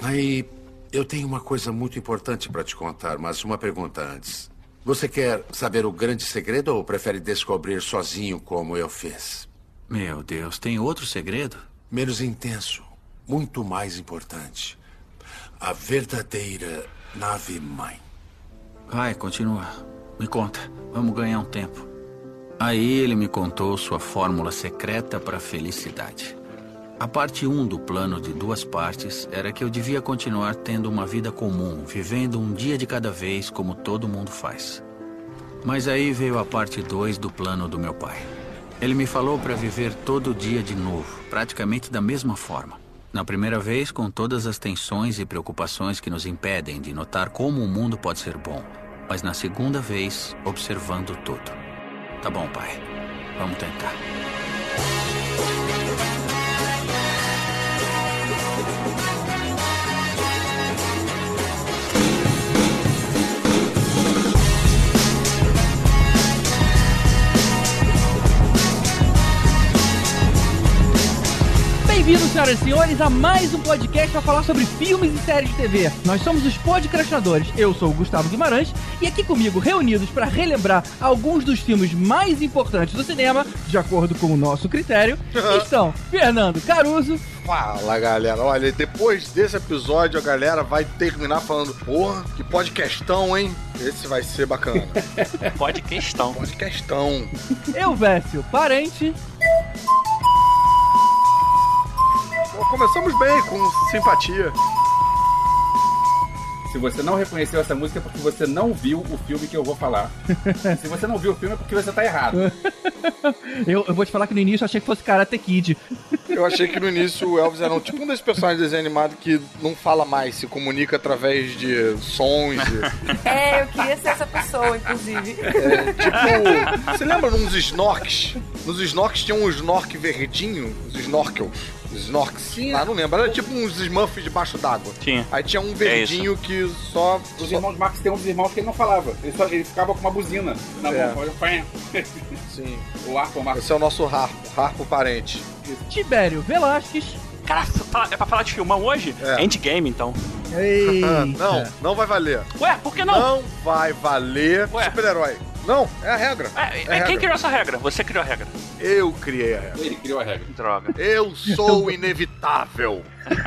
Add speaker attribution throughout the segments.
Speaker 1: Aí, eu tenho uma coisa muito importante para te contar, mas uma pergunta antes. Você quer saber o grande segredo ou prefere descobrir sozinho como eu fiz?
Speaker 2: Meu Deus, tem outro segredo?
Speaker 1: Menos intenso, muito mais importante. A verdadeira nave-mãe.
Speaker 2: Vai, continua. Me conta. Vamos ganhar um tempo. Aí ele me contou sua fórmula secreta para a felicidade. A parte 1 do plano de 2 partes era que eu devia continuar tendo uma vida comum, vivendo um dia de cada vez como todo mundo faz. Mas aí veio a parte 2 do plano do meu pai. Ele me falou para viver todo dia de novo, praticamente da mesma forma. Na primeira vez, com todas as tensões e preocupações que nos impedem de notar como o mundo pode ser bom. Mas na segunda vez, observando tudo. Tá bom, pai. Vamos tentar.
Speaker 3: Bem-vindos, senhoras e senhores, a mais um podcast para falar sobre filmes e séries de TV. Nós somos os Podcrastinadores. Eu sou o Gustavo Guimarães e aqui comigo, reunidos para relembrar alguns dos filmes mais importantes do cinema, de acordo com o nosso critério, estão Fernando Caruso.
Speaker 4: Fala, galera. Olha, depois desse episódio a galera vai terminar falando: porra, que podcastão, hein? Esse vai ser bacana.
Speaker 5: Podcastão.
Speaker 3: Eu, Vécio Parente.
Speaker 4: Começamos bem, com simpatia.
Speaker 6: Se você não reconheceu essa música é porque você não viu o filme que eu vou falar. Se você não viu o filme é porque você tá errado.
Speaker 3: Eu vou te falar que no início eu achei que fosse Karate Kid.
Speaker 4: Eu achei que no início o Elvis era tipo um desses personagens de desenho animado que não fala mais, se comunica através de sons.
Speaker 7: É, eu queria ser essa pessoa, inclusive.
Speaker 4: Tipo, você lembra nos snorks? Nos snorks tinha um snork verdinho, os snorkels. Snorks. Ah, não lembro. Era tipo uns Smurfs debaixo d'água.
Speaker 5: Tinha.
Speaker 4: Aí tinha um verdinho que só...
Speaker 6: Os irmãos Marx tem uns irmãos que ele não falava. Ele ficava com uma buzina na mão.
Speaker 4: Sim.
Speaker 6: O Harpo Marx.
Speaker 4: Esse é o nosso Harpo parente.
Speaker 3: Tibério Velasquez.
Speaker 5: Caraca, é pra falar de filmão hoje?
Speaker 4: É.
Speaker 5: Endgame, então.
Speaker 3: Eita.
Speaker 4: Não vai valer.
Speaker 5: Ué, por que não?
Speaker 4: Não vai valer super-herói. Não, é a regra.
Speaker 5: Quem criou essa regra? Você criou a regra.
Speaker 4: Eu criei a regra.
Speaker 6: Ele criou a regra.
Speaker 5: Droga.
Speaker 4: Eu sou inevitável.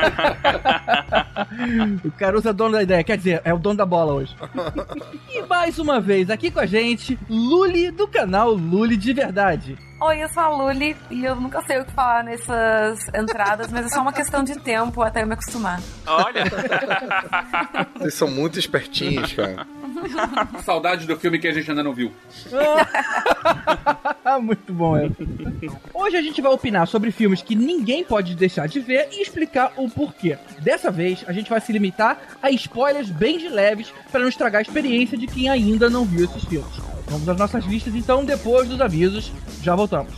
Speaker 3: O Caruso é dono da ideia, quer dizer, é o dono da bola hoje. E mais uma vez, aqui com a gente, Luli do canal Luli de Verdade.
Speaker 7: Oi, eu sou a Luli e eu nunca sei o que falar nessas entradas, mas é só uma questão de tempo até eu me acostumar.
Speaker 5: Olha.
Speaker 4: Vocês são muito espertinhos, cara.
Speaker 6: Saudade do filme que a gente ainda não viu.
Speaker 3: Muito bom, é. Hoje a gente vai opinar sobre filmes que ninguém pode deixar de ver e explicar o porquê. Dessa vez, a gente vai se limitar a spoilers bem de leves para não estragar a experiência de quem ainda não viu esses filmes. Vamos às nossas listas, então, depois dos avisos. Já voltamos.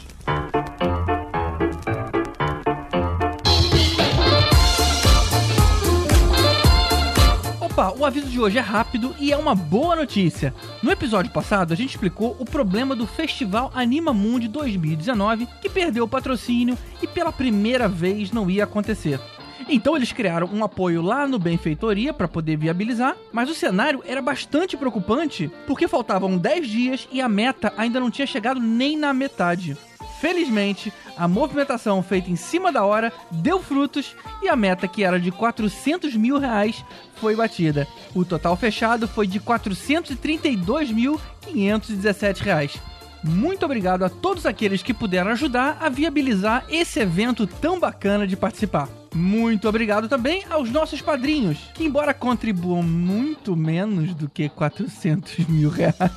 Speaker 3: Opa, o aviso de hoje é rápido e é uma boa notícia. No episódio passado, a gente explicou o problema do Festival Animamundi 2019, que perdeu o patrocínio e pela primeira vez não ia acontecer. Então eles criaram um apoio lá no Benfeitoria para poder viabilizar, mas o cenário era bastante preocupante porque faltavam 10 dias e a meta ainda não tinha chegado nem na metade. Felizmente, a movimentação feita em cima da hora deu frutos e a meta, que era de R$400 mil, foi batida. O total fechado foi de R$432.517. Muito obrigado a todos aqueles que puderam ajudar a viabilizar esse evento tão bacana de participar. Muito obrigado também aos nossos padrinhos, que embora contribuam muito menos do que R$400 mil.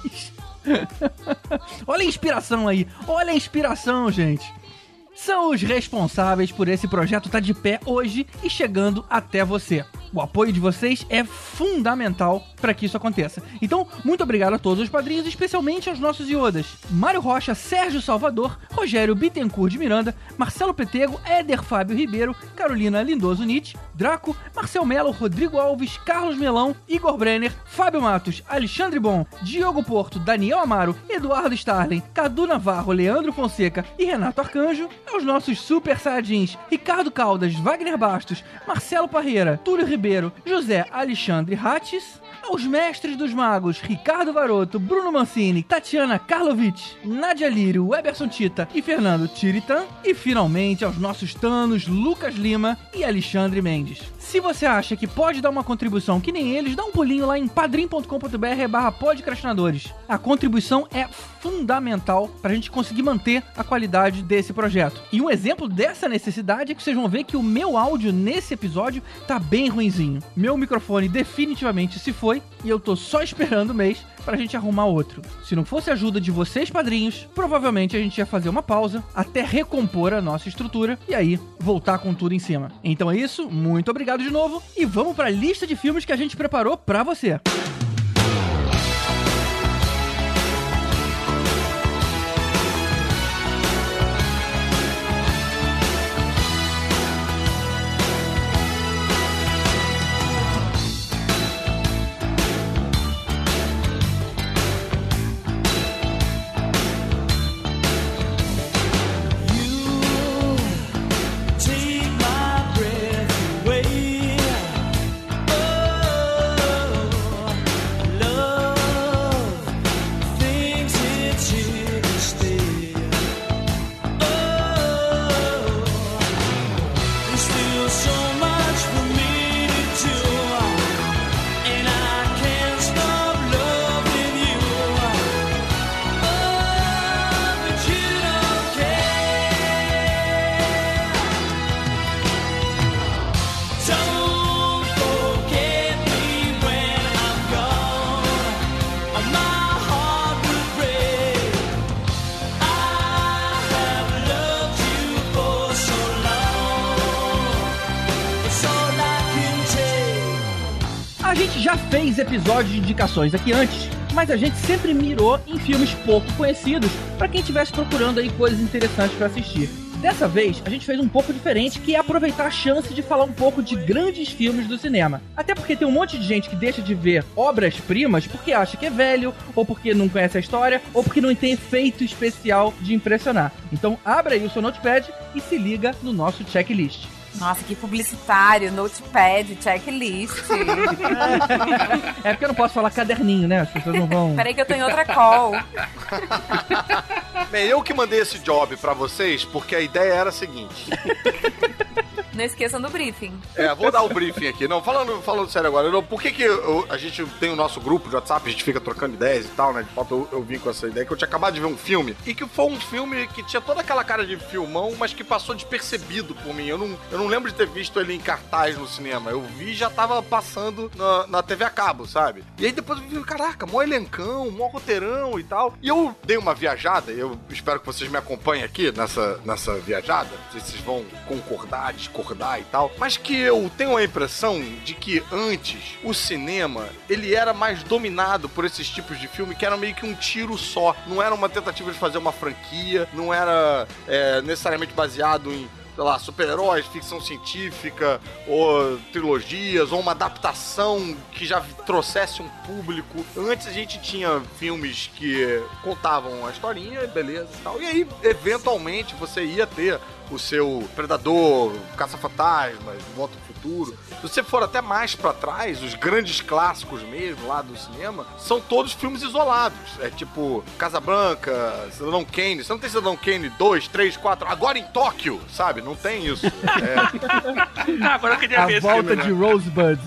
Speaker 3: Olha a inspiração aí, olha a inspiração, gente. São os responsáveis por esse projeto estar de pé hoje e chegando até você. O apoio de vocês é fundamental para que isso aconteça. Então, muito obrigado a todos os padrinhos, especialmente aos nossos iodas: Mário Rocha, Sérgio Salvador, Rogério Bittencourt de Miranda, Marcelo Petego, Éder Fábio Ribeiro, Carolina Lindoso Nietzsche, Draco, Marcel Melo, Rodrigo Alves, Carlos Melão, Igor Brenner, Fábio Matos, Alexandre Bom, Diogo Porto, Daniel Amaro, Eduardo Starling, Cadu Navarro, Leandro Fonseca e Renato Arcanjo. Aos nossos super saiyajins: Ricardo Caldas, Wagner Bastos, Marcelo Parreira, Túlio Ribeiro, Ribeiro, José Alexandre Hattes, aos mestres dos magos Ricardo Varoto, Bruno Mancini, Tatiana Karlovich, Nadia Lírio, Eberson Tita e Fernando Tiritan, e finalmente aos nossos tanos Lucas Lima e Alexandre Mendes. Se você acha que pode dar uma contribuição que nem eles, dá um pulinho lá em padrim.com.br/podcastinadores. A contribuição é fundamental pra gente conseguir manter a qualidade desse projeto. E um exemplo dessa necessidade é que vocês vão ver que o meu áudio nesse episódio tá bem ruinzinho. Meu microfone definitivamente se foi e eu tô só esperando o mês pra gente arrumar outro. Se não fosse a ajuda de vocês, padrinhos, provavelmente a gente ia fazer uma pausa até recompor a nossa estrutura e aí voltar com tudo em cima. Então é isso, muito obrigado de novo e vamos pra lista de filmes que a gente preparou pra você. Fez episódios de indicações aqui antes, mas a gente sempre mirou em filmes pouco conhecidos para quem estivesse procurando aí coisas interessantes para assistir. Dessa vez, a gente fez um pouco diferente, que é aproveitar a chance de falar um pouco de grandes filmes do cinema. Até porque tem um monte de gente que deixa de ver obras-primas porque acha que é velho, ou porque não conhece a história, ou porque não tem efeito especial de impressionar. Então abra aí o seu notepad e se liga no nosso checklist.
Speaker 7: Nossa, que publicitário, notepad, checklist.
Speaker 3: É porque eu não posso falar caderninho, né? As pessoas não vão...
Speaker 7: Peraí que eu tô em outra call.
Speaker 4: Bem, eu que mandei esse job pra vocês porque a ideia era a seguinte.
Speaker 7: Não esqueçam do briefing.
Speaker 4: Vou dar o briefing aqui. Não, falando sério agora, por que a gente tem o nosso grupo de WhatsApp, a gente fica trocando ideias e tal, né? De fato, eu vim com essa ideia que eu tinha acabado de ver um filme e que foi um filme que tinha toda aquela cara de filmão, mas que passou despercebido por mim. Eu não lembro de ter visto ele em cartaz no cinema. Eu vi e já tava passando na TV a cabo, sabe? E aí depois eu vi, caraca, mó elencão, mó roteirão e tal. E eu dei uma viajada, eu espero que vocês me acompanhem aqui nessa viajada. Não sei se vocês vão concordar, discordar e tal, mas que eu tenho a impressão de que antes o cinema, ele era mais dominado por esses tipos de filme que eram meio que um tiro só, não era uma tentativa de fazer uma franquia, não era necessariamente baseado em, sei lá, super-heróis, ficção científica, ou trilogias, ou uma adaptação que já trouxesse um público. Antes a gente tinha filmes que contavam a historinha, beleza e tal, e aí, eventualmente, você ia ter o seu Predador, Caça-Fantasmas, Volta ao Futuro. Se você for até mais pra trás, os grandes clássicos mesmo lá do cinema, são todos filmes isolados. É tipo Casablanca, Cidadão Kane. Você não tem Cidadão Kane 2, 3, 4, agora em Tóquio, sabe? Não tem isso.
Speaker 5: Agora eu queria ver
Speaker 3: esse filme. A volta de Rosebud.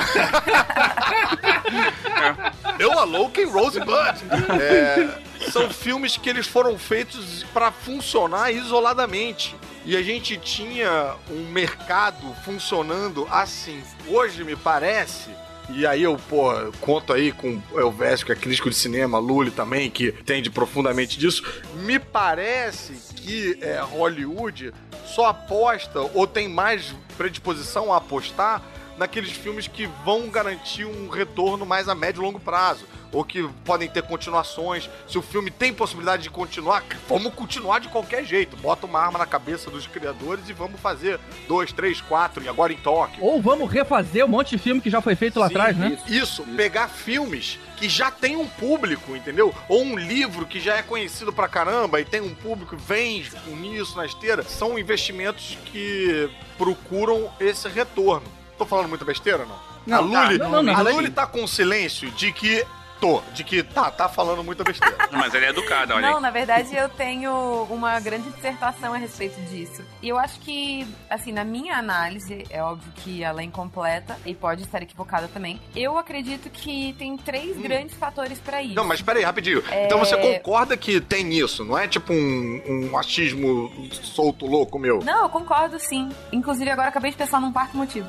Speaker 4: Eu alouquei Rosebud. São filmes que eles foram feitos pra funcionar isoladamente. E a gente tinha um mercado funcionando assim. Hoje, me parece, e aí eu, conto aí com o Elvésio, que é crítico de cinema, Lully também, que entende profundamente disso, me parece que Hollywood só aposta, ou tem mais predisposição a apostar, naqueles filmes que vão garantir um retorno mais a médio e longo prazo, ou que podem ter continuações. Se o filme tem possibilidade de continuar, vamos continuar de qualquer jeito. Bota uma arma na cabeça dos criadores e vamos fazer 2, 3, 4, e agora em Tóquio.
Speaker 3: Ou vamos refazer um monte de filme que já foi feito lá atrás, né?
Speaker 4: Isso, pegar filmes que já tem um público, entendeu? Ou um livro que já é conhecido pra caramba e tem um público, vem unir isso na esteira. São investimentos que procuram esse retorno. tô falando muita besteira, não?
Speaker 6: Não,
Speaker 4: a Lully tá com silêncio de que tá falando muita besteira.
Speaker 5: Mas ele é educado, olha
Speaker 7: Não,
Speaker 5: aí.
Speaker 7: na verdade eu tenho uma grande dissertação a respeito disso. E eu acho que, assim, na minha análise, é óbvio que ela é incompleta e pode estar equivocada também, eu acredito que tem 3 grandes fatores pra isso.
Speaker 4: Não, mas peraí, rapidinho. Então você concorda que tem isso? Não é tipo um achismo solto, louco meu?
Speaker 7: Não, eu concordo sim. Inclusive agora acabei de pensar num quarto motivo.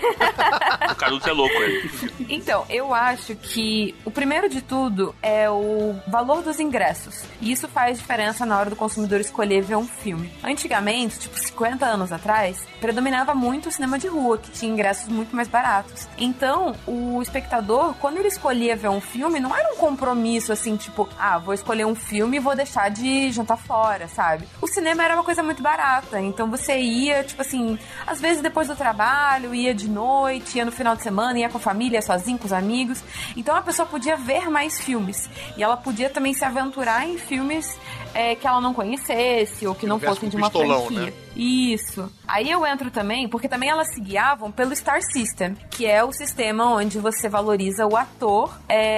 Speaker 5: O Caruso é louco, ele.
Speaker 7: Então, eu acho que o primeiro de tudo é o valor dos ingressos. E isso faz diferença na hora do consumidor escolher ver um filme. Antigamente, tipo 50 anos atrás, predominava muito o cinema de rua, que tinha ingressos muito mais baratos. Então, o espectador, quando ele escolhia ver um filme, não era um compromisso assim, tipo, vou escolher um filme e vou deixar de jantar fora, sabe? O cinema era uma coisa muito barata, então você ia, tipo assim, às vezes depois do trabalho, ia de noite, ia no final de semana, ia com a família, sozinho, com os amigos. Então a pessoa podia ver mais filmes. E ela podia também se aventurar em filmes que ela não conhecesse ou que não fossem de uma franquia. Né? Isso. Aí eu entro também, porque também elas se guiavam pelo Star System, que é o sistema onde você valoriza o ator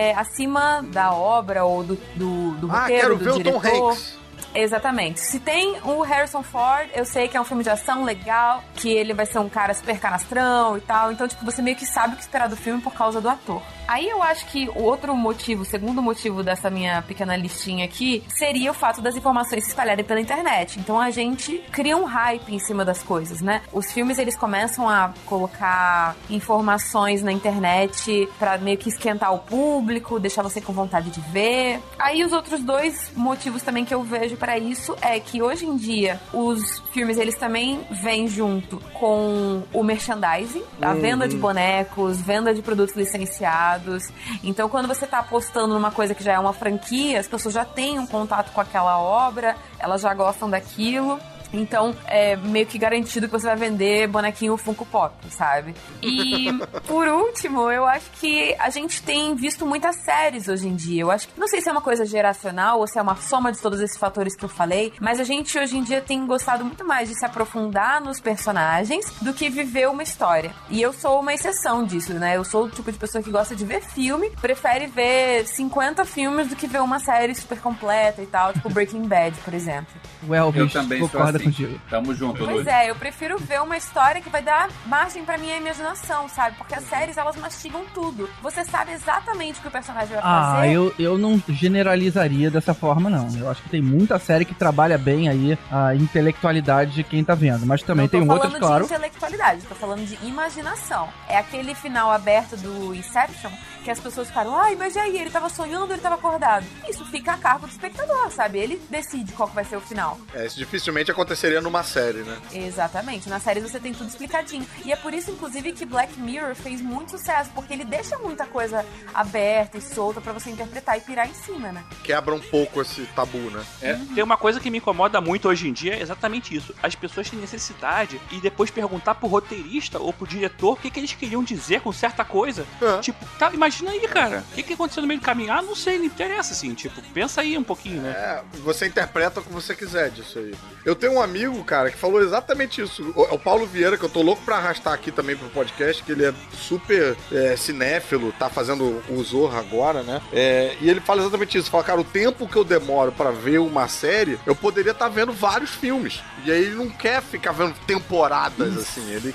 Speaker 7: acima da obra ou do roteiro, do diretor.
Speaker 4: Quero ver o Tom Hanks.
Speaker 7: Exatamente. Se tem o Harrison Ford, eu sei que é um filme de ação legal, que ele vai ser um cara super canastrão e tal. Então, tipo, você meio que sabe o que esperar do filme por causa do ator. Aí eu acho que o outro motivo, o segundo motivo dessa minha pequena listinha aqui, seria o fato das informações se espalharem pela internet. Então a gente cria um hype em cima das coisas, né? Os filmes, eles começam a colocar informações na internet pra meio que esquentar o público, deixar você com vontade de ver. Aí os outros 2 motivos também que eu vejo pra isso é que hoje em dia os filmes, eles também vêm junto com o merchandising, a venda de bonecos, venda de produtos licenciados. Então, quando você tá apostando numa coisa que já é uma franquia, as pessoas já têm um contato com aquela obra, elas já gostam daquilo. Então, é meio que garantido que você vai vender bonequinho Funko Pop, sabe? E, por último, eu acho que a gente tem visto muitas séries hoje em dia. Eu acho que, não sei se é uma coisa geracional ou se é uma soma de todos esses fatores que eu falei, mas a gente hoje em dia tem gostado muito mais de se aprofundar nos personagens do que viver uma história. E eu sou uma exceção disso, né? Eu sou o tipo de pessoa que gosta de ver filme, prefere ver 50 filmes do que ver uma série super completa e tal, tipo Breaking Bad, por exemplo.
Speaker 6: Eu também concordo contigo. Tamo junto,
Speaker 7: Pois é, eu prefiro ver uma história que vai dar margem pra minha imaginação, sabe? Porque as séries, elas mastigam tudo. Você sabe exatamente o que o personagem vai fazer.
Speaker 3: Eu não generalizaria dessa forma, não. Eu acho que tem muita série que trabalha bem aí a intelectualidade de quem tá vendo. Mas também tem outras, claro.
Speaker 7: Não tô falando de intelectualidade, tô falando de imaginação. É aquele final aberto do Inception que as pessoas ficaram, mas e aí, ele tava sonhando ou ele tava acordado? Isso fica a cargo do espectador, sabe? Ele decide qual que vai ser o final.
Speaker 4: Isso dificilmente aconteceria numa série, né?
Speaker 7: Exatamente. Na série você tem tudo explicadinho. E é por isso, inclusive, que Black Mirror fez muito sucesso, porque ele deixa muita coisa aberta e solta pra você interpretar e pirar em cima, né?
Speaker 4: Quebra um pouco esse tabu, né?
Speaker 5: Tem uma coisa que me incomoda muito hoje em dia, é exatamente isso. As pessoas têm necessidade e depois perguntar pro roteirista ou pro diretor o que eles queriam dizer com certa coisa. Tipo, imagina aí, cara. O que aconteceu no meio do caminho? Não sei, não interessa, assim. Tipo, pensa aí um pouquinho, né?
Speaker 4: Você interpreta o que você quiser disso aí. Eu tenho um amigo, cara, que falou exatamente isso. É o Paulo Vieira, que eu tô louco pra arrastar aqui também pro podcast, que ele é super cinéfilo, tá fazendo o Zorra agora, né? E ele fala exatamente isso. Fala, cara, o tempo que eu demoro pra ver uma série, eu poderia estar vendo vários filmes. E aí ele não quer ficar vendo temporadas, assim. Ele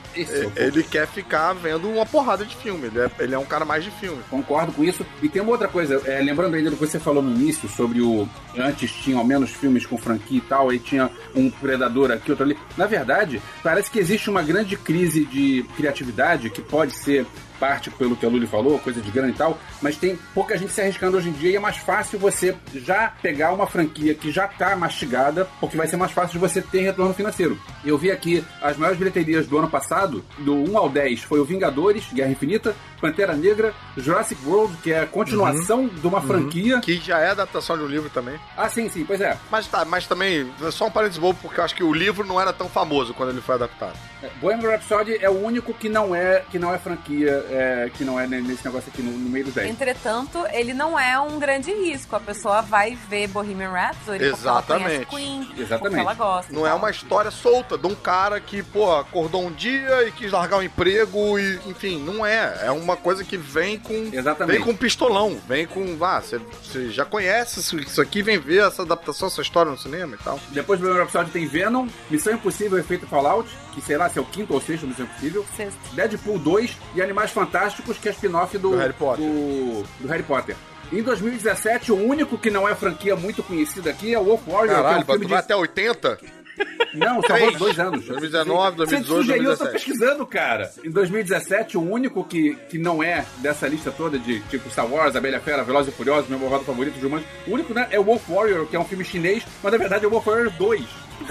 Speaker 4: quer ficar vendo uma porrada de filme. Ele é um cara mais de filme.
Speaker 6: Concordo com isso. E tem uma outra coisa, lembrando ainda do que você falou no início, sobre antes tinham menos filmes com franquia e tal, aí tinha um Predador aqui, outro ali. Na verdade, parece que existe uma grande crise de criatividade, que pode ser parte pelo que a Lully falou, coisa de grana e tal, mas tem pouca gente se arriscando hoje em dia e é mais fácil você já pegar uma franquia que já tá mastigada, porque vai ser mais fácil de você ter retorno financeiro. Eu vi aqui as maiores bilheterias do ano passado, do 1 ao 10, foi o Vingadores, Guerra Infinita, Pantera Negra, Jurassic World, que é a continuação de uma franquia.
Speaker 4: Que já é adaptação de um livro também.
Speaker 6: Sim, pois é.
Speaker 4: Mas também, só um parênteses bobo, porque eu acho que o livro não era tão famoso quando ele foi adaptado.
Speaker 6: Bohemian Rhapsody é o único que não é franquia que não é nesse negócio aqui no meio do 10.
Speaker 7: Entretanto, ele não é um grande risco. A pessoa vai ver Bohemian Rhapsody porque ela conhece Queen, porque ela gosta.
Speaker 4: Não é uma história solta de um cara que, acordou um dia e quis largar o emprego e, enfim, não é. É uma coisa que vem com pistolão, vem com, você já conhece isso aqui, vem ver essa adaptação, essa história no cinema e tal.
Speaker 6: Depois do primeiro episódio tem Venom, Missão Impossível Efeito Fallout, que sei lá se é o quinto ou sexto Missão Impossível, Deadpool 2 e Animais Fantásticos, que é spin-off do Harry Potter. Em 2017, o único que não é franquia muito conhecida aqui é o Wolf Warrior.
Speaker 4: Caralho,
Speaker 6: que é um filme
Speaker 4: vai até 80?
Speaker 6: Não, só vou 2 anos.
Speaker 4: 2019, 2018,
Speaker 6: Você sugeriu, 2017. Eu tô pesquisando, cara. Em 2017, o único que não é dessa lista toda de tipo Star Wars, A Bela Fera, Velozes e Furiosos, Meu Borrado Favorito, Jumanji, o único, né, é o Wolf Warrior, que é um filme chinês, mas na verdade é o Wolf Warrior 2.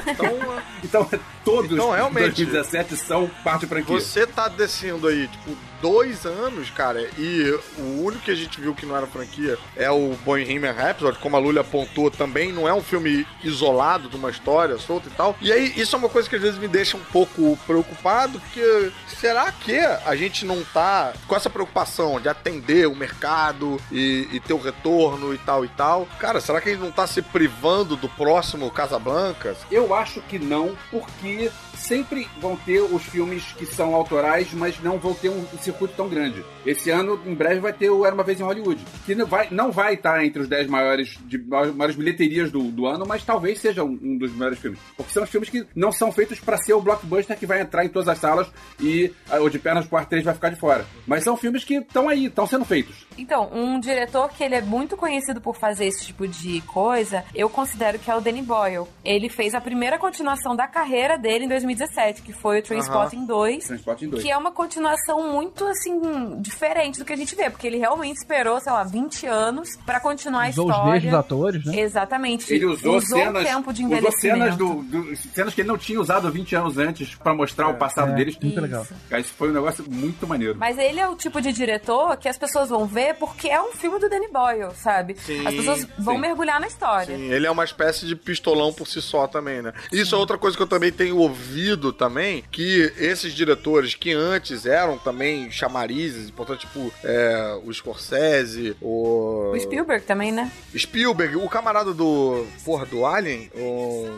Speaker 6: Então todos
Speaker 4: realmente,
Speaker 6: 2017 são parte franquia.
Speaker 4: Você tá descendo aí, 2 anos, cara, e o único que a gente viu que não era franquia é o Bohemian Rhapsody, como a Lully apontou, também não é um filme isolado de uma história solta e tal. E aí, isso é uma coisa que às vezes me deixa um pouco preocupado, porque será que a gente não tá com essa preocupação de atender o mercado e ter o retorno e tal? Cara, será que a gente não tá se privando do próximo Casablanca?
Speaker 6: Eu acho que não, porque sempre vão ter os filmes que são autorais, mas não vão ter um circuito tão grande. Esse ano, em breve, vai ter o Era Uma Vez em Hollywood, que não vai estar entre os 10 maiores bilheterias do ano, mas talvez seja um dos maiores filmes. Porque são os filmes que não são feitos para ser o blockbuster que vai entrar em todas as salas e o De Pernas pro Ar 3 vai ficar de fora. Mas são filmes que estão aí, estão sendo feitos.
Speaker 7: Então, um diretor que ele é muito conhecido por fazer esse tipo de coisa, eu considero que é o Danny Boyle. Ele fez a primeira continuação da carreira dele em 2017, que foi o Trainspotting 2, que é uma continuação muito, assim, diferente do que a gente vê, porque ele realmente esperou, sei lá, 20 anos pra continuar a história.
Speaker 3: Usou os mesmos atores, né?
Speaker 7: Exatamente.
Speaker 6: Ele usou cenas,
Speaker 7: o tempo de envelhecimento.
Speaker 6: Usou cenas que ele não tinha usado 20 anos antes pra mostrar o passado deles.
Speaker 3: Muito legal.
Speaker 6: Isso foi um negócio muito maneiro.
Speaker 7: Mas ele é o tipo de diretor que as pessoas vão ver porque é um filme do Danny Boyle, sabe?
Speaker 4: Sim,
Speaker 7: as pessoas vão mergulhar na história.
Speaker 4: Sim, ele é uma espécie de pistolão por si só também, né? Isso é outra coisa que eu também tenho ouvido também, que esses diretores que antes eram também chamarizes, portanto, tipo, o Scorsese, o
Speaker 7: Spielberg também, né?
Speaker 4: Spielberg, o camarada do Alien, o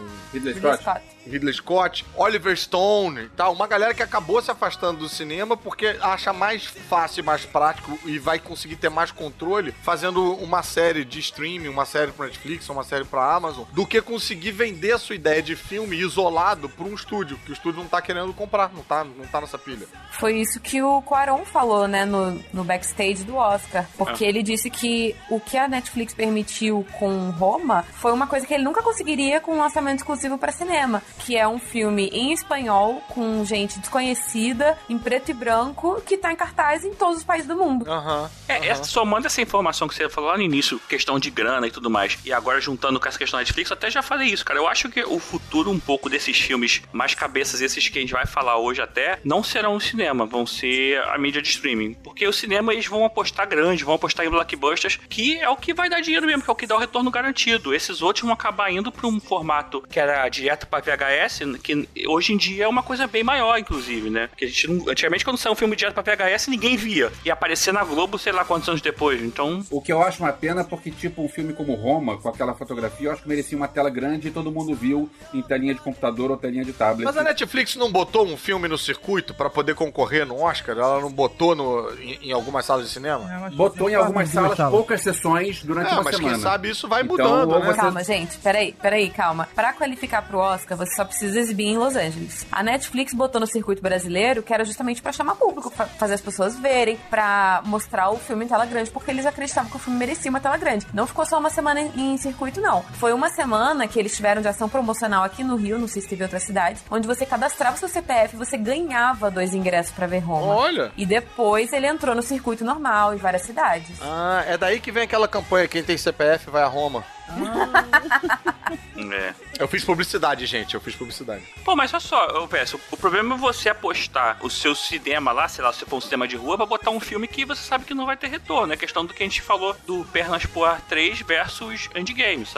Speaker 4: Ridley Scott, Oliver Stone e tal, uma galera que acabou se afastando do cinema porque acha mais fácil e mais prático e vai conseguir ter mais controle fazendo uma série de streaming, uma série pra Netflix, uma série pra Amazon, do que conseguir vender a sua ideia de filme isolado pra um estúdio, que o estúdio não tá querendo comprar, não tá nessa pilha.
Speaker 7: Foi isso que o Cuarón falou, né, no backstage do Oscar, porque ele disse que o que a Netflix permitiu com Roma foi uma coisa que ele nunca conseguiria com um lançamento exclusivo pra cinema, que é um filme em espanhol, com gente desconhecida, em preto e branco, que tá em cartaz em todos os países do mundo.
Speaker 5: Somando essa informação que você falou lá no início, questão de grana e tudo mais, e agora juntando com essa questão da Netflix, eu até já falei isso, cara. Eu acho que o futuro um pouco desses filmes mais cabeças, esses que a gente vai falar hoje até, não serão o cinema, vão ser a mídia de streaming. Porque o cinema, eles vão apostar grande, vão apostar em blockbusters, que é o que vai dar dinheiro mesmo, que é o que dá o retorno garantido. Esses outros vão acabar indo pra um formato que era direto pra VHS, que hoje em dia é uma coisa bem maior, inclusive, né? Porque a gente antigamente, quando saiu um filme direto pra VHS, ninguém via. E aparecer na Globo, sei lá quantos anos depois, então...
Speaker 6: O que eu acho uma pena, porque, tipo, um filme como Roma, com aquela fotografia, eu acho que merecia uma tela grande e todo mundo viu em telinha de computador ou telinha de tablet.
Speaker 4: Mas a Netflix não botou um filme no circuito pra poder concorrer no Oscar? Ela não botou em algumas salas de cinema?
Speaker 6: Botou em algumas salas, poucas sessões durante uma semana.
Speaker 4: Mas quem sabe isso vai mudando, né?
Speaker 7: Calma, gente, peraí, calma. Pra qualificar pro Oscar, você só precisa exibir em Los Angeles. A Netflix botou no circuito brasileiro, que era justamente pra chamar público, pra fazer as pessoas verem, pra mostrar o filme em tela grande, porque eles acreditavam que o filme merecia uma tela grande. Não ficou só uma semana em circuito, não. Foi uma semana que eles tiveram de ação promocional aqui no Rio, não sei se teve em outras cidades, onde você cadastrava seu CPF e você ganhava 2 ingressos pra ver Roma.
Speaker 4: Olha!
Speaker 7: E depois ele entrou no circuito normal em várias cidades.
Speaker 4: Ah, é daí que vem aquela campanha, quem tem CPF vai a Roma. Eu fiz publicidade, gente,
Speaker 5: Pô, mas olha só, eu peço, o problema é você apostar o seu cinema lá, sei lá, se for um cinema de rua, pra botar um filme que você sabe que não vai ter retorno. É questão do que a gente falou do Pernas pro Ar 3 versus Endgame, sabe?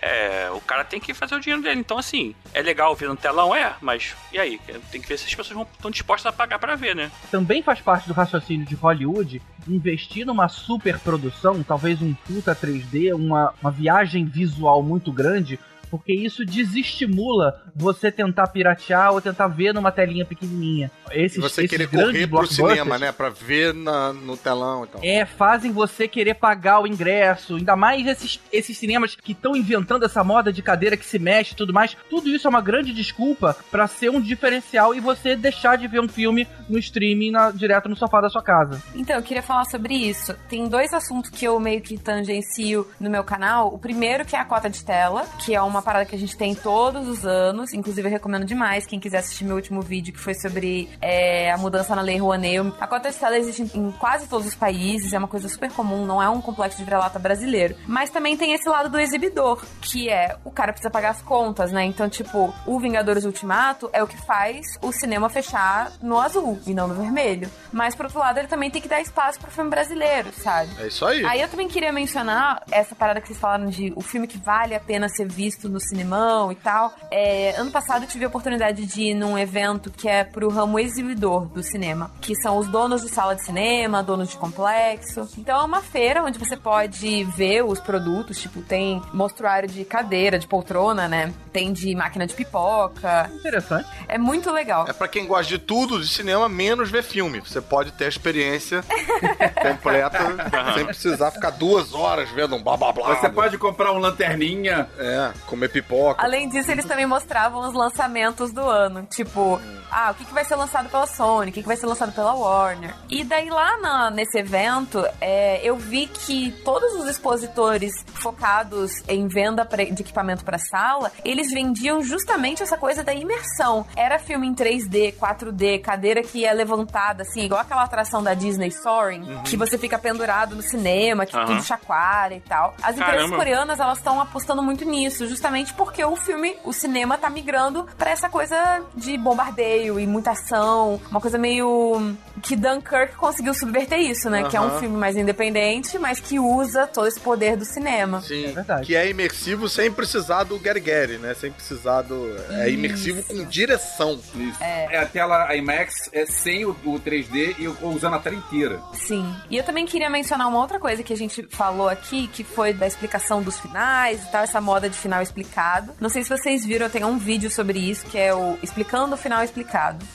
Speaker 5: o cara tem que fazer o dinheiro dele. Então, assim, é legal ver no telão, mas e aí? Tem que ver se as pessoas estão dispostas a pagar pra ver, né?
Speaker 3: Também faz parte do raciocínio de Hollywood investir numa super produção, talvez um puta 3D, uma viagem visual muito grande, porque isso desestimula você tentar piratear ou tentar ver numa telinha pequenininha.
Speaker 4: Você querer correr pro cinema, né? Pra ver no telão e tal.
Speaker 3: Fazem você querer pagar o ingresso. Ainda mais esses cinemas que estão inventando essa moda de cadeira que se mexe e tudo mais. Tudo isso é uma grande desculpa pra ser um diferencial e você deixar de ver um filme no streaming direto no sofá da sua casa.
Speaker 7: Então, eu queria falar sobre isso. Tem 2 assuntos que eu meio que tangencio no meu canal. O primeiro que é a cota de tela, que é uma parada que a gente tem todos os anos. Inclusive, eu recomendo demais quem quiser assistir meu último vídeo, que foi sobre a mudança na Lei Rouanet. A cota de tela existe em quase todos os países, é uma coisa super comum, não é um complexo de vira-lata brasileiro. Mas também tem esse lado do exibidor, que o cara precisa pagar as contas, né? Então, tipo, o Vingadores Ultimato é o que faz o cinema fechar no azul e não no vermelho. Mas, por outro lado, ele também tem que dar espaço pro filme brasileiro, sabe?
Speaker 4: É isso aí.
Speaker 7: Aí eu também queria mencionar essa parada que vocês falaram de o filme que vale a pena ser visto no cinemão e tal. Ano passado eu tive a oportunidade de ir num evento que é pro ramo exibidor do cinema, que são os donos de sala de cinema, donos de complexo. Então é uma feira onde você pode ver os produtos, tipo, tem mostruário de cadeira, de poltrona, né? Tem de máquina de pipoca.
Speaker 3: Interessante.
Speaker 7: É muito legal.
Speaker 4: É pra quem gosta de tudo de cinema, menos ver filme. Você pode ter a experiência completa, sem precisar ficar 2 horas vendo um blá blá blá.
Speaker 6: Você pode comprar um lanterninha.
Speaker 4: Comer pipoca.
Speaker 7: Além disso, eles também mostravam os lançamentos do ano. Tipo, o que vai ser lançado pela Sony, o que vai ser lançado pela Warner. E daí lá nesse evento, eu vi que todos os expositores focados em venda de equipamento para sala, eles vendiam justamente essa coisa da imersão. Era filme em 3D, 4D, cadeira que é levantada, assim, igual aquela atração da Disney Soaring, que você fica pendurado no cinema, que tudo chacoalha e tal. As empresas coreanas, elas estão apostando muito nisso, justamente porque o cinema tá migrando pra essa coisa de bombardeio e muita ação, uma coisa meio que Dunkirk conseguiu subverter isso, né? Que é um filme mais independente, mas que usa todo esse poder do cinema.
Speaker 4: Sim,
Speaker 3: é verdade.
Speaker 4: Que é imersivo sem precisar do Gary Gary, né? Sem precisar do... É imersivo com direção.
Speaker 6: Isso. É a tela IMAX sem o 3D e usando a tela inteira.
Speaker 7: Sim. E eu também queria mencionar uma outra coisa que a gente falou aqui, que foi da explicação dos finais e tal, essa moda de final explicado. Não sei se vocês viram, eu tenho um vídeo sobre isso, que é o Explicando o Final Explicado.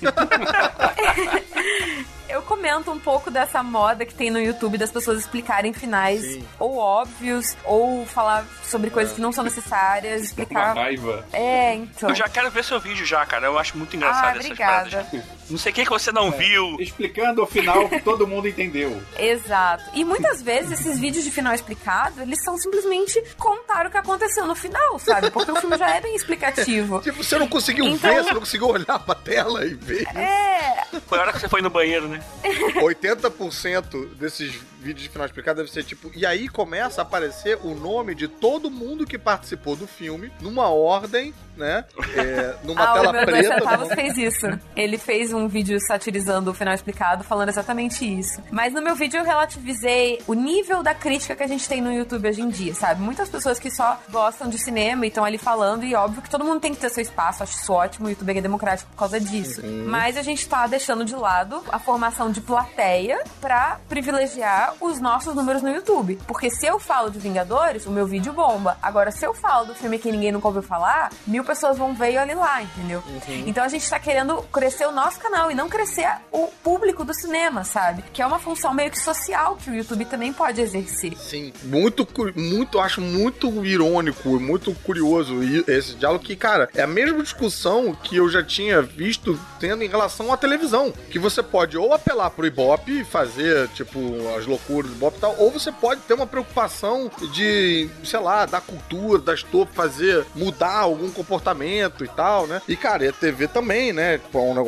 Speaker 7: Eu comento um pouco dessa moda que tem no YouTube das pessoas explicarem finais ou óbvios, ou falar sobre coisas que não são necessárias, explicar...
Speaker 6: Uma raiva.
Speaker 7: Então...
Speaker 5: Eu já quero ver seu vídeo já, cara. Eu acho muito engraçado essas
Speaker 7: obrigada.
Speaker 5: frases. Não sei o que você não viu.
Speaker 6: Explicando o final que todo mundo entendeu.
Speaker 7: Exato. E muitas vezes esses vídeos de final explicado, eles são simplesmente contar o que aconteceu no final, sabe? Porque o filme já é bem explicativo.
Speaker 4: Tipo, você não conseguiu ver, você não conseguiu olhar pra tela e ver.
Speaker 5: Foi a hora que você foi no banheiro, né?
Speaker 4: 80% desses vídeos de final explicado deve ser tipo... E aí começa a aparecer o nome de todo mundo que participou do filme, numa ordem, né? Numa tela preta.
Speaker 7: O Meu fez isso. Ele fez um vídeo satirizando o final explicado, falando exatamente isso. Mas no meu vídeo eu relativizei o nível da crítica que a gente tem no YouTube hoje em dia, sabe? Muitas pessoas que só gostam de cinema e estão ali falando, e óbvio que todo mundo tem que ter seu espaço, acho isso ótimo, o YouTube é democrático por causa disso. Mas a gente tá deixando de lado a formação de plateia pra privilegiar os nossos números no YouTube. Porque se eu falo de Vingadores, o meu vídeo bomba. Agora, se eu falo do filme que ninguém nunca ouviu falar, 1000 pessoas vão ver e olhem lá, entendeu? Então a gente tá querendo crescer o nosso canal e não crescer o público do cinema, sabe? Que é uma função meio que social que o YouTube também pode exercer.
Speaker 4: Sim, acho muito irônico, muito curioso esse diálogo que, cara, é a mesma discussão que eu já tinha visto tendo em relação à televisão, que você pode ou apelar pro Ibope e fazer, tipo, as loucuras do Ibope e tal, ou você pode ter uma preocupação de, sei lá, da cultura, das torres, fazer, mudar algum comportamento e tal, né? E, cara, e a TV também, né? Tipo, é um negócio que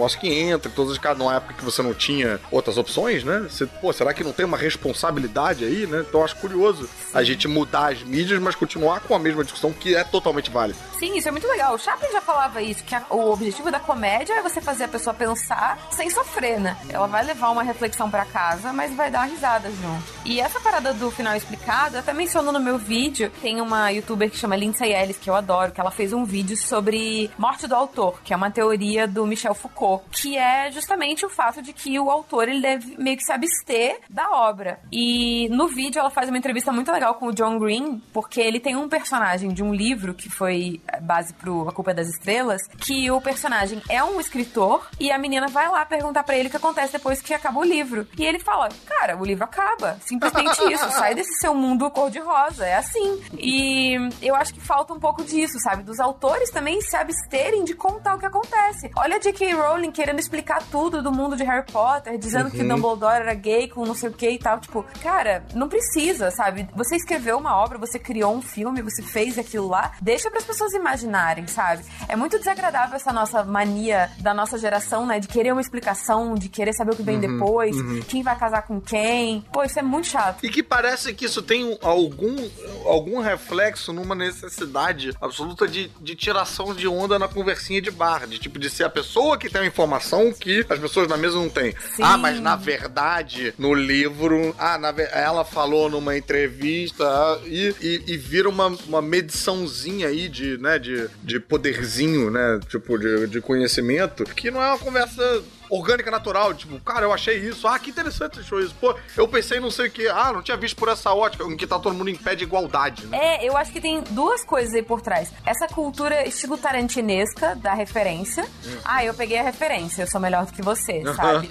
Speaker 4: entra, todas as casas, numa época que você não tinha outras opções, né? Você, será que não tem uma responsabilidade aí, né? Então eu acho curioso a gente mudar as mídias, mas continuar com a mesma discussão que é totalmente válida.
Speaker 7: Sim, isso é muito legal. O Chaplin já falava isso, que o objetivo da comédia é você fazer a pessoa pensar sem sofrer, né? Ela vai levar uma reflexão pra casa, mas vai dar uma risada junto. E essa parada do final explicado, eu até menciono no meu vídeo, tem uma youtuber que chama Lindsay Ellis, que eu adoro, que ela fez um vídeo sobre morte do autor, que é uma teoria do Michel Foucault, que é justamente o fato de que o autor, ele deve meio que se abster da obra. E no vídeo ela faz uma entrevista muito legal com o John Green, porque ele tem um personagem de um livro que foi base pro A Culpa é das Estrelas, que o personagem é um escritor e a menina vai lá perguntar pra ele o que acontece depois que acaba o livro. E ele fala, cara, o livro acaba. Simplesmente isso. Sai desse seu mundo cor-de-rosa. É assim. E eu acho que falta um pouco disso, sabe? Dos autores também se absterem de contar o que acontece. Olha a J.K. Rowling querendo explicar tudo do mundo de Harry Potter, dizendo que Dumbledore era gay com não sei o que e tal. Tipo, cara, não precisa, sabe? Você escreveu uma obra, você criou um filme, você fez aquilo lá. Deixa pras pessoas imaginarem, sabe? É muito desagradável essa nossa mania da nossa geração, né? De querer uma explicação, de querer saber o que vem depois, quem vai casar com quem. Pô, isso é muito chato.
Speaker 4: E que parece que isso tem algum reflexo numa necessidade absoluta de tiração de onda na conversinha de bar. De tipo, de ser a pessoa que tem a informação que as pessoas na mesa não têm.
Speaker 7: Sim.
Speaker 4: Ah, mas na verdade, no livro, ela falou numa entrevista e vira uma mediçãozinha aí de poderzinho, né? Tipo, de conhecimento, que não é uma conversa orgânica, natural, tipo, cara, eu achei isso, que interessante você achou isso, pô, eu pensei não sei o que, não tinha visto por essa ótica, em que tá todo mundo em pé de igualdade, né?
Speaker 7: Eu acho que tem duas coisas aí por trás. Essa cultura estilo tarantinesca da referência. Eu peguei a referência, eu sou melhor do que você, sabe?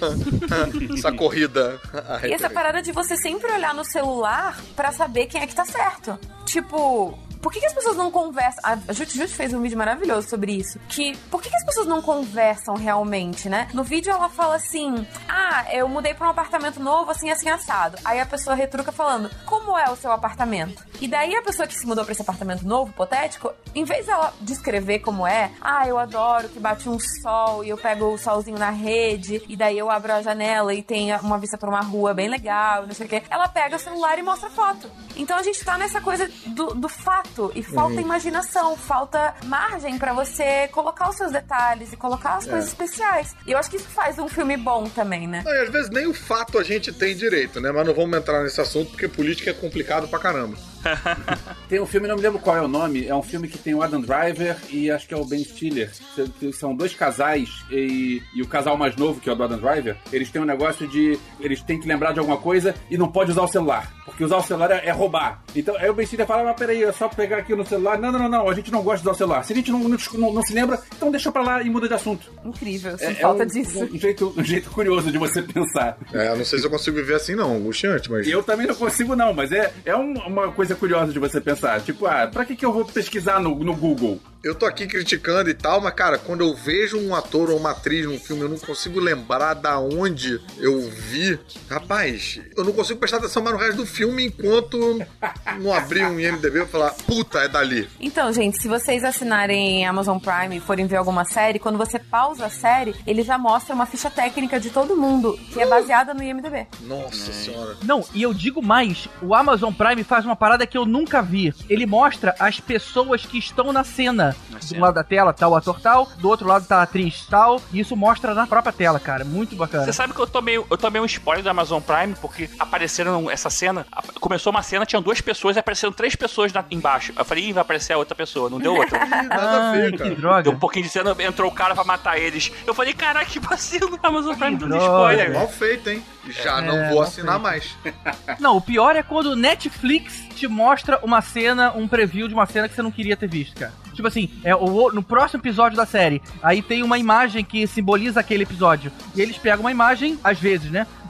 Speaker 4: Essa corrida.
Speaker 7: E essa parada de você sempre olhar no celular pra saber quem é que tá certo. Tipo, por que as pessoas não conversam? A Jut fez um vídeo maravilhoso sobre isso. Por que as pessoas não conversam realmente, né? No vídeo ela fala assim, eu mudei pra um apartamento novo, assim, assado. Aí a pessoa retruca falando, como é o seu apartamento? E daí a pessoa que se mudou pra esse apartamento novo, hipotético, em vez dela descrever como é, eu adoro que bate um sol e eu pego o solzinho na rede, e daí eu abro a janela e tem uma vista pra uma rua bem legal, não sei o quê. Ela pega o celular e mostra foto. Então a gente tá nessa coisa do fato, e falta imaginação, falta margem pra você colocar os seus detalhes e colocar as coisas especiais. E eu acho que isso faz um filme bom também, né?
Speaker 4: E às vezes nem o fato a gente tem direito, né? Mas não vamos entrar nesse assunto porque política é complicado pra caramba.
Speaker 6: Tem um filme, não me lembro qual é o nome, é um filme que tem o Adam Driver e acho que é o Ben Stiller. São dois casais e o casal mais novo, que é o do Adam Driver, eles têm um negócio de... Eles têm que lembrar de alguma coisa e não pode usar o celular, porque usar o celular é roubar. Então aí o Ben Stiller fala, mas peraí, é só pegar aqui no celular. Não, a gente não gosta de usar o celular. Se a gente não se lembra, então deixa pra lá e muda de assunto.
Speaker 7: Incrível, sem falta disso.
Speaker 6: Um jeito curioso de você pensar.
Speaker 4: Não sei se eu consigo viver assim não, angustiante, mas...
Speaker 6: Eu também não consigo não, mas é uma coisa curiosa de você pensar. Tipo, pra que eu vou pesquisar no Google?
Speaker 4: Eu tô aqui criticando e tal, mas, cara, quando eu vejo um ator ou uma atriz num filme, eu não consigo lembrar da onde eu vi. Rapaz, eu não consigo prestar atenção mais no resto do filme enquanto não abrir um IMDb e falar, puta, é dali.
Speaker 7: Então, gente, se vocês assinarem Amazon Prime e forem ver alguma série, quando você pausa a série, ele já mostra uma ficha técnica de todo mundo, que é baseada no IMDb.
Speaker 4: Nossa senhora.
Speaker 3: Não, e eu digo mais, o Amazon Prime faz uma parada que eu nunca vi. Ele mostra as pessoas que estão na cena. De um lado da tela tá o ator tal, do outro lado tá a atriz tal, e isso mostra na própria tela, cara. Muito bacana.
Speaker 5: Você sabe que eu tomei um spoiler da Amazon Prime, porque apareceram essa cena, começou uma cena, tinham 2 pessoas e apareceram 3 pessoas embaixo. Eu falei, vai aparecer a outra pessoa, não deu outra.
Speaker 4: Nada a ver, cara.
Speaker 3: Que droga.
Speaker 5: Deu um pouquinho de cena, entrou o cara pra matar eles. Eu falei, caraca, que vacilo, a Amazon Prime dando spoiler.
Speaker 4: Mal feito, hein? Já não vou assinar mais.
Speaker 3: Não, o pior é quando o Netflix te mostra uma cena, um preview de uma cena que você não queria ter visto, cara. Tipo assim, no próximo episódio da série, aí tem uma imagem que simboliza aquele episódio. E eles pegam uma imagem, às vezes, né?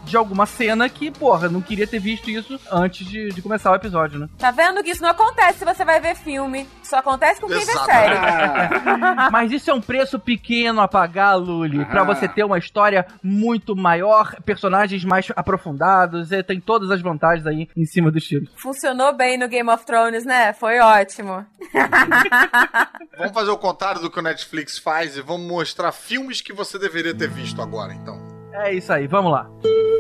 Speaker 3: de alguma cena que, porra, não queria ter visto isso antes de começar o episódio, né?
Speaker 7: Tá vendo que isso não acontece se você vai ver filme. Só acontece com quem vê série.
Speaker 3: Mas isso é um preço pequeno a pagar, Luli, pra você ter uma história muito maior, personagens mais aprofundados, e tem todas as vantagens aí em cima dos tiros.
Speaker 7: Funcionou bem no Game of Thrones, né? Foi ótimo.
Speaker 4: Vamos fazer o contrário do que o Netflix faz e vamos mostrar filmes que você deveria ter visto agora, então.
Speaker 3: É isso aí, vamos lá.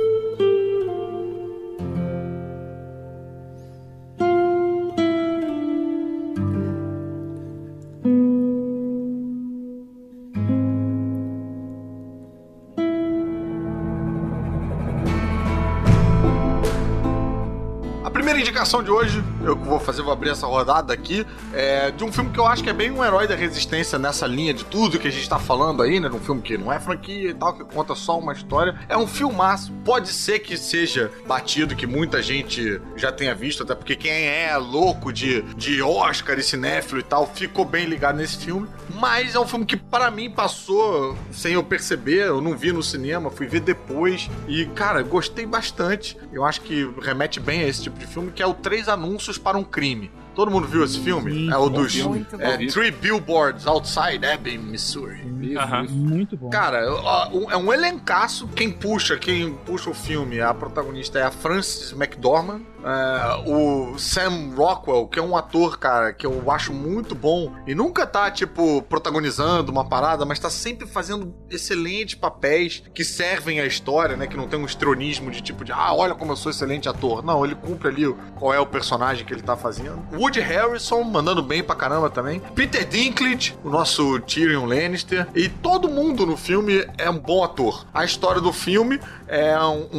Speaker 4: A primeira indicação de hoje, eu vou abrir essa rodada aqui, é de um filme que eu acho que é bem um herói da resistência nessa linha de tudo que a gente tá falando aí, né? De um filme que não é franquia e tal, que conta só uma história. É um filmaço. Pode ser que seja batido, que muita gente já tenha visto, até porque quem é louco de Oscar e cinéfilo e tal, ficou bem ligado nesse filme. Mas é um filme que, para mim, passou sem eu perceber. Eu não vi no cinema, fui ver depois. E, cara, gostei bastante. Eu acho que remete bem a esse tipo de filme, que é o 3 Anúncios para um Crime. Todo mundo viu esse filme?
Speaker 3: Sim,
Speaker 4: é o dos
Speaker 7: Three
Speaker 4: Billboards Outside Ebbing, Missouri.
Speaker 3: Muito bom.
Speaker 4: Cara, é um elencaço. Quem puxa o filme, a protagonista é a Frances McDormand. O Sam Rockwell, que é um ator, cara, que eu acho muito bom e nunca tá, tipo, protagonizando uma parada, mas tá sempre fazendo excelentes papéis que servem à história, né? Que não tem um estronismo de tipo de, olha como eu sou excelente ator. Não, ele cumpre ali qual é o personagem que ele tá fazendo. Woody Harrelson, mandando bem pra caramba também. Peter Dinklage, o nosso Tyrion Lannister. E todo mundo no filme é um bom ator. A história do filme é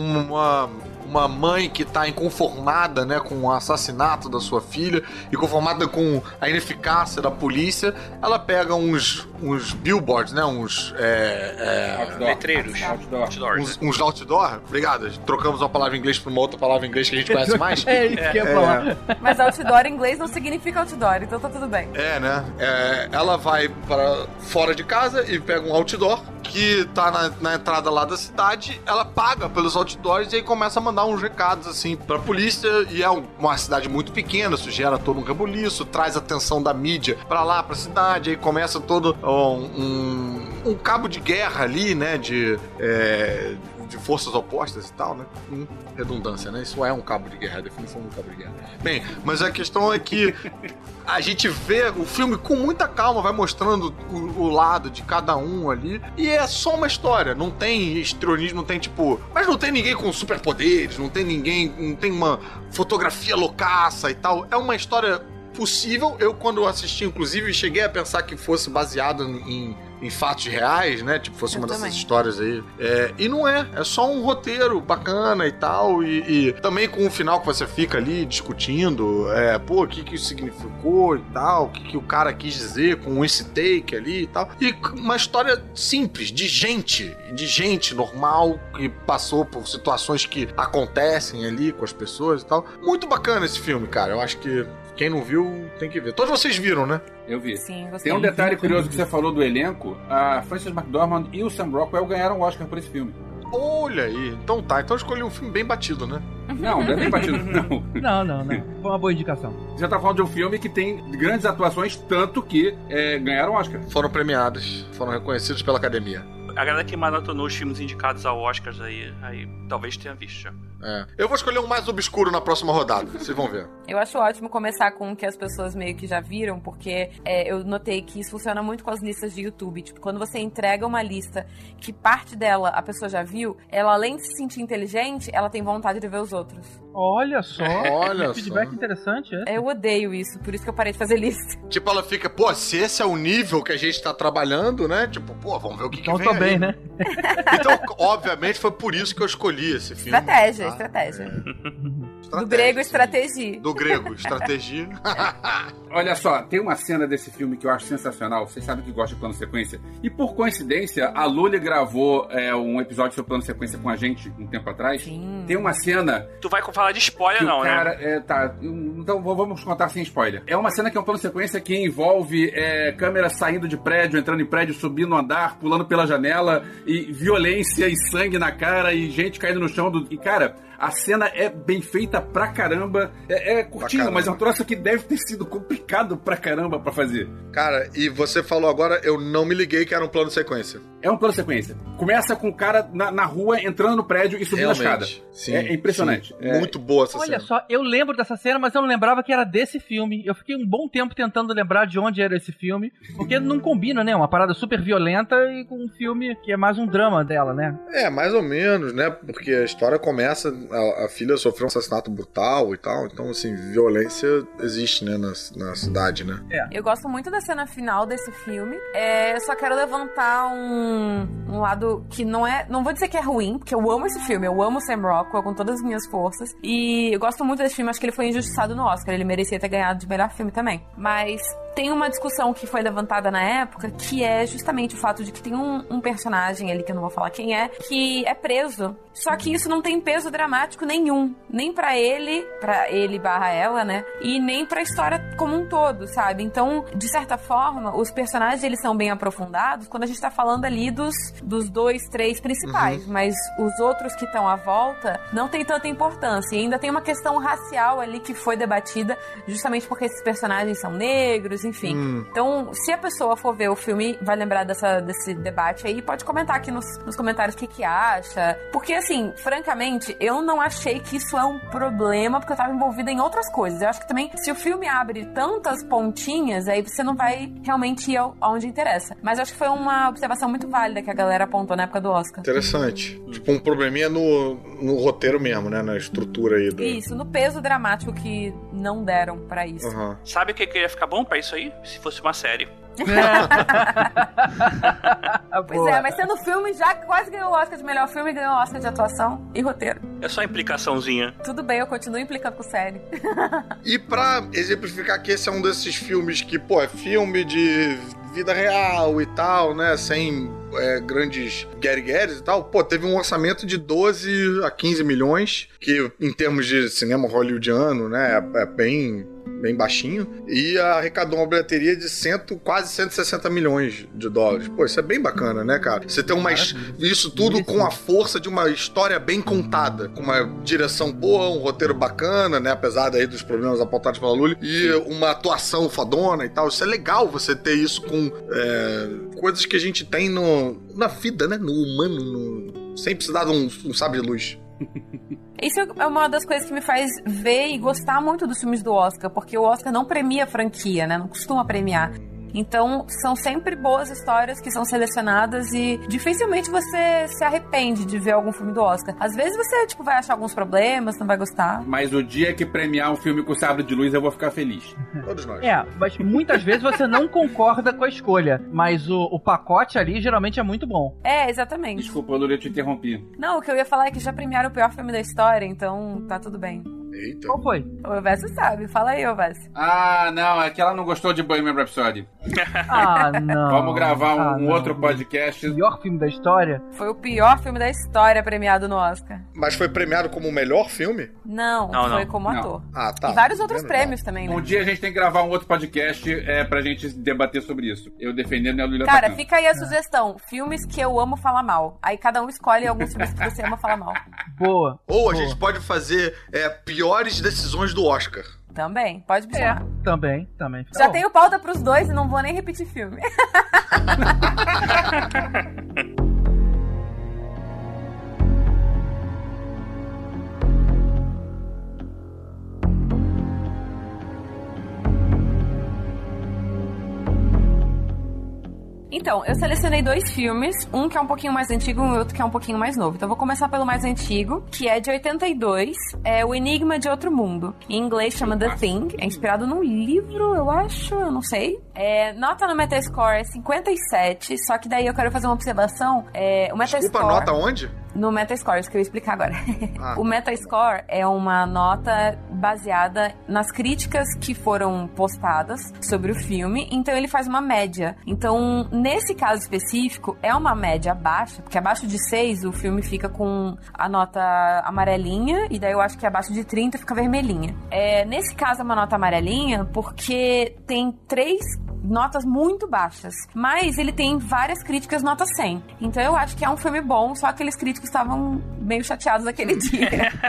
Speaker 4: uma mãe que tá inconformada, né, com o assassinato da sua filha e conformada com a ineficácia da polícia. Ela pega uns billboards, né, uns
Speaker 5: letreiros,
Speaker 4: uns outdoor. Obrigado, trocamos uma palavra em inglês por uma outra palavra em inglês que a gente conhece mais.
Speaker 3: É isso que eu ia falar.
Speaker 7: Mas outdoor em inglês não significa outdoor, então tá tudo bem.
Speaker 4: Né? Ela vai para fora de casa e pega um outdoor que tá na entrada lá da cidade. Ela paga pelos outdoors e aí começa a mandar uns recados, assim, pra polícia. E é uma cidade muito pequena, isso gera todo um rebuliço, traz a atenção da mídia pra lá, pra cidade. Aí começa todo um cabo de guerra ali, né, de forças opostas e tal, né? Redundância, né? Isso é um cabo de guerra, a definição do cabo de guerra. Bem, mas a questão é que a gente vê o filme com muita calma, vai mostrando o lado de cada um ali, e é só uma história, não tem histrionismo, não tem tipo... Mas não tem ninguém com superpoderes, não tem uma fotografia loucaça e tal. É uma história possível. Eu, quando assisti, inclusive, cheguei a pensar que fosse baseado em fatos reais, né? Tipo, fosse uma dessas histórias aí. E não é só um roteiro bacana e tal, e também com o final que você fica ali discutindo, o que isso significou e tal, o que o cara quis dizer com esse take ali e tal. E uma história simples, de gente normal, que passou por situações que acontecem ali com as pessoas e tal. Muito bacana esse filme, cara. Eu acho que quem não viu, tem que ver. Todos vocês viram, né?
Speaker 6: Eu vi.
Speaker 7: Sim, gostei.
Speaker 6: Tem um detalhe curioso que você falou do elenco. A Frances McDormand e o Sam Rockwell ganharam o Oscar por esse filme.
Speaker 4: Olha aí. Então tá. Então eu escolhi um filme bem batido, né?
Speaker 6: Não é bem batido, não.
Speaker 3: Não. Foi uma boa indicação.
Speaker 6: Você tá falando de um filme que tem grandes atuações, tanto que ganharam o Oscar.
Speaker 4: Foram premiados. Foram reconhecidos pela academia.
Speaker 5: A galera que maratonou os filmes indicados ao Oscars aí talvez tenha visto já.
Speaker 4: Eu vou escolher um mais obscuro na próxima rodada, vocês vão ver.
Speaker 7: Eu acho ótimo começar com o que as pessoas meio que já viram, porque eu notei que isso funciona muito com as listas de YouTube. Tipo, quando você entrega uma lista que parte dela a pessoa já viu, ela além de se sentir inteligente, ela tem vontade de ver os outros.
Speaker 3: Olha só.
Speaker 4: Olha
Speaker 3: feedback
Speaker 4: só.
Speaker 3: Interessante,
Speaker 7: Eu odeio isso, por isso que eu parei de fazer lista.
Speaker 4: Tipo, ela fica, se esse é o nível que a gente tá trabalhando, né? Tipo, vamos ver o que
Speaker 3: então
Speaker 4: vem aí.
Speaker 3: Bem, né?
Speaker 4: Então, obviamente, foi por isso que eu escolhi esse filme.
Speaker 7: Estratégia. Do grego, estratégia.
Speaker 4: Do grego, estratégia.
Speaker 6: Olha só, tem uma cena desse filme que eu acho sensacional. Vocês sabem que gosta de plano sequência. E por coincidência, a Lully gravou um episódio sobre plano sequência com a gente um tempo atrás.
Speaker 7: Sim.
Speaker 6: Tem uma cena...
Speaker 5: Tu vai falar de spoiler, não,
Speaker 6: cara,
Speaker 5: né?
Speaker 6: eu Então vamos contar sem spoiler. É uma cena que é um plano sequência que envolve câmera saindo de prédio, entrando em prédio, subindo no andar, pulando pela janela, e violência e sangue na cara e gente caindo no chão. E, cara, a cena é bem feita pra caramba. É curtinho, mas é um troço que deve ter sido complicado pra caramba pra fazer.
Speaker 4: Cara, e você falou agora, eu não me liguei que era um plano de sequência.
Speaker 6: É um plano de sequência. Começa com o cara na rua, entrando no prédio e subindo a escada.
Speaker 4: Sim,
Speaker 6: é impressionante.
Speaker 4: Muito boa essa cena.
Speaker 3: Olha só, eu lembro dessa cena, mas eu não lembrava que era desse filme. Eu fiquei um bom tempo tentando lembrar de onde era esse filme, porque não combina, né? Uma parada super violenta e com um filme que é mais um drama dela, né?
Speaker 4: Mais ou menos, né? Porque a história começa, a filha sofreu um assassinato brutal e tal, então, assim, violência existe, né, na cidade, né?
Speaker 7: Eu gosto muito da cena final desse filme. Eu só quero levantar um lado que não vou dizer que é ruim, porque eu amo esse filme, eu amo Sam Rockwell com todas as minhas forças, e eu gosto muito desse filme, acho que ele foi injustiçado no Oscar, ele merecia ter ganhado de melhor filme também, mas tem uma discussão que foi levantada na época, que é justamente o fato de que tem um personagem ali, que eu não vou falar quem é, que é preso. Só que isso não tem peso dramático nenhum. Nem pra ele / ela, né? E nem pra história como um todo, sabe? Então, de certa forma, os personagens, eles são bem aprofundados quando a gente tá falando ali dos 2, 3 principais. Mas os outros que estão à volta não tem tanta importância. E ainda tem uma questão racial ali que foi debatida justamente porque esses personagens são negros, enfim. Então, se a pessoa for ver o filme, vai lembrar desse debate aí, pode comentar aqui nos comentários o que acha. Porque, assim, francamente, eu não achei que isso é um problema, porque eu tava envolvida em outras coisas. Eu acho que também, se o filme abre tantas pontinhas, aí você não vai realmente ir aonde interessa. Mas eu acho que foi uma observação muito válida que a galera apontou na época do Oscar.
Speaker 4: Interessante. Tipo, um probleminha no roteiro mesmo, né? Na estrutura aí.
Speaker 7: Isso, no peso dramático que não deram pra isso.
Speaker 5: Sabe o que ia ficar bom pra isso aí? Se fosse uma série.
Speaker 7: Pois é, mas sendo filme, já quase ganhou o Oscar de melhor filme, ganhou o Oscar de atuação e roteiro.
Speaker 5: É só implicaçãozinha.
Speaker 7: Tudo bem, eu continuo implicando com série.
Speaker 4: E pra exemplificar que esse é um desses filmes que, pô, é filme de vida real e tal, né? Sem grandes guerigueres e tal. Pô, teve um orçamento de 12 a 15 milhões, que em termos de cinema hollywoodiano, né? É bem baixinho, e arrecadou uma bilheteria de quase 160 milhões de dólares. Pô, isso é bem bacana, né, cara? Você tem isso tudo com a força de uma história bem contada, com uma direção boa, um roteiro bacana, né, apesar daí dos problemas apontados pela Lully, e uma atuação fodona e tal. Isso é legal, você ter isso com coisas que a gente tem na vida, né, no humano, sem precisar de um sabre de luz.
Speaker 7: Isso é uma das coisas que me faz ver e gostar muito dos filmes do Oscar, porque o Oscar não premia franquia, né? Não costuma premiar. Então, são sempre boas histórias que são selecionadas e dificilmente você se arrepende de ver algum filme do Oscar. Às vezes você, vai achar alguns problemas, não vai gostar.
Speaker 6: Mas o dia que premiar um filme com sabre de luz, eu vou ficar feliz.
Speaker 4: Todos nós.
Speaker 3: Mas muitas vezes você não concorda com a escolha, mas o pacote ali geralmente é muito bom.
Speaker 7: Exatamente.
Speaker 6: Desculpa, Lula, eu te interrompi.
Speaker 7: Não, o que eu ia falar é que já premiaram o pior filme da história, então tá tudo bem.
Speaker 4: Eita.
Speaker 3: Qual foi?
Speaker 7: O Elvésio sabe. Fala aí, Elvésio.
Speaker 6: Não, é que ela não gostou de Bohemian Rhapsody.
Speaker 3: Não.
Speaker 6: Vamos gravar um outro podcast.
Speaker 3: O pior filme da história?
Speaker 7: Foi o pior filme da história premiado no Oscar.
Speaker 4: Mas foi premiado como o melhor filme?
Speaker 7: Não, foi como ator.
Speaker 4: Tá.
Speaker 7: E vários outros prêmios também, né?
Speaker 6: Um dia a gente tem que gravar um outro podcast pra gente debater sobre isso. Eu defendendo e a Lula
Speaker 7: Cara,
Speaker 6: atacando.
Speaker 7: fica aí a sugestão. Filmes que eu amo falar mal. Aí cada um escolhe alguns filmes que você ama falar mal.
Speaker 3: Boa.
Speaker 4: Ou a gente pode fazer piores decisões do Oscar.
Speaker 7: Também, pode me chamar.
Speaker 3: Também.
Speaker 7: Já tenho pauta pros dois e não vou nem repetir filme. Então, eu selecionei 2 filmes, um que é um pouquinho mais antigo e outro que é um pouquinho mais novo. Então eu vou começar pelo mais antigo, que é de 82, é O Enigma de Outro Mundo. Em inglês chama The Thing, é inspirado num livro, eu acho, eu não sei. Nota no Metascore é 57, só que daí eu quero fazer uma observação. O Metascore...
Speaker 4: Desculpa, nota onde?
Speaker 7: No Metascore, isso que eu ia explicar agora.
Speaker 4: Ah.
Speaker 7: O Metascore é uma nota baseada nas críticas que foram postadas sobre o filme, então ele faz uma média. Então, nesse caso específico, é uma média baixa, porque abaixo de 6 o filme fica com a nota amarelinha, e daí eu acho que abaixo de 30 fica vermelhinha. Nesse caso é uma nota amarelinha porque tem 3 notas muito baixas, mas ele tem várias críticas nota 100. Então eu acho que é um filme bom, só aqueles críticos estavam meio chateados naquele dia.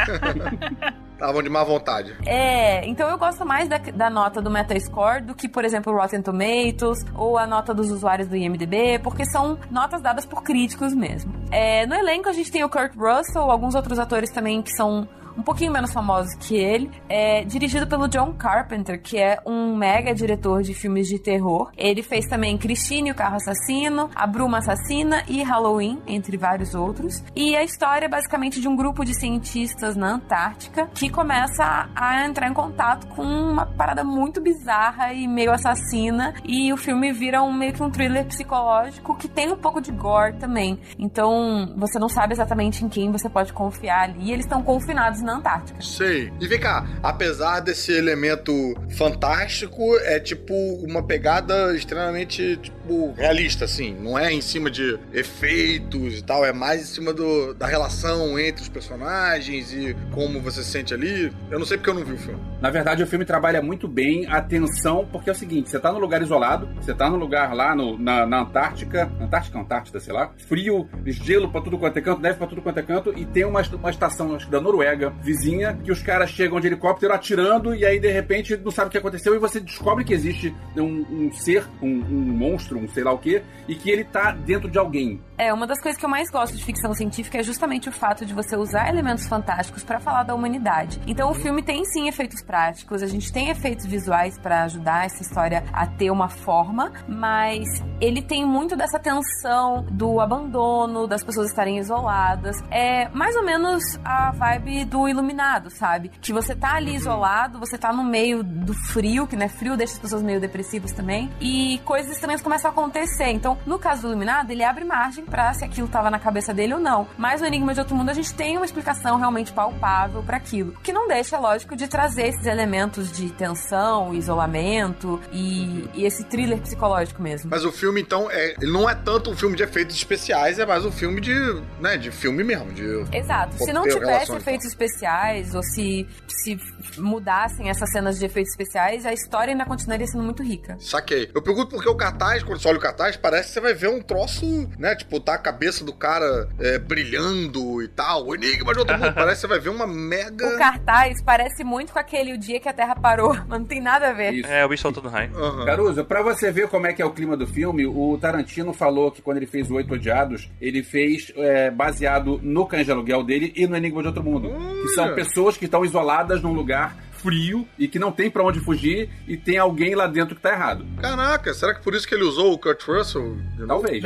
Speaker 4: Estavam de má vontade.
Speaker 7: Então eu gosto mais da nota do Metascore do que, por exemplo, o Rotten Tomatoes ou a nota dos usuários do IMDb, porque são notas dadas por críticos mesmo. No elenco a gente tem o Kurt Russell, alguns outros atores também que são um pouquinho menos famosos que ele, dirigido pelo John Carpenter, que é um mega diretor de filmes de terror. Ele fez também Christine, o Carro Assassino, A Bruma Assassina e Halloween, entre vários outros. E a história é basicamente de um grupo de cientistas na Antártica que começa a entrar em contato com uma parada muito bizarra e meio assassina, e o filme vira meio que um thriller psicológico que tem um pouco de gore também. Então você não sabe exatamente em quem você pode confiar ali. Eles estão confinados na Antártica.
Speaker 4: Sei. E vem cá, apesar desse elemento fantástico, é tipo uma pegada extremamente, tipo, realista, assim. Não é em cima de efeitos e tal, é mais em cima da relação entre os personagens e como você se sente ali. Eu não sei porque eu não vi o filme.
Speaker 6: Na verdade, o filme trabalha muito bem a tensão, porque é o seguinte, você tá num lugar isolado, você tá num lugar lá na Antártica, Antártida, sei lá, frio, gelo pra tudo quanto é canto, neve pra tudo quanto é canto, e tem uma estação, acho que da Noruega, vizinha, que os caras chegam de helicóptero atirando e aí de repente não sabe o que aconteceu e você descobre que existe um ser, um monstro, um sei lá o que, e que ele tá dentro de alguém.
Speaker 7: Uma das coisas que eu mais gosto de ficção científica é justamente o fato de você usar elementos fantásticos pra falar da humanidade. Então o filme tem sim efeitos práticos, a gente tem efeitos visuais pra ajudar essa história a ter uma forma, mas ele tem muito dessa tensão do abandono, das pessoas estarem isoladas. É mais ou menos a vibe do Iluminado, sabe? Que você tá ali isolado, você tá no meio do frio, que né, frio deixa as pessoas meio depressivas também, e coisas estranhas começam a acontecer. Então, no caso do Iluminado, ele abre margem pra se aquilo tava na cabeça dele ou não. Mas no Enigma de Outro Mundo a gente tem uma explicação realmente palpável pra aquilo, que não deixa, lógico, de trazer esses elementos de tensão, isolamento e esse thriller psicológico mesmo.
Speaker 4: Mas o filme, então, ele não é tanto um filme de efeitos especiais, é mais um filme de filme mesmo.
Speaker 7: Exato. Se não tivesse efeitos especiais, ou se mudassem essas cenas de efeitos especiais, a história ainda continuaria sendo muito rica.
Speaker 4: Saquei. Eu pergunto porque o cartaz, quando você olha o cartaz, parece que você vai ver um troço, né? Tipo, tá a cabeça do cara brilhando e tal. O Enigma de Outro Mundo. Parece que você vai ver uma mega...
Speaker 7: O cartaz parece muito com aquele O Dia que a Terra Parou, mas não tem nada a ver.
Speaker 6: Isso.
Speaker 5: O bicho soltando raio.
Speaker 4: Uhum.
Speaker 6: Caruso, pra você ver como é que é o clima do filme, o Tarantino falou que quando ele fez o 8 Odiados, ele fez baseado no Cães de Aluguel dele e no Enigma de Outro Mundo. Que são pessoas que estão isoladas num lugar frio e que não tem pra onde fugir e tem alguém lá dentro que tá errado.
Speaker 4: Caraca, será que por isso que ele usou o Kurt Russell?
Speaker 6: Talvez.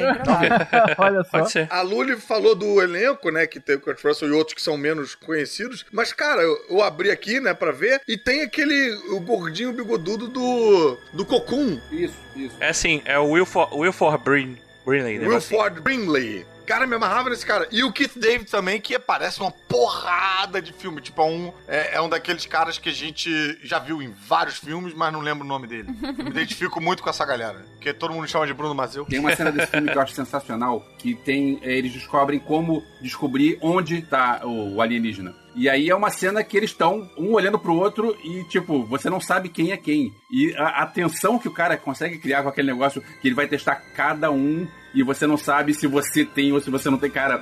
Speaker 3: Olha só.
Speaker 5: Pode ser.
Speaker 4: A Luli falou do elenco, né, que tem o Kurt Russell e outros que são menos conhecidos, mas, cara, eu abri aqui, né, pra ver, e tem o gordinho bigodudo do Cocoon.
Speaker 6: Isso.
Speaker 5: É assim, é o Wilford Brimley, né?
Speaker 4: Wilford Brimley. Cara, me amarrava nesse cara. E o Keith David também, que aparece uma porrada de filme. Tipo, é um daqueles caras que a gente já viu em vários filmes, mas não lembro o nome dele. Eu me identifico muito com essa galera. Porque todo mundo chama de Bruno Mazeu.
Speaker 6: Tem uma cena desse filme que eu acho sensacional, que eles descobrem como descobrir onde tá o alienígena. E aí é uma cena que eles estão um olhando pro outro e, tipo, você não sabe quem é quem. E a tensão que o cara consegue criar com aquele negócio, que ele vai testar cada um e você não sabe se você tem ou se você não tem. Cara,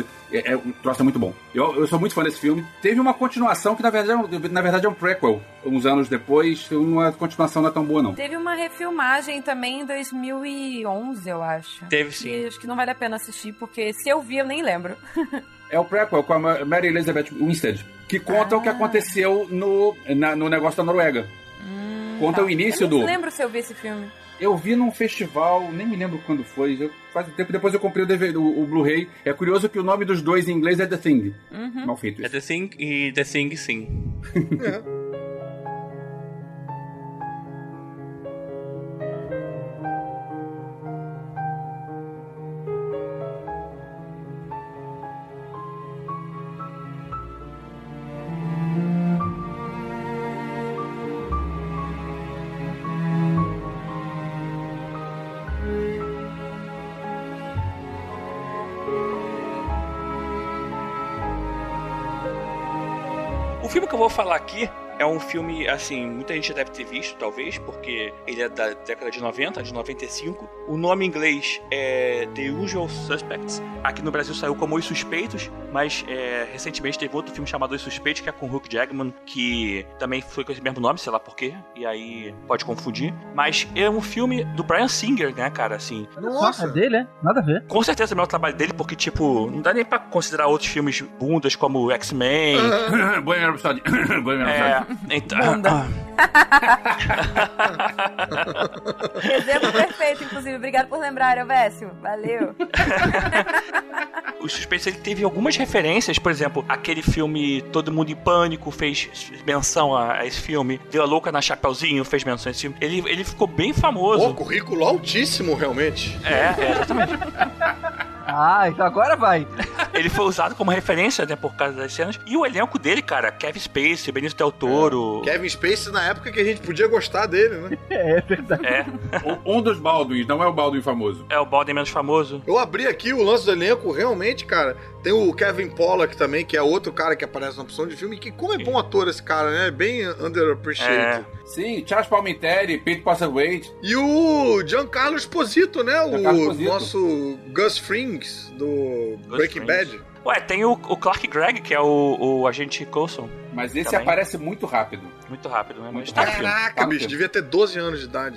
Speaker 6: o troço é muito bom. Eu sou muito fã desse filme. Teve uma continuação que, na verdade, é um prequel. Uns anos depois, uma continuação não é tão boa, não.
Speaker 7: Teve uma refilmagem também em 2011, eu acho.
Speaker 5: Teve, sim.
Speaker 7: E acho que não vale a pena assistir, porque se eu vi, eu nem lembro.
Speaker 6: É o prequel com a Mary Elizabeth Winstead, que conta o que aconteceu no negócio da Noruega. Conta o início
Speaker 7: eu não lembro se eu vi esse filme.
Speaker 6: Eu vi num festival, nem me lembro quando foi. Faz tempo, depois eu comprei o Blu-ray. É curioso que o nome dos dois em inglês é The Thing. Mal feito isso.
Speaker 5: É The Thing e The Thing, sim. filme que eu vou falar aqui é um filme, assim, muita gente já deve ter visto, talvez, porque ele é da década de 90, de 95. O nome em inglês é The Usual Suspects. Aqui no Brasil saiu como Os Suspeitos, mas recentemente teve outro filme chamado Os Suspeitos, que é com o Hugh Jackman, que também foi com esse mesmo nome, sei lá por quê, e aí pode confundir. Mas é um filme do Bryan Singer, né, cara, assim.
Speaker 3: Nossa, é dele, é? Nada a ver.
Speaker 5: Com certeza é o melhor trabalho dele, porque, tipo, não dá nem pra considerar outros filmes bundas como X-Men.
Speaker 6: Bohemian Rhapsody.
Speaker 5: Então...
Speaker 7: Exemplo perfeito, inclusive. Obrigado por lembrar, Elvésio. Valeu.
Speaker 5: Os Suspeitos, ele teve algumas referências, por exemplo, aquele filme Todo Mundo em Pânico fez menção a esse filme. Deu a Louca na Chapeuzinho fez menção a esse filme. Ele ficou bem famoso.
Speaker 4: Pô, currículo altíssimo, realmente.
Speaker 5: Exatamente.
Speaker 3: Então agora vai.
Speaker 5: Ele foi usado como referência, né, por causa das cenas. E o elenco dele, cara, Kevin Spacey, Benício Del Toro...
Speaker 4: Kevin Spacey na época que a gente podia gostar dele, né?
Speaker 3: É verdade.
Speaker 6: Um dos Baldwins, não é o Baldwin famoso.
Speaker 5: É o Baldwin menos famoso.
Speaker 4: Eu abri aqui o lance do elenco, realmente, cara. Tem o Kevin Pollak também, que é outro cara que aparece na opção de filme. Que como é bom ator esse cara, né? Bem underappreciated.
Speaker 6: Sim, Charles Palminteri, Pete Postlethwaite.
Speaker 4: E o Giancarlo Esposito, né?
Speaker 6: Giancarlo
Speaker 4: o nosso Gus Frings do Breaking Bad.
Speaker 5: Ué, tem o Clark Gregg, que é o agente Coulson.
Speaker 6: Mas esse
Speaker 5: também
Speaker 6: aparece muito rápido.
Speaker 5: Muito rápido, né? Mas
Speaker 4: Caraca, bicho, devia ter 12 anos de idade.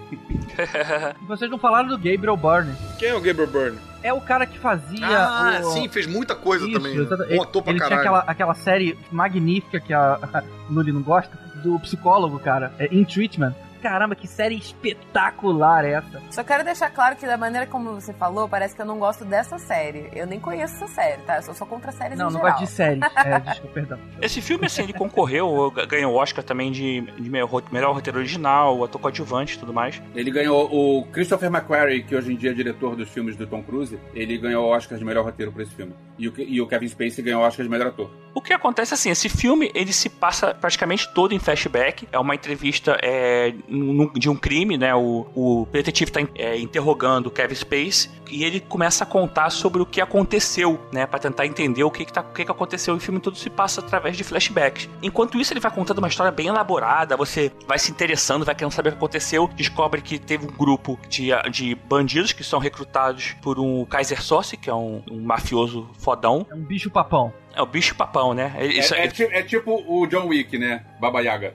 Speaker 3: Vocês não falaram do Gabriel Byrne.
Speaker 4: Quem é o Gabriel Byrne?
Speaker 3: É o cara que fazia...
Speaker 4: sim, fez muita coisa também.
Speaker 3: Exatamente.
Speaker 4: Bom ator pra
Speaker 3: ele
Speaker 4: caralho.
Speaker 3: tinha aquela série magnífica que a Luli não gosta, do psicólogo, cara. In Treatment. Caramba, que série espetacular essa.
Speaker 7: Só quero deixar claro que da maneira como você falou, parece que eu não gosto dessa série. Eu nem conheço essa série, tá? Eu sou contra séries em geral.
Speaker 3: Não gosto de série. Desculpa, perdão.
Speaker 5: Esse filme, assim, ele concorreu, ganhou o Oscar também de melhor roteiro original, ator coadjuvante e tudo mais.
Speaker 6: Ele ganhou o Christopher McQuarrie, que hoje em dia é diretor dos filmes do Tom Cruise, ele ganhou o Oscar de melhor roteiro por esse filme. E o Kevin Spacey ganhou o Oscar de melhor ator.
Speaker 5: O que acontece, assim, esse filme, ele se passa praticamente todo em flashback. É uma entrevista de um crime, né? O detetive está interrogando o Kevin Spacey e ele começa a contar sobre o que aconteceu, né? Pra tentar entender o que aconteceu. E o filme todo se passa através de flashbacks. Enquanto isso, ele vai contando uma história bem elaborada, você vai se interessando, vai querendo saber o que aconteceu, descobre que teve um grupo de bandidos que são recrutados por um Kaiser Soze, que é um mafioso fodão.
Speaker 3: É um bicho papão.
Speaker 5: É o bicho papão, né?
Speaker 6: É tipo o John Wick, né? Baba Yaga.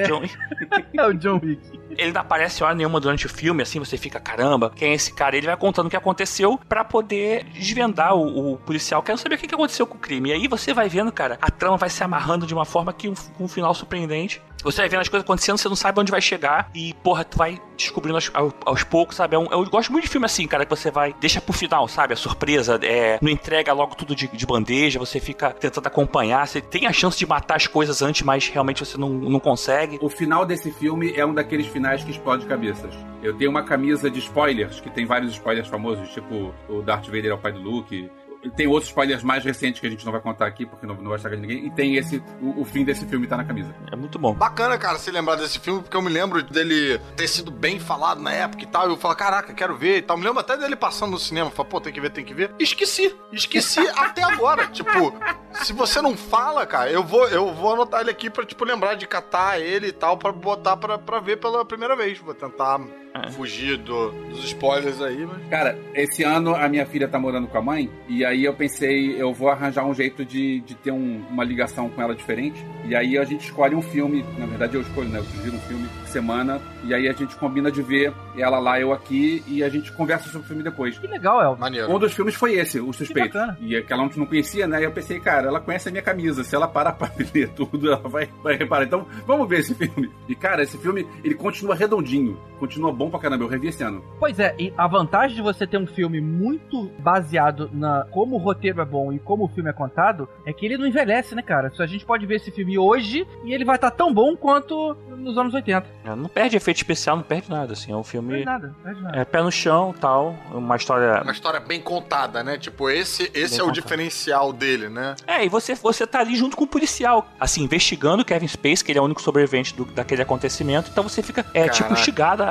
Speaker 3: É o John Wick.
Speaker 5: Ele não aparece hora nenhuma durante o filme, assim, você fica, caramba, quem é esse cara? Ele vai contando o que aconteceu pra poder desvendar o policial. Quero saber o que aconteceu com o crime. E aí você vai vendo, cara, a trama vai se amarrando de uma forma que um final surpreendente. Você vai vendo as coisas acontecendo, você não sabe onde vai chegar e, porra, tu vai descobrindo aos poucos, sabe? Eu gosto muito de filme assim, cara, que você deixa pro final, sabe? A surpresa, não entrega logo tudo de bandeja, você fica tentando acompanhar, você tem a chance de matar as coisas antes, mas realmente você não consegue.
Speaker 6: O final desse filme é um daqueles finais que explode cabeças. Eu tenho uma camisa de spoilers, que tem vários spoilers famosos, tipo o Darth Vader é o pai do Luke. Tem outros spoilers mais recentes que a gente não vai contar aqui, porque não vai estragar de ninguém. E tem o fim desse filme tá na camisa.
Speaker 5: É muito bom.
Speaker 4: Bacana, cara, se lembrar desse filme, porque eu me lembro dele ter sido bem falado na época e tal. Eu falo, caraca, quero ver e tal. Me lembro até dele passando no cinema. Falo, pô, tem que ver. Esqueci até agora. Tipo, se você não fala, cara, eu vou anotar ele aqui pra, tipo, lembrar de catar ele e tal, pra botar pra ver pela primeira vez. Vou tentar fugir dos spoilers aí, mas...
Speaker 6: Cara, esse ano a minha filha tá morando com a mãe, e aí eu pensei, eu vou arranjar um jeito de ter uma ligação com ela diferente, e aí a gente escolhe um filme, na verdade eu escolho, né, eu sugiro um filme por semana, e aí a gente combina de ver ela lá, eu aqui, e a gente conversa sobre o filme depois.
Speaker 3: Que legal, Elvis.
Speaker 4: Maneiro.
Speaker 6: Um dos filmes foi esse, O Suspeito. E aquela não conhecia, né, e eu pensei, cara, ela conhece a minha camisa, se ela parar pra ler tudo, ela vai reparar. Então, vamos ver esse filme. E cara, esse filme, ele continua redondinho, continua bom pra caramba, eu revi esse ano.
Speaker 3: Pois é, e a vantagem de você ter um filme muito baseado na como o roteiro é bom e como o filme é contado, é que ele não envelhece, né, cara? A gente pode ver esse filme hoje e ele vai estar tão bom quanto nos anos 80.
Speaker 5: Não perde efeito especial, não perde nada, assim, é um filme...
Speaker 3: Não perde nada.
Speaker 5: É pé no chão, tal, uma história...
Speaker 4: Uma história bem contada, né? Tipo, esse é o diferencial dele, né?
Speaker 5: E você tá ali junto com o policial, assim, investigando o Kevin Spacey, que ele é o único sobrevivente daquele acontecimento, então você fica, tipo, instigado a ele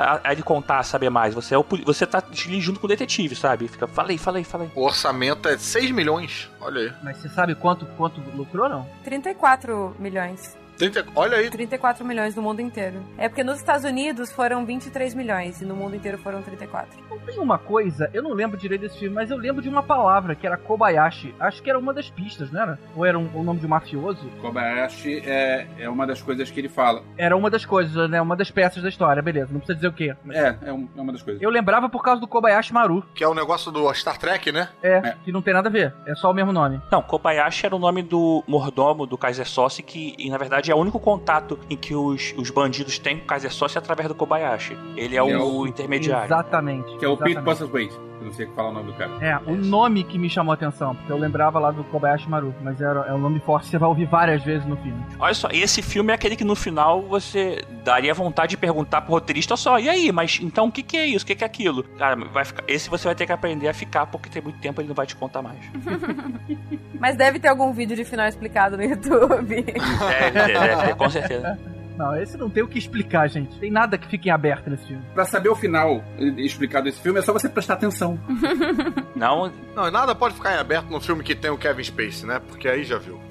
Speaker 5: contar, saber mais. Você tá junto com o detetive, sabe? Fica, falei.
Speaker 4: O orçamento é 6 milhões. Olha aí.
Speaker 3: Mas você sabe quanto lucrou, não?
Speaker 7: 34 milhões.
Speaker 4: Olha aí.
Speaker 7: 34 milhões no mundo inteiro. É porque nos Estados Unidos foram 23 milhões e no mundo inteiro foram 34.
Speaker 3: Não tem uma coisa, eu não lembro direito desse filme, mas eu lembro de uma palavra que era Kobayashi. Acho que era uma das pistas, não era? Ou era o nome de um mafioso?
Speaker 6: Kobayashi é uma das coisas que ele fala.
Speaker 3: Era uma das coisas, né? Uma das peças da história, beleza. Não precisa dizer o quê.
Speaker 6: É uma das coisas.
Speaker 3: Eu lembrava por causa do Kobayashi Maru.
Speaker 4: Que é o negócio do Star Trek, né?
Speaker 3: Que não tem nada a ver. É só o mesmo nome.
Speaker 5: Não, Kobayashi era o nome do mordomo do Kaiser Soze, que na verdade é o único contato em que os bandidos têm com o Kaiser Soze através do Kobayashi. Ele é o intermediário.
Speaker 3: Exatamente.
Speaker 6: Que é o Pete Postlethwaite. Eu não sei falar o nome do cara.
Speaker 3: O nome que me chamou a atenção, porque eu lembrava lá do Kobayashi Maru, mas é um nome forte que você vai ouvir várias vezes no filme.
Speaker 5: Olha só, esse filme é aquele que no final você daria vontade de perguntar pro roteirista só, e aí, mas então o que é isso? O que é aquilo? Cara, esse você vai ter que aprender a ficar, porque tem muito tempo ele não vai te contar mais.
Speaker 7: Mas deve ter algum vídeo de final explicado no YouTube.
Speaker 5: Deve ter, com certeza.
Speaker 3: Não, esse não tem o que explicar, gente. Tem nada que fique em aberto nesse filme.
Speaker 6: Pra saber o final explicado desse filme, é só você prestar atenção.
Speaker 5: Não,
Speaker 4: nada pode ficar em aberto num filme que tem o Kevin Spacey, né? Porque aí já viu.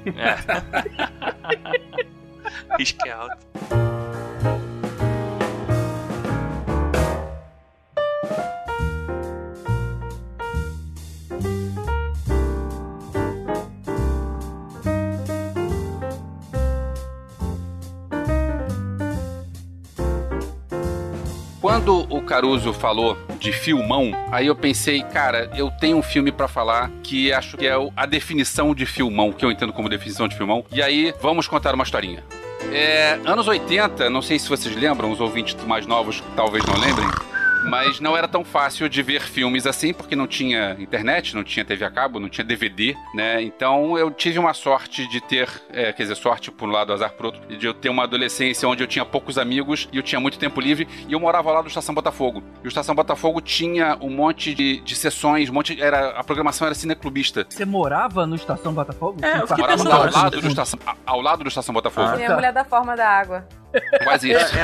Speaker 5: Risque alto.
Speaker 6: Quando o Caruso falou de filmão, aí eu pensei, cara, eu tenho um filme pra falar que acho que é a definição de filmão, que eu entendo como definição de filmão. E aí, vamos contar uma historinha. Anos 80, não sei se vocês lembram, os ouvintes mais novos talvez não lembrem, mas não era tão fácil de ver filmes assim, porque não tinha internet, não tinha TV a cabo, não tinha DVD, né? Então eu tive uma sorte de ter, quer dizer, sorte por um lado, azar por outro, de eu ter uma adolescência onde eu tinha poucos amigos e eu tinha muito tempo livre, e eu morava lá no Estação Botafogo. E o Estação Botafogo tinha um monte de sessões, a programação era cineclubista.
Speaker 3: Você morava no Estação Botafogo?
Speaker 5: Eu fiquei
Speaker 6: morava
Speaker 5: pensando
Speaker 6: ao lado do Estação Botafogo.
Speaker 7: Minha mulher da forma da água.
Speaker 6: Quase isso.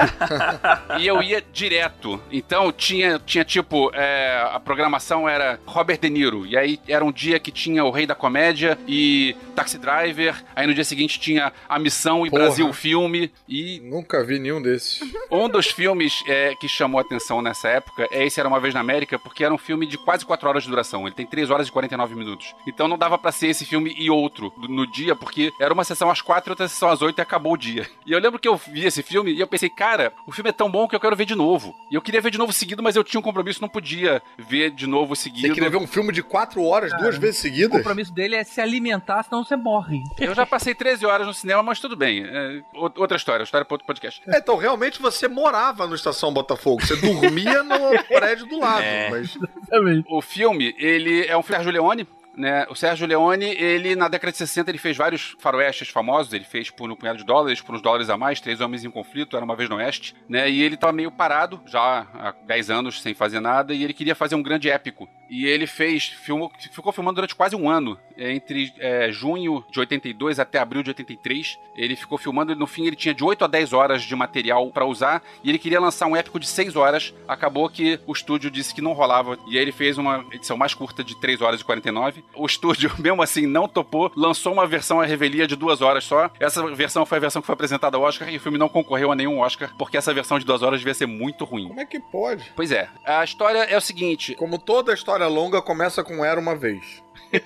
Speaker 6: E eu ia direto. Então tinha tipo, a programação era Robert De Niro. E aí era um dia que tinha O Rei da Comédia e Taxi Driver. Aí no dia seguinte tinha A Missão e Brasil Filme. E
Speaker 4: nunca vi nenhum desses.
Speaker 6: um dos filmes que chamou a atenção nessa época Esse Era Uma Vez na América, porque era um filme de quase 4 horas de duração. Ele tem 3 horas e 49 minutos. Então não dava pra ser esse filme e outro no dia, porque era uma sessão às 4 e outra sessão às 8 e acabou o dia. E eu lembro que eu vi esse filme e eu pensei, cara, o filme é tão bom que eu quero ver de novo. E eu queria ver de novo seguido, mas eu tinha um compromisso, não podia ver de novo seguido.
Speaker 4: Você queria ver um filme de 4 horas, 2 vezes seguidas?
Speaker 3: O compromisso dele é se alimentar, senão você morre.
Speaker 6: Eu já passei 13 horas no cinema, mas tudo bem. Outra história para outro podcast.
Speaker 4: Então, realmente você morava no Estação Botafogo. Você dormia no prédio do lado. Mas...
Speaker 6: O filme, ele é um filme do Sérgio Leone, né? O Sérgio Leone, ele na década de 60, ele fez vários faroestes famosos, ele fez por um punhado de dólares, por uns dólares a mais, 3 Homens em Conflito, Era Uma Vez no Oeste, né? E ele tava meio parado, já há 10 anos, sem fazer nada, e ele queria fazer um grande épico. E ele ficou filmando durante quase um ano, entre junho de 82 até abril de 83. Ele ficou filmando e no fim ele tinha de 8 a 10 horas de material pra usar, e ele queria lançar um épico de 6 horas. Acabou que o estúdio disse que não rolava, e aí ele fez uma edição mais curta de 3 horas e 49. O estúdio, mesmo assim, não topou, lançou uma versão à revelia de 2 horas só. Essa versão foi a versão que foi apresentada ao Oscar, e o filme não concorreu a nenhum Oscar, porque essa versão de 2 horas devia ser muito ruim.
Speaker 4: Como é que pode?
Speaker 6: Pois é, a história é o seguinte...
Speaker 4: Como toda história longa, começa com Era Uma Vez.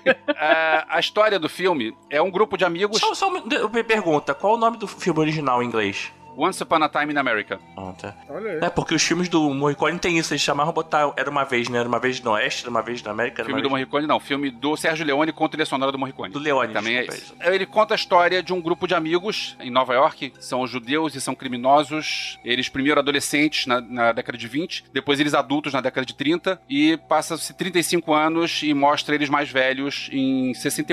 Speaker 6: A história do filme é um grupo de amigos...
Speaker 5: Só uma pergunta, qual o nome do filme original em inglês?
Speaker 6: Once Upon a Time in America.
Speaker 5: Tá.
Speaker 4: Olha aí.
Speaker 5: Porque os filmes do Morricone tem isso, eles chamavam botar Era Uma Vez, né? Era Uma Vez no Oeste, Era Uma Vez na América.
Speaker 6: Filme do Morricone não, filme do Sérgio Leone com trilha sonora do Morricone.
Speaker 5: Do Leone.
Speaker 6: Também é isso. Ele conta a história de um grupo de amigos em Nova York, são judeus e são criminosos. Eles primeiro adolescentes na década de 20, depois eles adultos na década de 30, e passa-se 35 anos e mostra eles mais velhos em 68.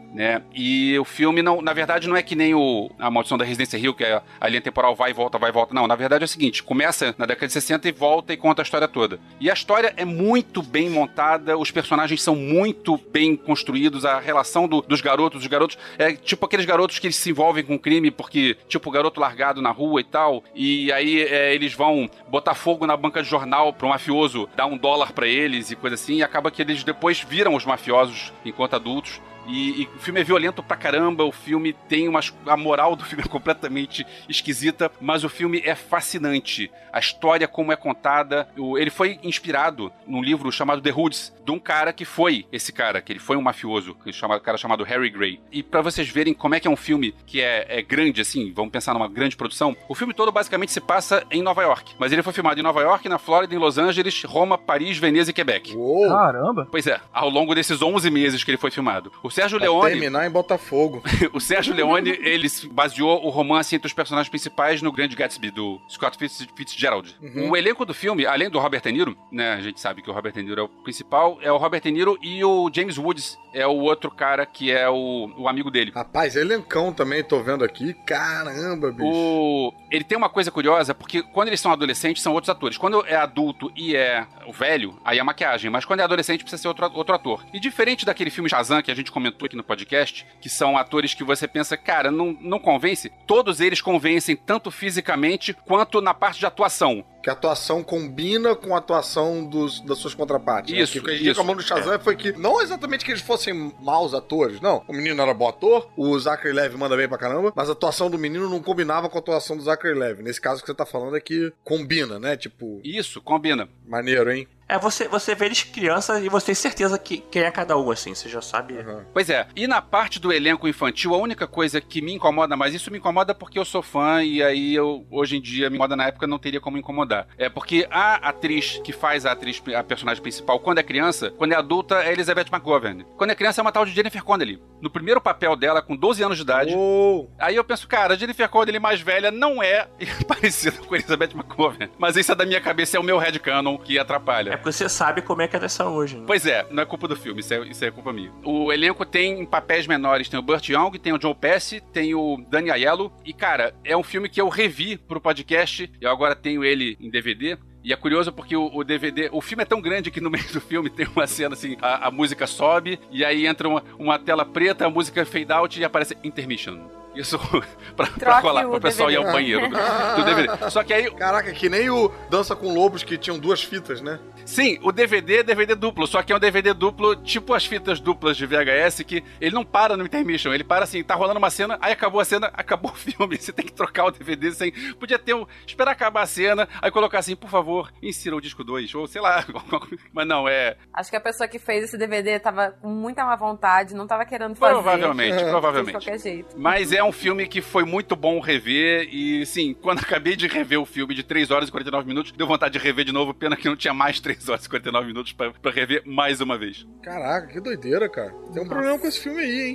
Speaker 6: né? E o filme, não, na verdade, não é que nem a Maldição da Residência Hill, que a linha temporal vai e volta. Não, na verdade é o seguinte, começa na década de 60 e volta e conta a história toda. E a história é muito bem montada, os personagens são muito bem construídos, a relação dos garotos, é tipo aqueles garotos que se envolvem com crime porque, tipo, o garoto largado na rua e tal, e aí eles vão botar fogo na banca de jornal pro mafioso dar $1 pra eles e coisa assim, e acaba que eles depois viram os mafiosos enquanto adultos. E o filme é violento pra caramba, o filme tem a moral do filme é completamente esquisita, mas o filme é fascinante. A história como é contada, ele foi inspirado num livro chamado The Hoods, de um cara que foi esse cara, que ele foi um mafioso, um cara chamado Harry Gray. E pra vocês verem como é que é um filme que é grande, assim, vamos pensar numa grande produção, o filme todo basicamente se passa em Nova York, mas ele foi filmado em Nova York, na Flórida, em Los Angeles, Roma, Paris, Veneza e Quebec.
Speaker 3: Uou. Caramba!
Speaker 6: Pois é, ao longo desses 11 meses que ele foi filmado. O Sérgio Leone...
Speaker 4: terminar em Botafogo.
Speaker 6: O Sérgio Leone, ele baseou o romance entre os personagens principais no Grande Gatsby, do Scott Fitzgerald. Uhum. O elenco do filme, além do Robert De Niro, né, a gente sabe que o Robert De Niro é o principal, é o Robert De Niro e o James Woods é o outro cara que é o amigo dele.
Speaker 4: Rapaz, elencão também, tô vendo aqui. Caramba, bicho.
Speaker 6: Ele tem uma coisa curiosa, porque quando eles são adolescentes, são outros atores. Quando é adulto e é o velho, aí é maquiagem. Mas quando é adolescente, precisa ser outro ator. E diferente daquele filme Shazam, que a gente comentou aqui no podcast, que são atores que você pensa, cara, não convence. Todos eles convencem, tanto fisicamente, quanto na parte de atuação.
Speaker 4: Que a atuação combina com a atuação das suas contrapartes.
Speaker 6: Isso,
Speaker 4: né? Que a gente reclamou no Shazam foi que, não exatamente que eles fossem maus atores, não. O menino era bom ator, o Zachary Levi manda bem pra caramba, mas a atuação do menino não combinava com a atuação do Zachary Levi. Nesse caso que você tá falando é que combina, né? Tipo...
Speaker 6: Isso, combina.
Speaker 4: Maneiro, hein?
Speaker 5: Você vê eles crianças e você tem certeza que quem é cada um, assim, você já sabe.
Speaker 6: Uhum. Pois é, e na parte do elenco infantil, a única coisa que me incomoda, mas isso me incomoda porque eu sou fã e aí hoje em dia, me incomoda na época, não teria como incomodar. É porque a atriz que faz a personagem principal, quando é criança, quando é adulta, é Elizabeth McGovern. Quando é criança, é uma tal de Jennifer Connelly. No primeiro papel dela, com 12 anos de idade. Aí eu penso, cara, a Jennifer Connelly mais velha não é parecida com a Elizabeth McGovern. Mas isso é da minha cabeça, é o meu headcanon que atrapalha.
Speaker 5: É porque você sabe como é que elas são hoje, né?
Speaker 6: Pois é, não é culpa do filme, isso é culpa minha. O elenco tem papéis menores, tem o Burt Young, tem o Joe Pesci, tem o Danny Aiello. E, cara, é um filme que eu revi pro podcast, eu agora tenho ele em DVD. E é curioso porque o DVD... O filme é tão grande que no meio do filme tem uma cena assim, a música sobe, e aí entra uma tela preta, a música fade out e aparece intermission. Isso pra rolar, pro pessoal ir ao banheiro do DVD. Só que aí...
Speaker 4: Caraca, que nem o Dança com Lobos, que tinham 2 fitas, né?
Speaker 6: Sim, o DVD é DVD duplo, só que é um DVD duplo tipo as fitas duplas de VHS, que ele não para no intermission, ele para assim, tá rolando uma cena, aí acabou a cena, acabou o filme, você tem que trocar o DVD sem... Podia ter esperar acabar a cena, aí colocar assim, por favor, insira o disco 2, ou sei lá, mas não, é...
Speaker 7: Acho que a pessoa que fez esse DVD tava com muita má vontade, não tava querendo fazer.
Speaker 6: Provavelmente.
Speaker 7: De qualquer jeito.
Speaker 6: Mas é um filme que foi muito bom rever, e sim, quando acabei de rever o filme de 3 horas e 49 minutos, deu vontade de rever de novo, pena que não tinha mais 3 horas e 49 minutos pra rever mais uma vez.
Speaker 4: Caraca, que doideira, cara. Tem um problema com esse filme aí, hein?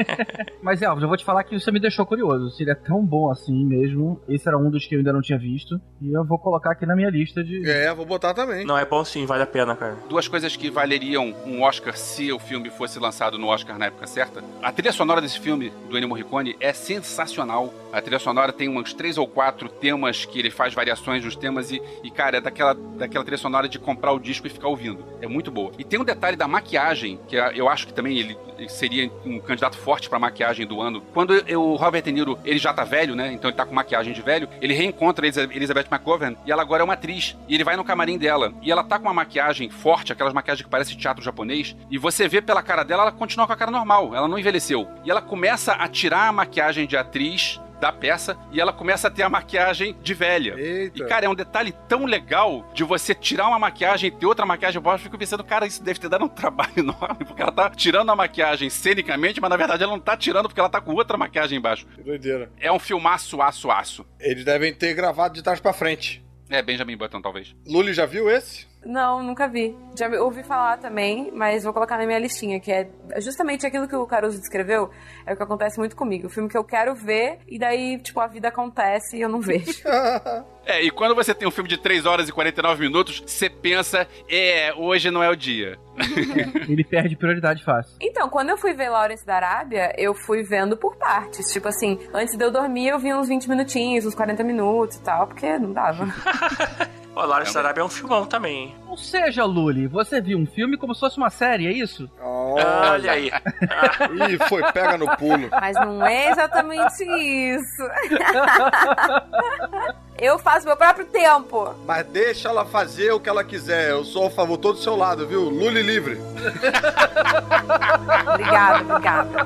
Speaker 3: Mas, Elvis, eu vou te falar que você me deixou curioso. Se ele é tão bom assim mesmo, esse era um dos que eu ainda não tinha visto, e eu vou colocar aqui na minha lista de...
Speaker 4: vou botar também.
Speaker 5: Não, é bom sim, vale a pena, cara.
Speaker 6: 2 coisas que valeriam um Oscar se o filme fosse lançado no Oscar na época certa. A trilha sonora desse filme, do Ennio Morricone, é sensacional. A trilha sonora tem uns 3 ou 4 temas que ele faz variações dos temas e cara, é daquela trilha sonora de comprar o disco e ficar ouvindo. É muito boa. E tem um detalhe da maquiagem, que eu acho que também ele seria um candidato forte pra maquiagem do ano. Quando o Robert De Niro, ele já tá velho, né? Então ele tá com maquiagem de velho, ele reencontra a Elizabeth McGovern e ela agora é uma atriz. E ele vai no camarim dela e ela tá com uma maquiagem forte, aquelas maquiagens que parecem teatro japonês, e você vê pela cara dela, ela continua com a cara normal, ela não envelheceu. E ela começa a tirar a maquiagem de atriz da peça e ela começa a ter a maquiagem de velha.
Speaker 4: Eita.
Speaker 6: E, cara, é um detalhe tão legal de você tirar uma maquiagem e ter outra maquiagem. Eu fico pensando, cara, isso deve ter dado um trabalho enorme, porque ela tá tirando a maquiagem cenicamente, mas na verdade ela não tá tirando porque ela tá com outra maquiagem embaixo.
Speaker 4: Que doideira.
Speaker 6: É um filmaço, aço.
Speaker 4: Eles devem ter gravado de trás pra frente.
Speaker 6: Benjamin Button, talvez.
Speaker 4: Lully já viu esse?
Speaker 7: Não, nunca vi. Já ouvi falar também, mas vou colocar na minha listinha, que é justamente aquilo que o Caruso descreveu, é o que acontece muito comigo. O filme que eu quero ver, e daí, tipo, a vida acontece e eu não vejo.
Speaker 6: E quando você tem um filme de 3 horas e 49 minutos, você pensa, hoje não é o dia.
Speaker 3: Ele perde prioridade fácil.
Speaker 7: Então, quando eu fui ver Lawrence da Arábia, eu fui vendo por partes. Tipo assim, antes de eu dormir, eu vi uns 20 minutinhos, uns 40 minutos e tal, porque não dava.
Speaker 5: O Lawrence da Arábia é um filmão também, hein?
Speaker 3: Ou seja, Luli, você viu um filme como se fosse uma série, é isso?
Speaker 5: Olha aí.
Speaker 4: Ih, pega no pulo.
Speaker 7: Mas não é exatamente isso. Eu faço meu próprio tempo.
Speaker 4: Mas deixa ela fazer o que ela quiser. Eu sou a favor, tô do seu lado, viu? Luli livre.
Speaker 7: Obrigada.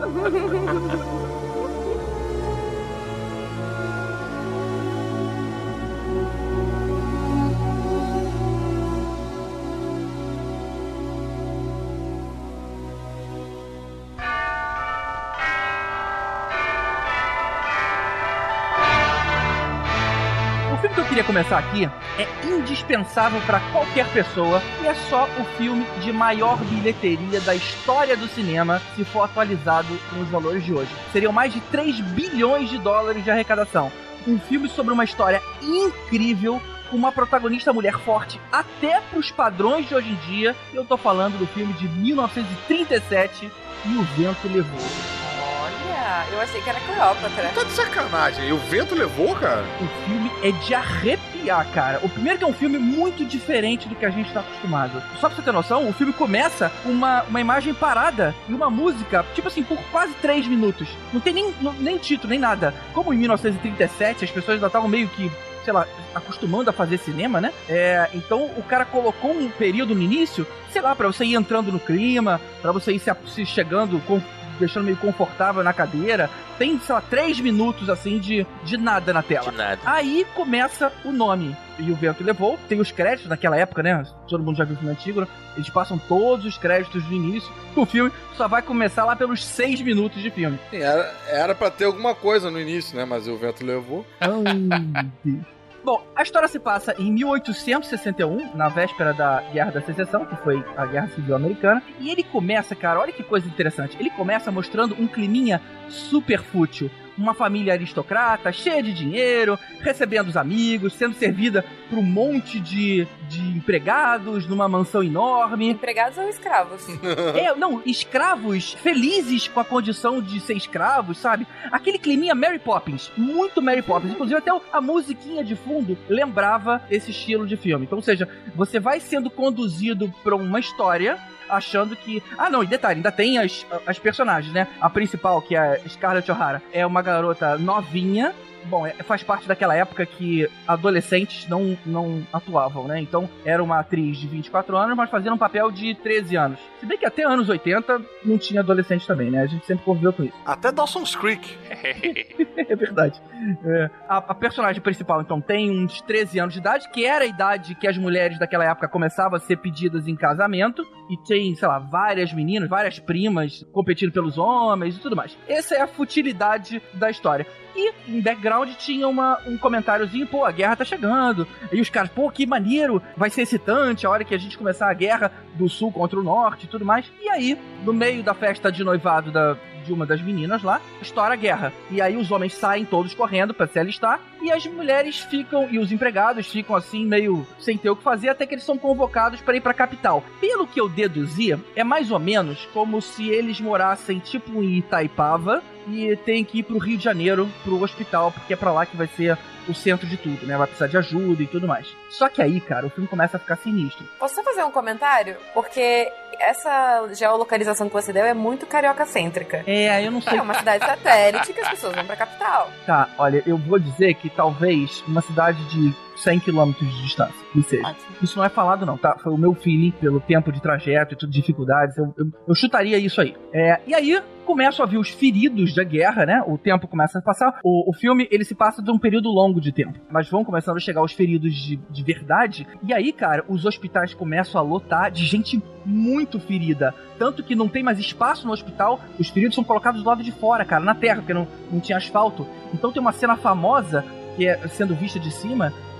Speaker 3: O filme que eu queria começar aqui é indispensável para qualquer pessoa e é só o filme de maior bilheteria da história do cinema se for atualizado com os valores de hoje. Seriam mais de 3 bilhões de dólares de arrecadação. Um filme sobre uma história incrível, com uma protagonista mulher forte até pros padrões de hoje em dia. Eu tô falando do filme de 1937, E o Vento Levou.
Speaker 7: Eu achei que era Cleópatra.
Speaker 4: Tá de sacanagem. E o vento levou, cara?
Speaker 3: O filme é de arrepiar, cara. O primeiro que é um filme muito diferente do que a gente tá acostumado. Só pra você ter noção, o filme começa com uma imagem parada e uma música, tipo assim, por quase 3 minutos. Não tem nem título, nem nada. Como em 1937, as pessoas ainda estavam meio que, sei lá, acostumando a fazer cinema, né? Então o cara colocou um período no início, sei lá, pra você ir entrando no clima, pra você ir se chegando deixando meio confortável na cadeira. Tem, sei lá, 3 minutos, assim, de nada na tela.
Speaker 5: De nada.
Speaker 3: Aí começa o nome. E o Vento Levou. Tem os créditos naquela época, né? Todo mundo já viu o filme antigo, né? Eles passam todos os créditos do início. O filme só vai começar lá pelos 6 minutos de filme.
Speaker 4: Sim, era pra ter alguma coisa no início, né? Mas o vento levou.
Speaker 3: Ai, Deus. Bom, a história se passa em 1861, na véspera da Guerra da Secessão, que foi a Guerra Civil Americana. E ele começa, cara, olha que coisa interessante. Ele começa mostrando um climinha super fútil. Uma família aristocrata, cheia de dinheiro, recebendo os amigos, sendo servida por um monte de empregados numa mansão enorme.
Speaker 7: Empregados ou escravos?
Speaker 3: Escravos felizes com a condição de ser escravos, sabe? Aquele climinha Mary Poppins, muito Mary Poppins. Inclusive até a musiquinha de fundo lembrava esse estilo de filme. Então, ou seja, você vai sendo conduzido para uma história achando que... Ah, não, e detalhe, ainda tem as personagens, né? A principal, que é a Scarlett O'Hara, é uma garota novinha. Bom, faz parte daquela época que adolescentes não atuavam, né? Então, era uma atriz de 24 anos, mas fazia um papel de 13 anos. Se bem que até anos 80 não tinha adolescente também, né? A gente sempre conviveu com isso.
Speaker 4: Até Dawson's Creek.
Speaker 3: É verdade. A personagem principal, então, tem uns 13 anos de idade, que era a idade que as mulheres daquela época começavam a ser pedidas em casamento. E tem, sei lá, várias meninas, várias primas competindo pelos homens e tudo mais. Essa é a futilidade da história. E em background tinha um comentáriozinho, pô, a guerra tá chegando. Aí os caras, pô, que maneiro, vai ser excitante a hora que a gente começar a guerra do sul contra o norte e tudo mais. E aí, no meio da festa de noivado de uma das meninas lá, estoura a guerra. E aí os homens saem todos correndo pra se alistar, e as mulheres ficam, e os empregados ficam assim, meio sem ter o que fazer, até que eles são convocados pra ir pra capital. Pelo que eu deduzia, é mais ou menos como se eles morassem tipo em Itaipava, e tem que ir pro Rio de Janeiro, pro hospital, porque é pra lá que vai ser o centro de tudo, né? Vai precisar de ajuda e tudo mais. Só que aí, cara, o filme começa a ficar sinistro.
Speaker 7: Posso só fazer um comentário? Porque essa geolocalização que você deu é muito carioca-cêntrica.
Speaker 3: Eu não sei.
Speaker 7: É uma cidade satélite que as pessoas vão pra capital.
Speaker 3: Tá, olha, eu vou dizer que talvez uma cidade de 100 km de distância, que seja.
Speaker 7: Ótimo.
Speaker 3: Isso não é falado não, tá? Foi o meu feeling, pelo tempo de trajeto e tudo, dificuldades, eu chutaria isso aí. E aí, começam a vir os feridos da guerra, né? O tempo começa a passar. O filme, ele se passa de um período longo de tempo. Mas vão começando a chegar os feridos de verdade. E aí, cara, os hospitais começam a lotar de gente muito ferida. Tanto que não tem mais espaço no hospital. Os feridos são colocados do lado de fora, cara, na terra, porque não tinha asfalto. Então tem uma cena famosa, que é sendo vista de cima,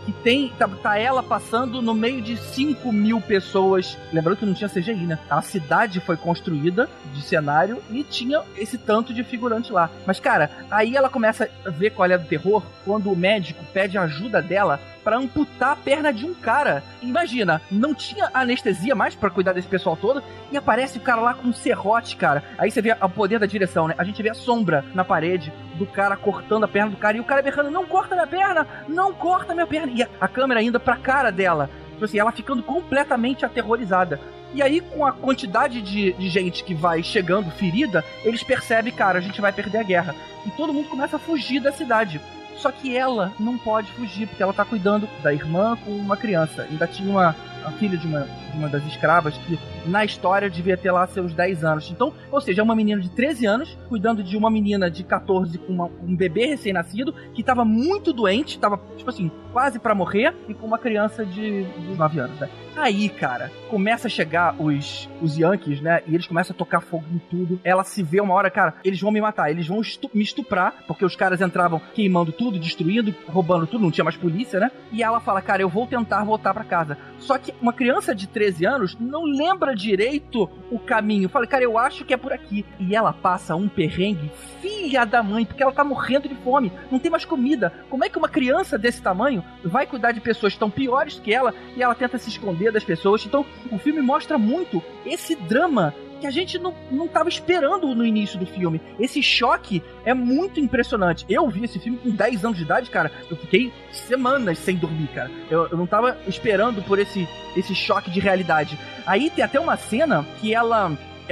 Speaker 3: que tem... Tá ela passando no meio de 5 mil pessoas. Lembrando que não tinha CGI, né? A cidade foi construída de cenário e tinha esse tanto de figurante lá. Mas, cara, aí ela começa a ver qual é do terror quando o médico pede ajuda dela pra amputar a perna de um cara. Imagina, não tinha anestesia mais pra cuidar desse pessoal todo e aparece o cara lá com um serrote, cara. Aí você vê o poder da direção, né? A gente vê a sombra na parede do cara cortando a perna do cara e o cara berrando, não corta minha perna, não corta minha perna. E a câmera indo pra cara dela. Tipo assim, ela ficando completamente aterrorizada. E aí, com a quantidade de gente que vai chegando ferida, eles percebem, cara, a gente vai perder a guerra. E todo mundo começa a fugir da cidade. Só que ela não pode fugir, porque ela tá cuidando da irmã com uma criança. Ainda tinha a filha de uma das escravas que, na história, devia ter lá seus 10 anos. Então, ou seja, é uma menina de 13 anos, cuidando de uma menina de 14 com um bebê recém-nascido, que tava muito doente, tava, tipo assim, quase pra morrer, e com uma criança de 9 anos, né? Aí, cara, começa a chegar os Yankees, né? E eles começam a tocar fogo em tudo. Ela se vê uma hora, cara, eles vão me matar, eles vão me estuprar, porque os caras entravam queimando tudo, destruindo, roubando tudo, não tinha mais polícia, né? E ela fala, cara, eu vou tentar voltar pra casa. Só que uma criança de 13 anos não lembra direito o caminho. Fala, cara, eu acho que é por aqui. E ela passa um perrengue, filha da mãe, porque ela tá morrendo de fome, não tem mais comida. Como é que uma criança desse tamanho vai cuidar de pessoas tão piores que ela e ela tenta se esconder das pessoas? Então, o filme mostra muito esse drama que a gente não tava esperando no início do filme. Esse choque é muito impressionante. Eu vi esse filme com 10 anos de idade, cara. Eu fiquei semanas sem dormir, cara. Eu não tava esperando por esse choque de realidade. Aí tem até uma cena que ela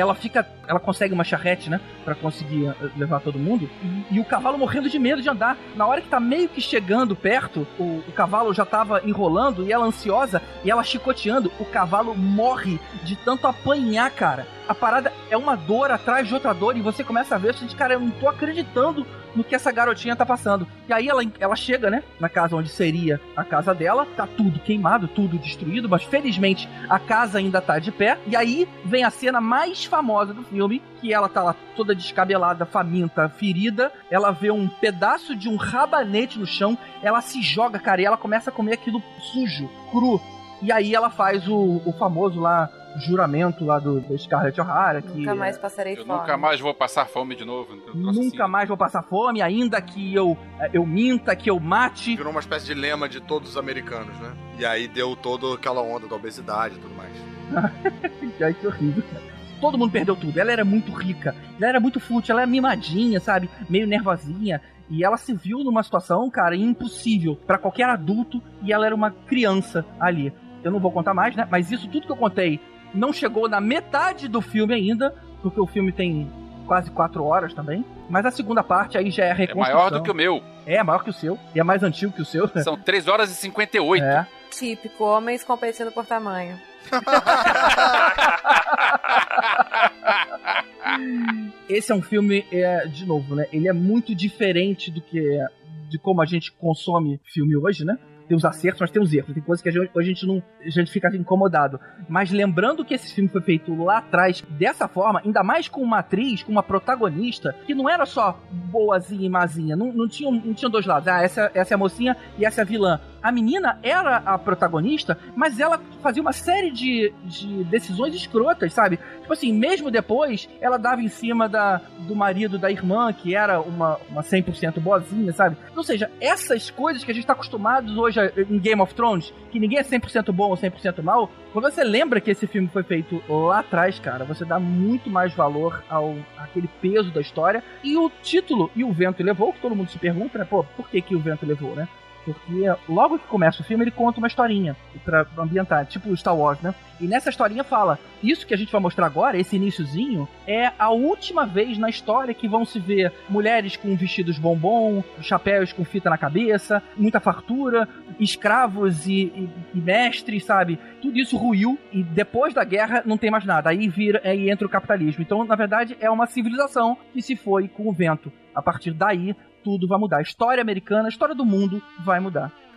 Speaker 3: consegue uma charrete, né? Pra conseguir levar todo mundo. E o cavalo morrendo de medo de andar. Na hora que tá meio que chegando perto, o cavalo já tava enrolando e ela ansiosa e ela chicoteando. O cavalo morre de tanto apanhar, cara. A parada é uma dor atrás de outra dor e você começa a ver, gente, cara, eu não tô acreditando no que essa garotinha tá passando. E aí ela chega, né, na casa onde seria a casa dela, tá tudo queimado, tudo destruído, mas felizmente a casa ainda tá de pé. E aí vem a cena mais famosa do filme, que ela tá lá toda descabelada, faminta, ferida, ela vê um pedaço de um rabanete no chão, ela se joga, cara, e ela começa a comer aquilo sujo, cru. E aí ela faz o famoso lá, juramento lá do Scarlett O'Hara, que
Speaker 7: nunca mais passarei fome.
Speaker 6: Nunca mais vou passar fome de novo.
Speaker 3: Nunca mais vou passar fome, ainda que eu minta, que eu mate.
Speaker 4: Virou uma espécie de lema de todos os americanos, né? E aí deu toda aquela onda da obesidade e tudo mais.
Speaker 3: Ai, que horrível, cara. Todo mundo perdeu tudo. Ela era muito rica, ela era muito fútil, ela era mimadinha, sabe? Meio nervosinha. E ela se viu numa situação, cara, impossível pra qualquer adulto, e ela era uma criança ali. Eu não vou contar mais, né? Mas isso tudo que eu contei não chegou na metade do filme ainda, porque o filme tem quase 4 horas também. Mas a segunda parte aí já é a reconstrução.
Speaker 6: É maior do que o meu.
Speaker 3: É maior que o seu. E é mais antigo que o seu.
Speaker 6: São 3 horas e 58.
Speaker 3: É.
Speaker 7: Típico, homens competindo por tamanho.
Speaker 3: Esse é um filme, de novo, né? Ele é muito diferente de como a gente consome filme hoje, né? Tem os acertos, mas tem os erros. Tem coisas que a gente fica incomodado. Mas lembrando que esse filme foi feito lá atrás, dessa forma, ainda mais com uma atriz, com uma protagonista, que não era só boazinha e mazinha. Não tinham dois lados. Ah, essa é a mocinha e essa é a vilã. A menina era a protagonista, mas ela fazia uma série de decisões escrotas, sabe? Tipo assim, mesmo depois, ela dava em cima do marido da irmã, que era uma 100% boazinha, sabe? Ou seja, essas coisas que a gente tá acostumado hoje em Game of Thrones, que ninguém é 100% bom ou 100% mal, quando você lembra que esse filme foi feito lá atrás, cara, você dá muito mais valor àquele peso da história. E o título, E o Vento Levou, que todo mundo se pergunta, né? Pô, por que o vento levou, né? Porque logo que começa o filme, ele conta uma historinha pra ambientar, tipo Star Wars, né? E nessa historinha fala, isso que a gente vai mostrar agora, esse iniciozinho, é a última vez na história que vão se ver mulheres com vestidos bombom, chapéus com fita na cabeça, muita fartura, escravos e mestres, sabe? Tudo isso ruiu e depois da guerra não tem mais nada. Aí entra o capitalismo. Então, na verdade, é uma civilização que se foi com o vento. A partir daí, tudo vai mudar. A história americana, a história do mundo vai mudar.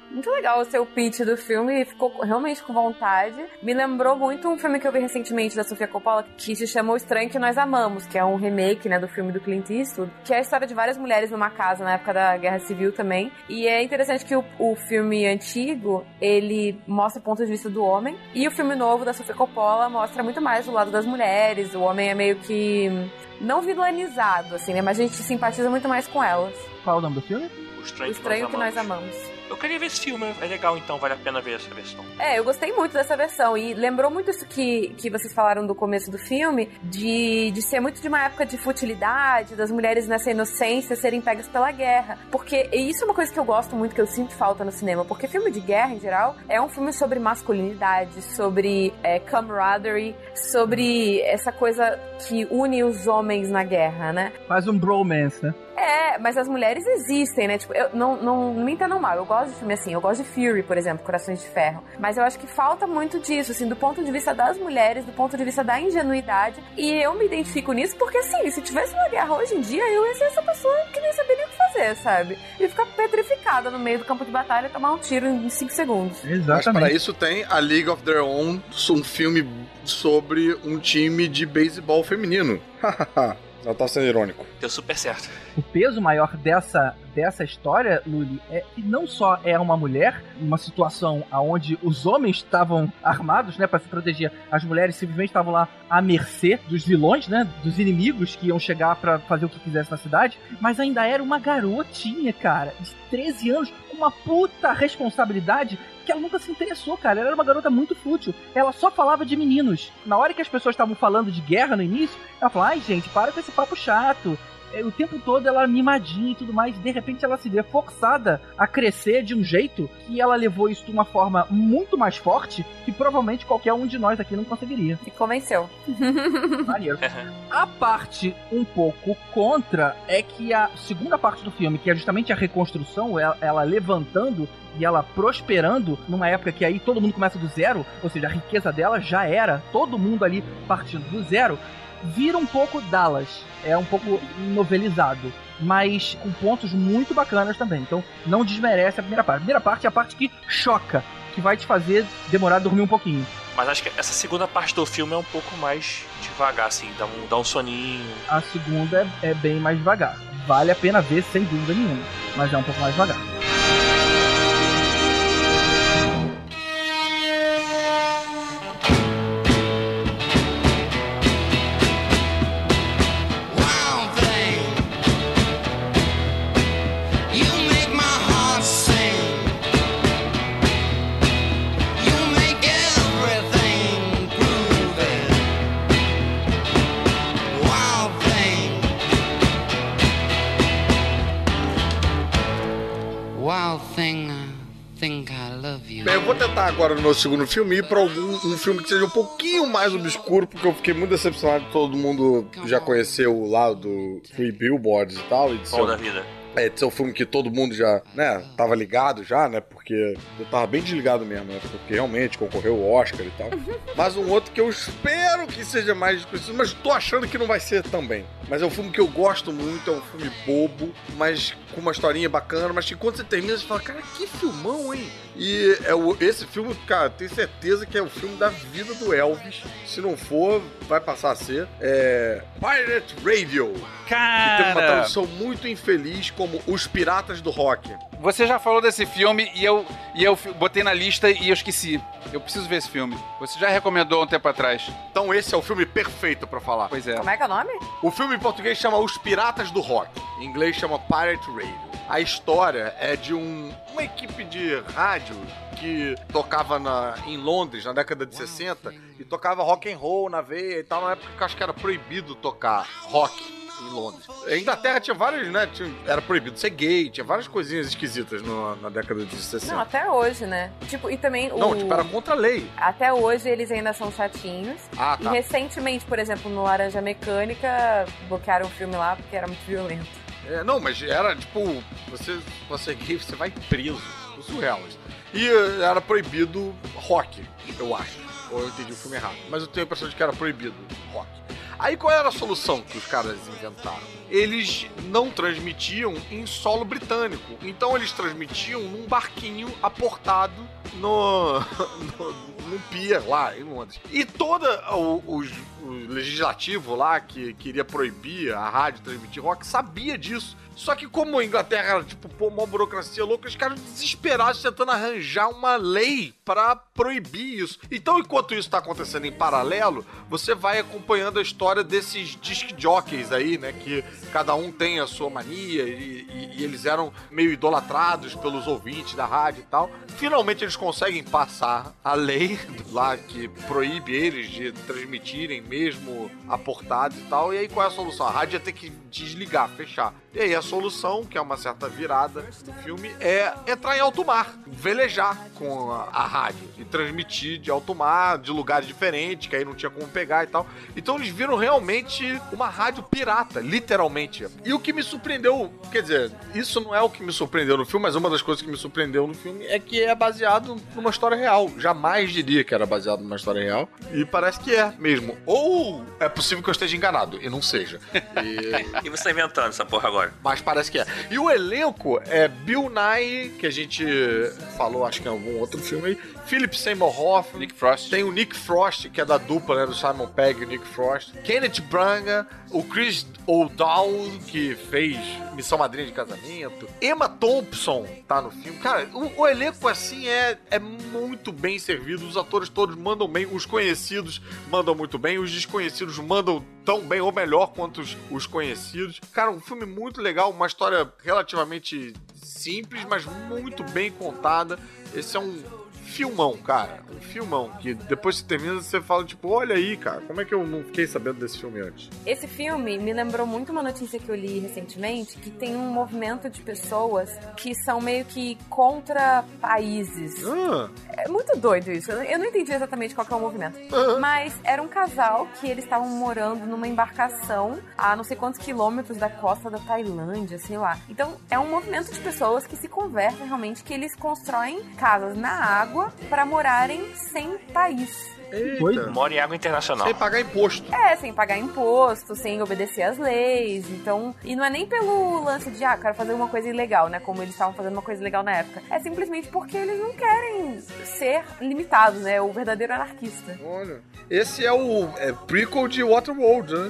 Speaker 7: Muito legal o seu pitch do filme, ficou realmente com vontade. Me lembrou muito um filme que eu vi recentemente da Sofia Coppola, que se chama O Estranho que Nós Amamos, que é um remake, né, do filme do Clint Eastwood, que é a história de várias mulheres numa casa na época da Guerra Civil também. E é interessante que o filme antigo, ele mostra o ponto de vista do homem, e o filme novo da Sofia Coppola mostra muito mais o lado das mulheres. O homem é meio que não vilanizado, assim, né, mas a gente simpatiza muito mais com elas.
Speaker 3: Qual é o nome do filme?
Speaker 5: O Estranho,
Speaker 7: que Nós Amamos.
Speaker 5: Eu queria ver esse filme, é legal então, vale a pena ver essa versão.
Speaker 7: Eu gostei muito dessa versão e lembrou muito isso que vocês falaram do começo do filme, de ser muito de uma época de futilidade, das mulheres nessa inocência serem pegas pela guerra. Porque isso é uma coisa que eu gosto muito, que eu sinto falta no cinema, porque filme de guerra, em geral, é um filme sobre masculinidade, sobre camaraderie, sobre essa coisa que une os homens na guerra, né?
Speaker 3: Faz um bromance, né?
Speaker 7: Mas as mulheres existem, né? Tipo, não me entendam mal, eu gosto de filme assim, eu gosto de Fury, por exemplo, Corações de Ferro. Mas eu acho que falta muito disso, assim, do ponto de vista das mulheres, do ponto de vista da ingenuidade. E eu me identifico nisso porque, assim, se tivesse uma guerra hoje em dia, eu ia ser essa pessoa que nem sabia nem o que fazer, sabe? E ficar petrificada no meio do campo de batalha e tomar um tiro em 5 segundos.
Speaker 3: Exatamente.
Speaker 4: Mas para isso tem a League of Their Own, um filme sobre um time de beisebol feminino. Ela tá sendo irônico.
Speaker 5: Deu super certo.
Speaker 3: O peso maior dessa história, Luli, é que não só é uma mulher, uma situação onde os homens estavam armados, né, para se proteger, as mulheres simplesmente estavam lá à mercê dos vilões, né, dos inimigos que iam chegar para fazer o que quisesse na cidade, mas ainda era uma garotinha, cara, de 13 anos, com uma puta responsabilidade que ela nunca se interessou, cara. Ela era uma garota muito fútil. Ela só falava de meninos. Na hora que as pessoas estavam falando de guerra no início, ela falou, ai, gente, para com esse papo chato. O tempo todo ela mimadinha e tudo mais, e de repente ela se vê forçada a crescer de um jeito que ela levou isso de uma forma muito mais forte que provavelmente qualquer um de nós aqui não conseguiria.
Speaker 7: E convenceu.
Speaker 3: Maneiro. A parte um pouco contra é que a segunda parte do filme, que é justamente a reconstrução, ela levantando e ela prosperando numa época que aí todo mundo começa do zero, ou seja, a riqueza dela já era todo mundo ali partindo do zero, vira um pouco Dallas, é um pouco novelizado, mas com pontos muito bacanas também, então não desmerece a primeira parte. A primeira parte é a parte que choca, que vai te fazer demorar a dormir um pouquinho.
Speaker 5: Mas acho que essa segunda parte do filme é um pouco mais devagar, assim, dá um soninho.
Speaker 3: A segunda é bem mais devagar, vale a pena ver sem dúvida nenhuma, mas é um pouco mais devagar.
Speaker 4: Bem, eu vou tentar agora no meu segundo filme ir pra um filme que seja um pouquinho mais obscuro, porque eu fiquei muito decepcionado. Todo mundo já conheceu lá do Free Billboards e tal. E de
Speaker 5: Bom da vida.
Speaker 4: De ser um filme que todo mundo já, né, tava ligado já, né, porque eu tava bem desligado mesmo, né, porque realmente concorreu o Oscar e tal. Mas um outro que eu espero que seja mais desconhecido, mas tô achando que não vai ser também. Mas é um filme que eu gosto muito, é um filme bobo, mas com uma historinha bacana, mas que quando você termina, você fala, cara, que filmão, hein? E esse filme, cara, tenho certeza que é o filme da vida do Elvis. Se não for, vai passar a ser. Pirate Radio.
Speaker 6: Cara!
Speaker 4: Que tem uma tradução muito infeliz como Os Piratas do Rock.
Speaker 6: Você já falou desse filme e eu botei na lista e eu esqueci. Eu preciso ver esse filme. Você já recomendou um tempo atrás.
Speaker 4: Então esse é o filme perfeito pra falar.
Speaker 6: Pois é.
Speaker 7: Como é que é o nome?
Speaker 4: O filme em português chama Os Piratas do Rock. Em inglês chama Pirate Radio. A história é de uma equipe de rádio que tocava em Londres na década de 60 e tocava rock and roll na veia e tal, na época que eu acho que era proibido tocar rock em Londres. A Inglaterra tinha vários, né? Era proibido ser gay, tinha várias coisinhas esquisitas na década de 60.
Speaker 7: Não, até hoje, né? Tipo, e também
Speaker 4: Não, era contra a lei.
Speaker 7: Até hoje eles ainda são chatinhos.
Speaker 4: Ah, tá.
Speaker 7: E recentemente, por exemplo, no Laranja Mecânica, bloquearam o filme lá porque era muito violento.
Speaker 4: Não, mas era tipo, você é gay, você vai preso. Surreal. E era proibido rock, eu acho. Ou eu entendi o filme errado. Mas eu tenho a impressão de que era proibido rock. Aí qual era a solução que os caras inventaram? Eles não transmitiam em solo britânico. Então eles transmitiam num barquinho aportado no pier lá em Londres. E todo o legislativo lá que queria proibir a rádio transmitir rock sabia disso. Só que como a Inglaterra era, tipo, uma burocracia louca, os caras desesperados tentando arranjar uma lei pra proibir isso. Então, enquanto isso tá acontecendo em paralelo, você vai acompanhando a história desses disc jockeys aí, né? Que cada um tem a sua mania e eles eram meio idolatrados pelos ouvintes da rádio e tal. Finalmente eles conseguem passar a lei lá que proíbe eles de transmitirem mesmo aportados e tal. E aí qual é a solução? A rádio ia ter que desligar, fechar. E aí a solução, que é uma certa virada do filme, é entrar em alto mar, velejar com a rádio e transmitir de alto mar, de lugares diferentes, que aí não tinha como pegar e tal. Então eles viram realmente uma rádio pirata, literalmente. E o que me surpreendeu, quer dizer, isso não é o que me surpreendeu no filme, mas uma das coisas que me surpreendeu no filme é que é baseado numa história real. Jamais diria que era baseado numa história real. E parece que é mesmo. Ou é possível que eu esteja enganado e não seja.
Speaker 5: E você tá inventando essa porra agora?
Speaker 4: Mas parece que é. E o elenco é Bill Nighy, que a gente falou, acho que em algum outro filme aí, Philip Seymour Hoffman,
Speaker 5: Nick Frost.
Speaker 4: Tem o Nick Frost, que é da dupla, né, do Simon Pegg e o Nick Frost. Kenneth Branagh, o Chris O'Dowd, que fez Missão Madrinha de Casamento. Emma Thompson tá no filme. Cara, o elenco, assim, é muito bem servido. Os atores todos mandam bem. Os conhecidos mandam muito bem. Os desconhecidos mandam tão bem ou melhor quanto os conhecidos. Cara, um filme muito legal. Uma história relativamente simples, mas muito bem contada. Esse é um filmão, cara. Um filmão. Que depois que você termina, você fala, tipo, olha aí, cara, como é que eu não fiquei sabendo desse filme antes?
Speaker 7: Esse filme me lembrou muito uma notícia que eu li recentemente, que tem um movimento de pessoas que são meio que contra países. É muito doido isso. Eu não entendi exatamente qual que é o movimento. Mas era um casal que eles estavam morando numa embarcação a não sei quantos quilômetros da costa da Tailândia, sei lá. Então, é um movimento de pessoas que se convertem realmente, que eles constroem casas na água para morarem sem país.
Speaker 4: Eita.
Speaker 5: Mora em água internacional.
Speaker 4: Sem pagar imposto.
Speaker 7: Sem pagar imposto, sem obedecer às leis. Então, e não é nem pelo lance de, quero fazer uma coisa ilegal, né? Como eles estavam fazendo uma coisa ilegal na época. É simplesmente porque eles não querem ser limitados, né? O verdadeiro anarquista.
Speaker 4: Olha, esse é o prequel de Waterworld, né?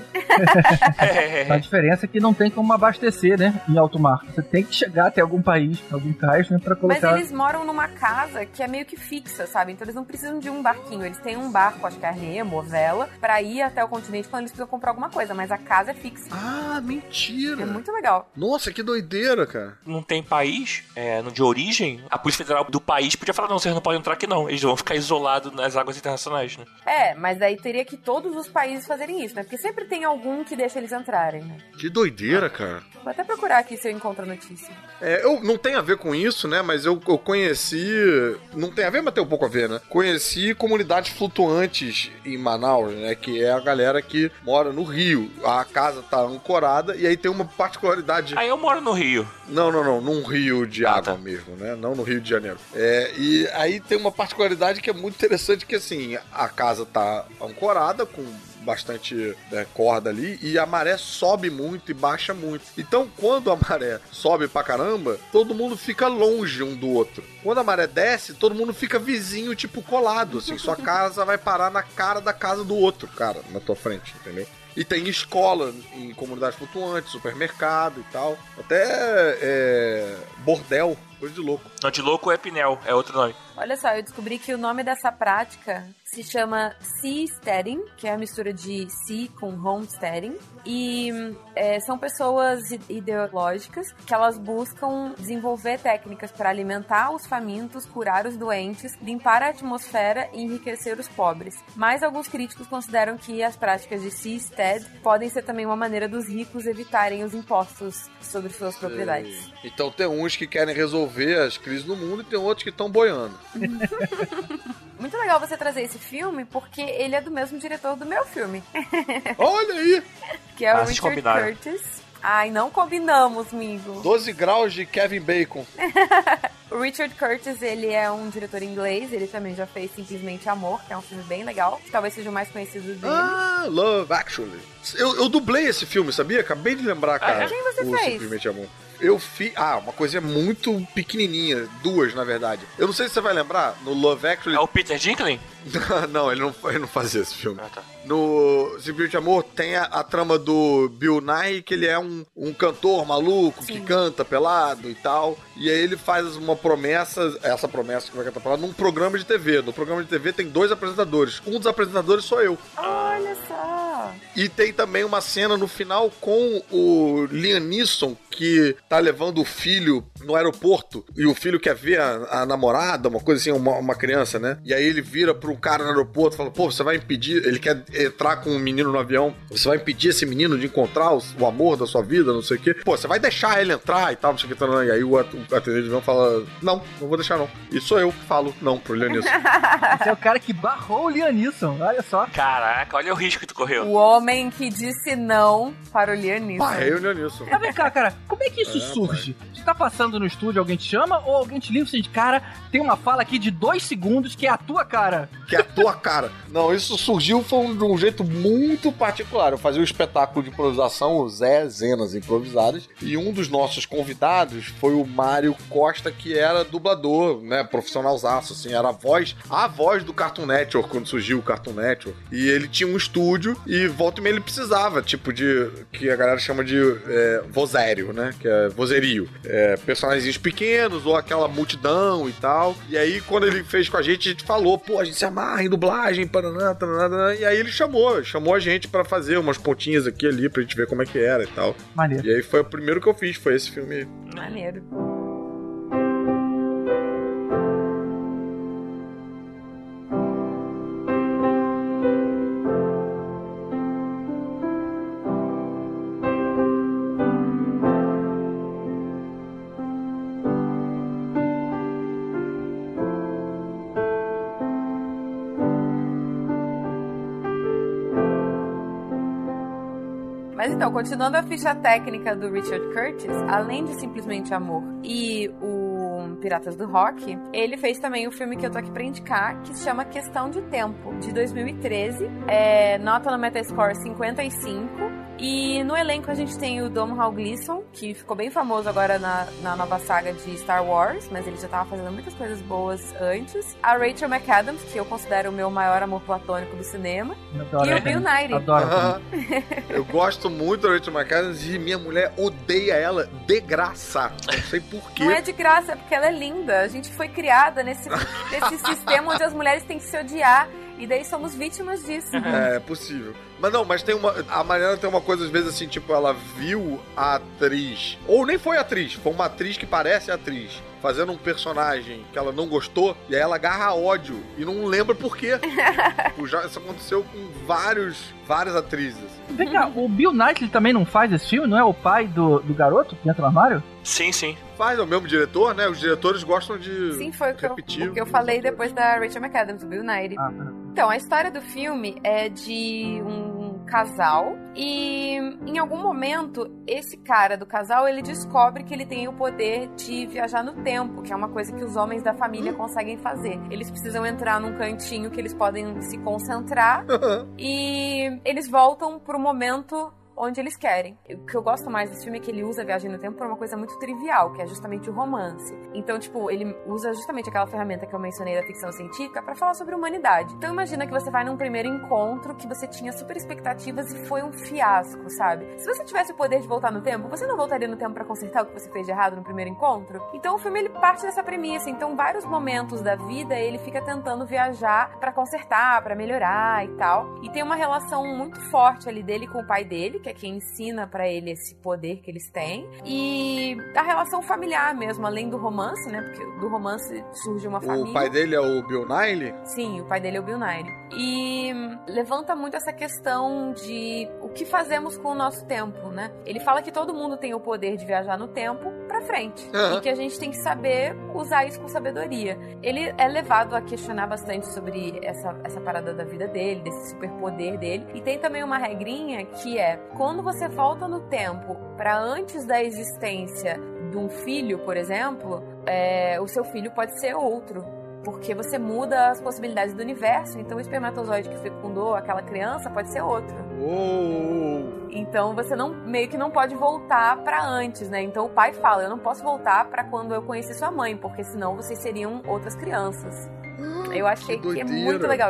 Speaker 3: A diferença é que não tem como abastecer, né? Em alto mar. Você tem que chegar até algum país, algum cais, né? Pra colocar...
Speaker 7: Mas eles moram numa casa que é meio que fixa, sabe? Então eles não precisam de um barquinho. Eles têm um barco, acho que é remo, vela, pra ir até o continente quando eles precisam comprar alguma coisa, mas a casa é fixa.
Speaker 4: Ah, mentira!
Speaker 7: É muito legal.
Speaker 4: Nossa, que doideira, cara.
Speaker 5: Não tem país de origem, a Polícia Federal do país podia falar, não, vocês não podem entrar aqui não, eles vão ficar isolados nas águas internacionais, né?
Speaker 7: Mas daí teria que todos os países fazerem isso, né? Porque sempre tem algum que deixa eles entrarem, né?
Speaker 4: Que doideira, cara.
Speaker 7: Vou até procurar aqui se eu encontro a notícia.
Speaker 4: Eu não tem a ver com isso, né? Mas eu conheci... Não tem a ver, mas tem um pouco a ver, né? Conheci comunidades flutuantes em Manaus, né? Que é a galera que mora no Rio. A casa tá ancorada e aí tem uma particularidade...
Speaker 5: Aí eu moro no Rio.
Speaker 4: Não. Num rio de água mesmo, né? Não no Rio de Janeiro. E aí tem uma particularidade que é muito interessante, que assim, a casa tá ancorada com bastante corda ali, e a maré sobe muito e baixa muito. Então, quando a maré sobe pra caramba, todo mundo fica longe um do outro. Quando a maré desce, todo mundo fica vizinho, tipo, colado, assim. Sua casa vai parar na cara da casa do outro, cara, na tua frente, entendeu? E tem escola em comunidades flutuantes, supermercado e tal. Até bordel, coisa de louco.
Speaker 5: Não, de louco é Pinel, é outro nome.
Speaker 7: Olha só, eu descobri que o nome dessa prática se chama seasteading, que é a mistura de sea com homesteading. E são pessoas ideológicas que elas buscam desenvolver técnicas para alimentar os famintos, curar os doentes, limpar a atmosfera e enriquecer os pobres. Mas alguns críticos consideram que as práticas de seastead podem ser também uma maneira dos ricos evitarem os impostos sobre suas propriedades.
Speaker 4: Então tem uns que querem resolver as crises no mundo e tem outros que estão boiando.
Speaker 7: Muito legal você trazer esse filme, porque ele é do mesmo diretor do meu filme.
Speaker 4: Olha aí!
Speaker 7: Que é o Richard Curtis. Ai, não combinamos, amigo.
Speaker 4: 12 graus de Kevin Bacon.
Speaker 7: O Richard Curtis, ele é um diretor inglês, ele também já fez Simplesmente Amor, que é um filme bem legal, talvez seja o mais conhecido dele.
Speaker 4: Ah, Love Actually. Eu dublei esse filme, sabia? Acabei de lembrar, cara.
Speaker 7: Quem você fez?
Speaker 4: Simplesmente Amor. Eu fiz... uma coisa muito pequenininha. 2, na verdade. Eu não sei se você vai lembrar, no Love Actually...
Speaker 5: É o Peter Dinklage?
Speaker 4: Não, ele não fazia esse filme.
Speaker 5: Ah, tá.
Speaker 4: No Simplesmente Amor tem a trama do Bill Nighy, que ele é um cantor maluco, que canta pelado e tal. E aí ele faz uma promessa, essa promessa que vai cantar pelado, num programa de TV. No programa de TV tem 2 apresentadores. Um dos apresentadores sou eu.
Speaker 7: Olha só.
Speaker 4: E tem também uma cena no final com o Liam Neeson, que tá levando o filho no aeroporto, e o filho quer ver a namorada, uma coisa assim, uma criança, né? E aí ele vira pro cara no aeroporto e fala, pô, você vai impedir... Ele quer entrar com um menino no avião, você vai impedir esse menino de encontrar o amor da sua vida, não sei o quê. Pô, você vai deixar ele entrar e tal, não sei o que. E aí o atendente de avião fala, não vou deixar não. E sou eu que falo não pro Liam Neeson.
Speaker 3: Esse é o cara que barrou o Liam Neeson, olha só.
Speaker 5: Caraca, olha o risco que tu correu.
Speaker 7: O homem que disse não para o Liam Neeson.
Speaker 4: Barrei o Liam Neeson.
Speaker 3: Mas vem cá, cara, como é que isso surge? Você tá passando no estúdio, alguém te chama, ou alguém te liga e você diz, cara, tem uma fala aqui de 2 segundos que é a tua cara.
Speaker 4: Que é a tua cara. Não, isso surgiu de um jeito muito particular. Eu fazia um espetáculo de improvisação, o Zenas Improvisadas, e um dos nossos convidados foi o Mário Costa, que era dublador, né, profissionalzaço, assim, era a voz do Cartoon Network, quando surgiu o Cartoon Network. E ele tinha um estúdio, e volta e meia ele precisava, tipo, que a galera chama de vosério, né, que é vozerio. Personagens pequenos, ou aquela multidão e tal. E aí, quando ele fez com a gente falou, pô, a gente se amarra em dublagem, paraná, e aí ele chamou a gente pra fazer umas pontinhas aqui e ali, pra gente ver como é que era e tal.
Speaker 3: Maneiro.
Speaker 4: E aí foi o primeiro que eu fiz, foi esse filme aí.
Speaker 7: Maneiro. Mas então, continuando a ficha técnica do Richard Curtis, além de Simplesmente Amor e o Piratas do Rock, ele fez também o filme que eu tô aqui pra indicar, que se chama Questão de Tempo, de 2013. Nota no Metascore 55. E no elenco a gente tem o Domhnall Gleeson, que ficou bem famoso agora na nova saga de Star Wars, mas ele já tava fazendo muitas coisas boas antes. A Rachel McAdams, que eu considero o meu maior amor platônico do cinema. E o Bill Nighy.
Speaker 3: Adoro.
Speaker 4: Eu gosto muito da Rachel McAdams e minha mulher odeia ela de graça. Não sei porquê.
Speaker 7: Não é de graça, é porque ela é linda. A gente foi criada nesse sistema onde as mulheres têm que se odiar. E daí somos vítimas disso.
Speaker 4: É possível. Mas tem a Mariana tem uma coisa, às vezes, assim, tipo, ela viu a atriz, ou nem foi atriz, foi uma atriz que parece atriz, fazendo um personagem que ela não gostou, e aí ela agarra ódio, e não lembra por quê. Tipo, isso aconteceu com várias atrizes.
Speaker 3: Vem cá, o Bill Nighy também não faz esse filme? Não é o pai do garoto que entra no armário?
Speaker 5: Sim, sim.
Speaker 4: Faz, é o mesmo diretor, né? Os diretores gostam de
Speaker 7: Sim, foi
Speaker 4: repetir.
Speaker 7: o que eu falei depois da Rachel McAdams, o Bill Nighy. Então, a história do filme é de um casal e em algum momento esse cara do casal, ele descobre que ele tem o poder de viajar no tempo, que é uma coisa que os homens da família conseguem fazer. Eles precisam entrar num cantinho que eles podem se concentrar e eles voltam pro momento onde eles querem. O que eu gosto mais desse filme é que ele usa a viagem no tempo por uma coisa muito trivial, que é justamente o romance. Então, tipo, ele usa justamente aquela ferramenta que eu mencionei da ficção científica pra falar sobre humanidade. Então, imagina que você vai num primeiro encontro que você tinha super expectativas e foi um fiasco, sabe? Se você tivesse o poder de voltar no tempo, você não voltaria no tempo pra consertar o que você fez de errado no primeiro encontro? Então, o filme, ele parte dessa premissa. Então, vários momentos da vida, ele fica tentando viajar pra consertar, pra melhorar e tal. E tem uma relação muito forte ali dele com o pai dele, que é quem ensina pra ele esse poder que eles têm, e a relação familiar mesmo, além do romance, né, porque do romance surge uma família.
Speaker 4: O pai dele é o Bill Nighy?
Speaker 7: Sim, o pai dele é o Bill Nighy. E levanta muito essa questão de o que fazemos com o nosso tempo, né? Ele fala que todo mundo tem o poder de viajar no tempo pra frente, e que a gente tem que saber usar isso com sabedoria. Ele é levado a questionar bastante sobre essa parada da vida dele, desse superpoder dele, e tem também uma regrinha que é, quando você volta no tempo para antes da existência de um filho, por exemplo, o seu filho pode ser outro. porque você muda as possibilidades do universo, então o espermatozoide que fecundou aquela criança pode ser outro. Então você meio que não pode voltar pra antes, né? Então o pai fala, eu não posso voltar pra quando eu conheci sua mãe, porque senão vocês seriam outras crianças. Eu achei que é muito legal.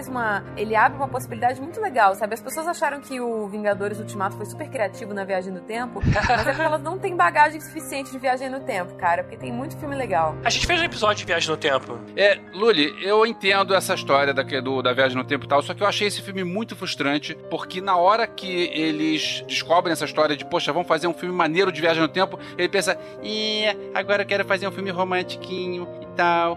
Speaker 7: Ele abre uma possibilidade muito legal, sabe? As pessoas acharam que o Vingadores Ultimato foi super criativo na viagem no tempo, mas é porque elas não têm bagagem suficiente de viagem no tempo, cara, porque tem muito filme legal.
Speaker 5: A gente fez um episódio de viagem no tempo.
Speaker 6: Luli, eu entendo essa história da viagem no tempo e tal, só que eu achei esse filme muito frustrante, porque na hora que eles descobrem essa história de, poxa, vamos fazer um filme maneiro de viagem no tempo, ele pensa, agora eu quero fazer um filme romantiquinho e tal.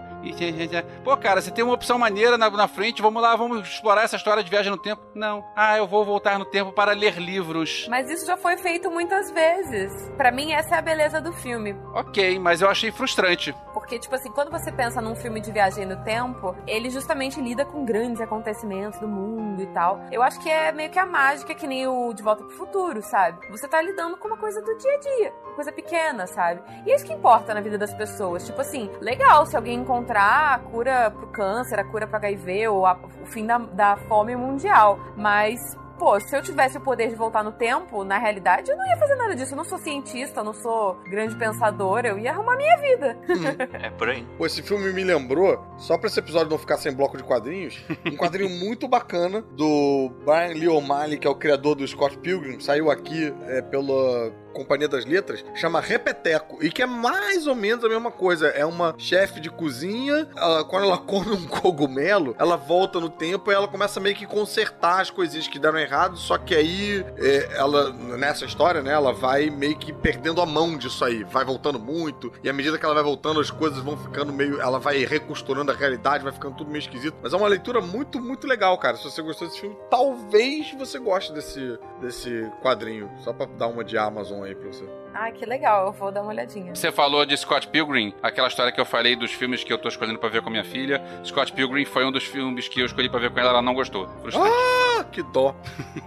Speaker 6: Pô, cara, você tem uma opção maneira na frente, vamos lá, vamos explorar essa história de viagem no tempo. Não. Eu vou voltar no tempo para ler livros.
Speaker 7: Mas isso já foi feito muitas vezes. Pra mim, essa é a beleza do filme.
Speaker 6: Ok, mas eu achei frustrante.
Speaker 7: Porque, tipo assim, quando você pensa num filme de viagem no tempo, ele justamente lida com grandes acontecimentos do mundo e tal. Eu acho que é meio que a mágica, que nem o De Volta pro Futuro, sabe? Você tá lidando com uma coisa do dia a dia, uma coisa pequena, sabe? E é isso que importa na vida das pessoas. Tipo assim, legal se alguém encontrar a cura pro câncer, a cura pro HIV ou o fim da fome mundial, mas... Pô, se eu tivesse o poder de voltar no tempo, na realidade, eu não ia fazer nada disso. Eu não sou cientista, eu não sou grande pensadora, eu ia arrumar minha vida.
Speaker 5: É por aí.
Speaker 4: Pô, esse filme me lembrou, só pra esse episódio não ficar sem bloco de quadrinhos, um quadrinho muito bacana do Brian Lee O'Malley, que é o criador do Scott Pilgrim, saiu aqui pela Companhia das Letras, chama Repeteco, e que é mais ou menos a mesma coisa. É uma chefe de cozinha, quando ela come um cogumelo, ela volta no tempo e ela começa meio que consertar as coisinhas que deram errado, só que aí ela, nessa história, né, ela vai meio que perdendo a mão disso aí, vai voltando muito, e à medida que ela vai voltando, as coisas vão ficando meio, ela vai recosturando a realidade, vai ficando tudo meio esquisito, mas é uma leitura muito, muito legal, cara. Se você gostou desse filme, talvez você goste desse quadrinho, só pra dar uma de Amazon aí pra você.
Speaker 7: Ah, que legal, eu vou dar uma olhadinha.
Speaker 6: Você falou de Scott Pilgrim, aquela história que eu falei dos filmes que eu tô escolhendo pra ver com a minha filha. Scott Pilgrim foi um dos filmes que eu escolhi pra ver com ela não gostou. Frustrante.
Speaker 4: Que dó.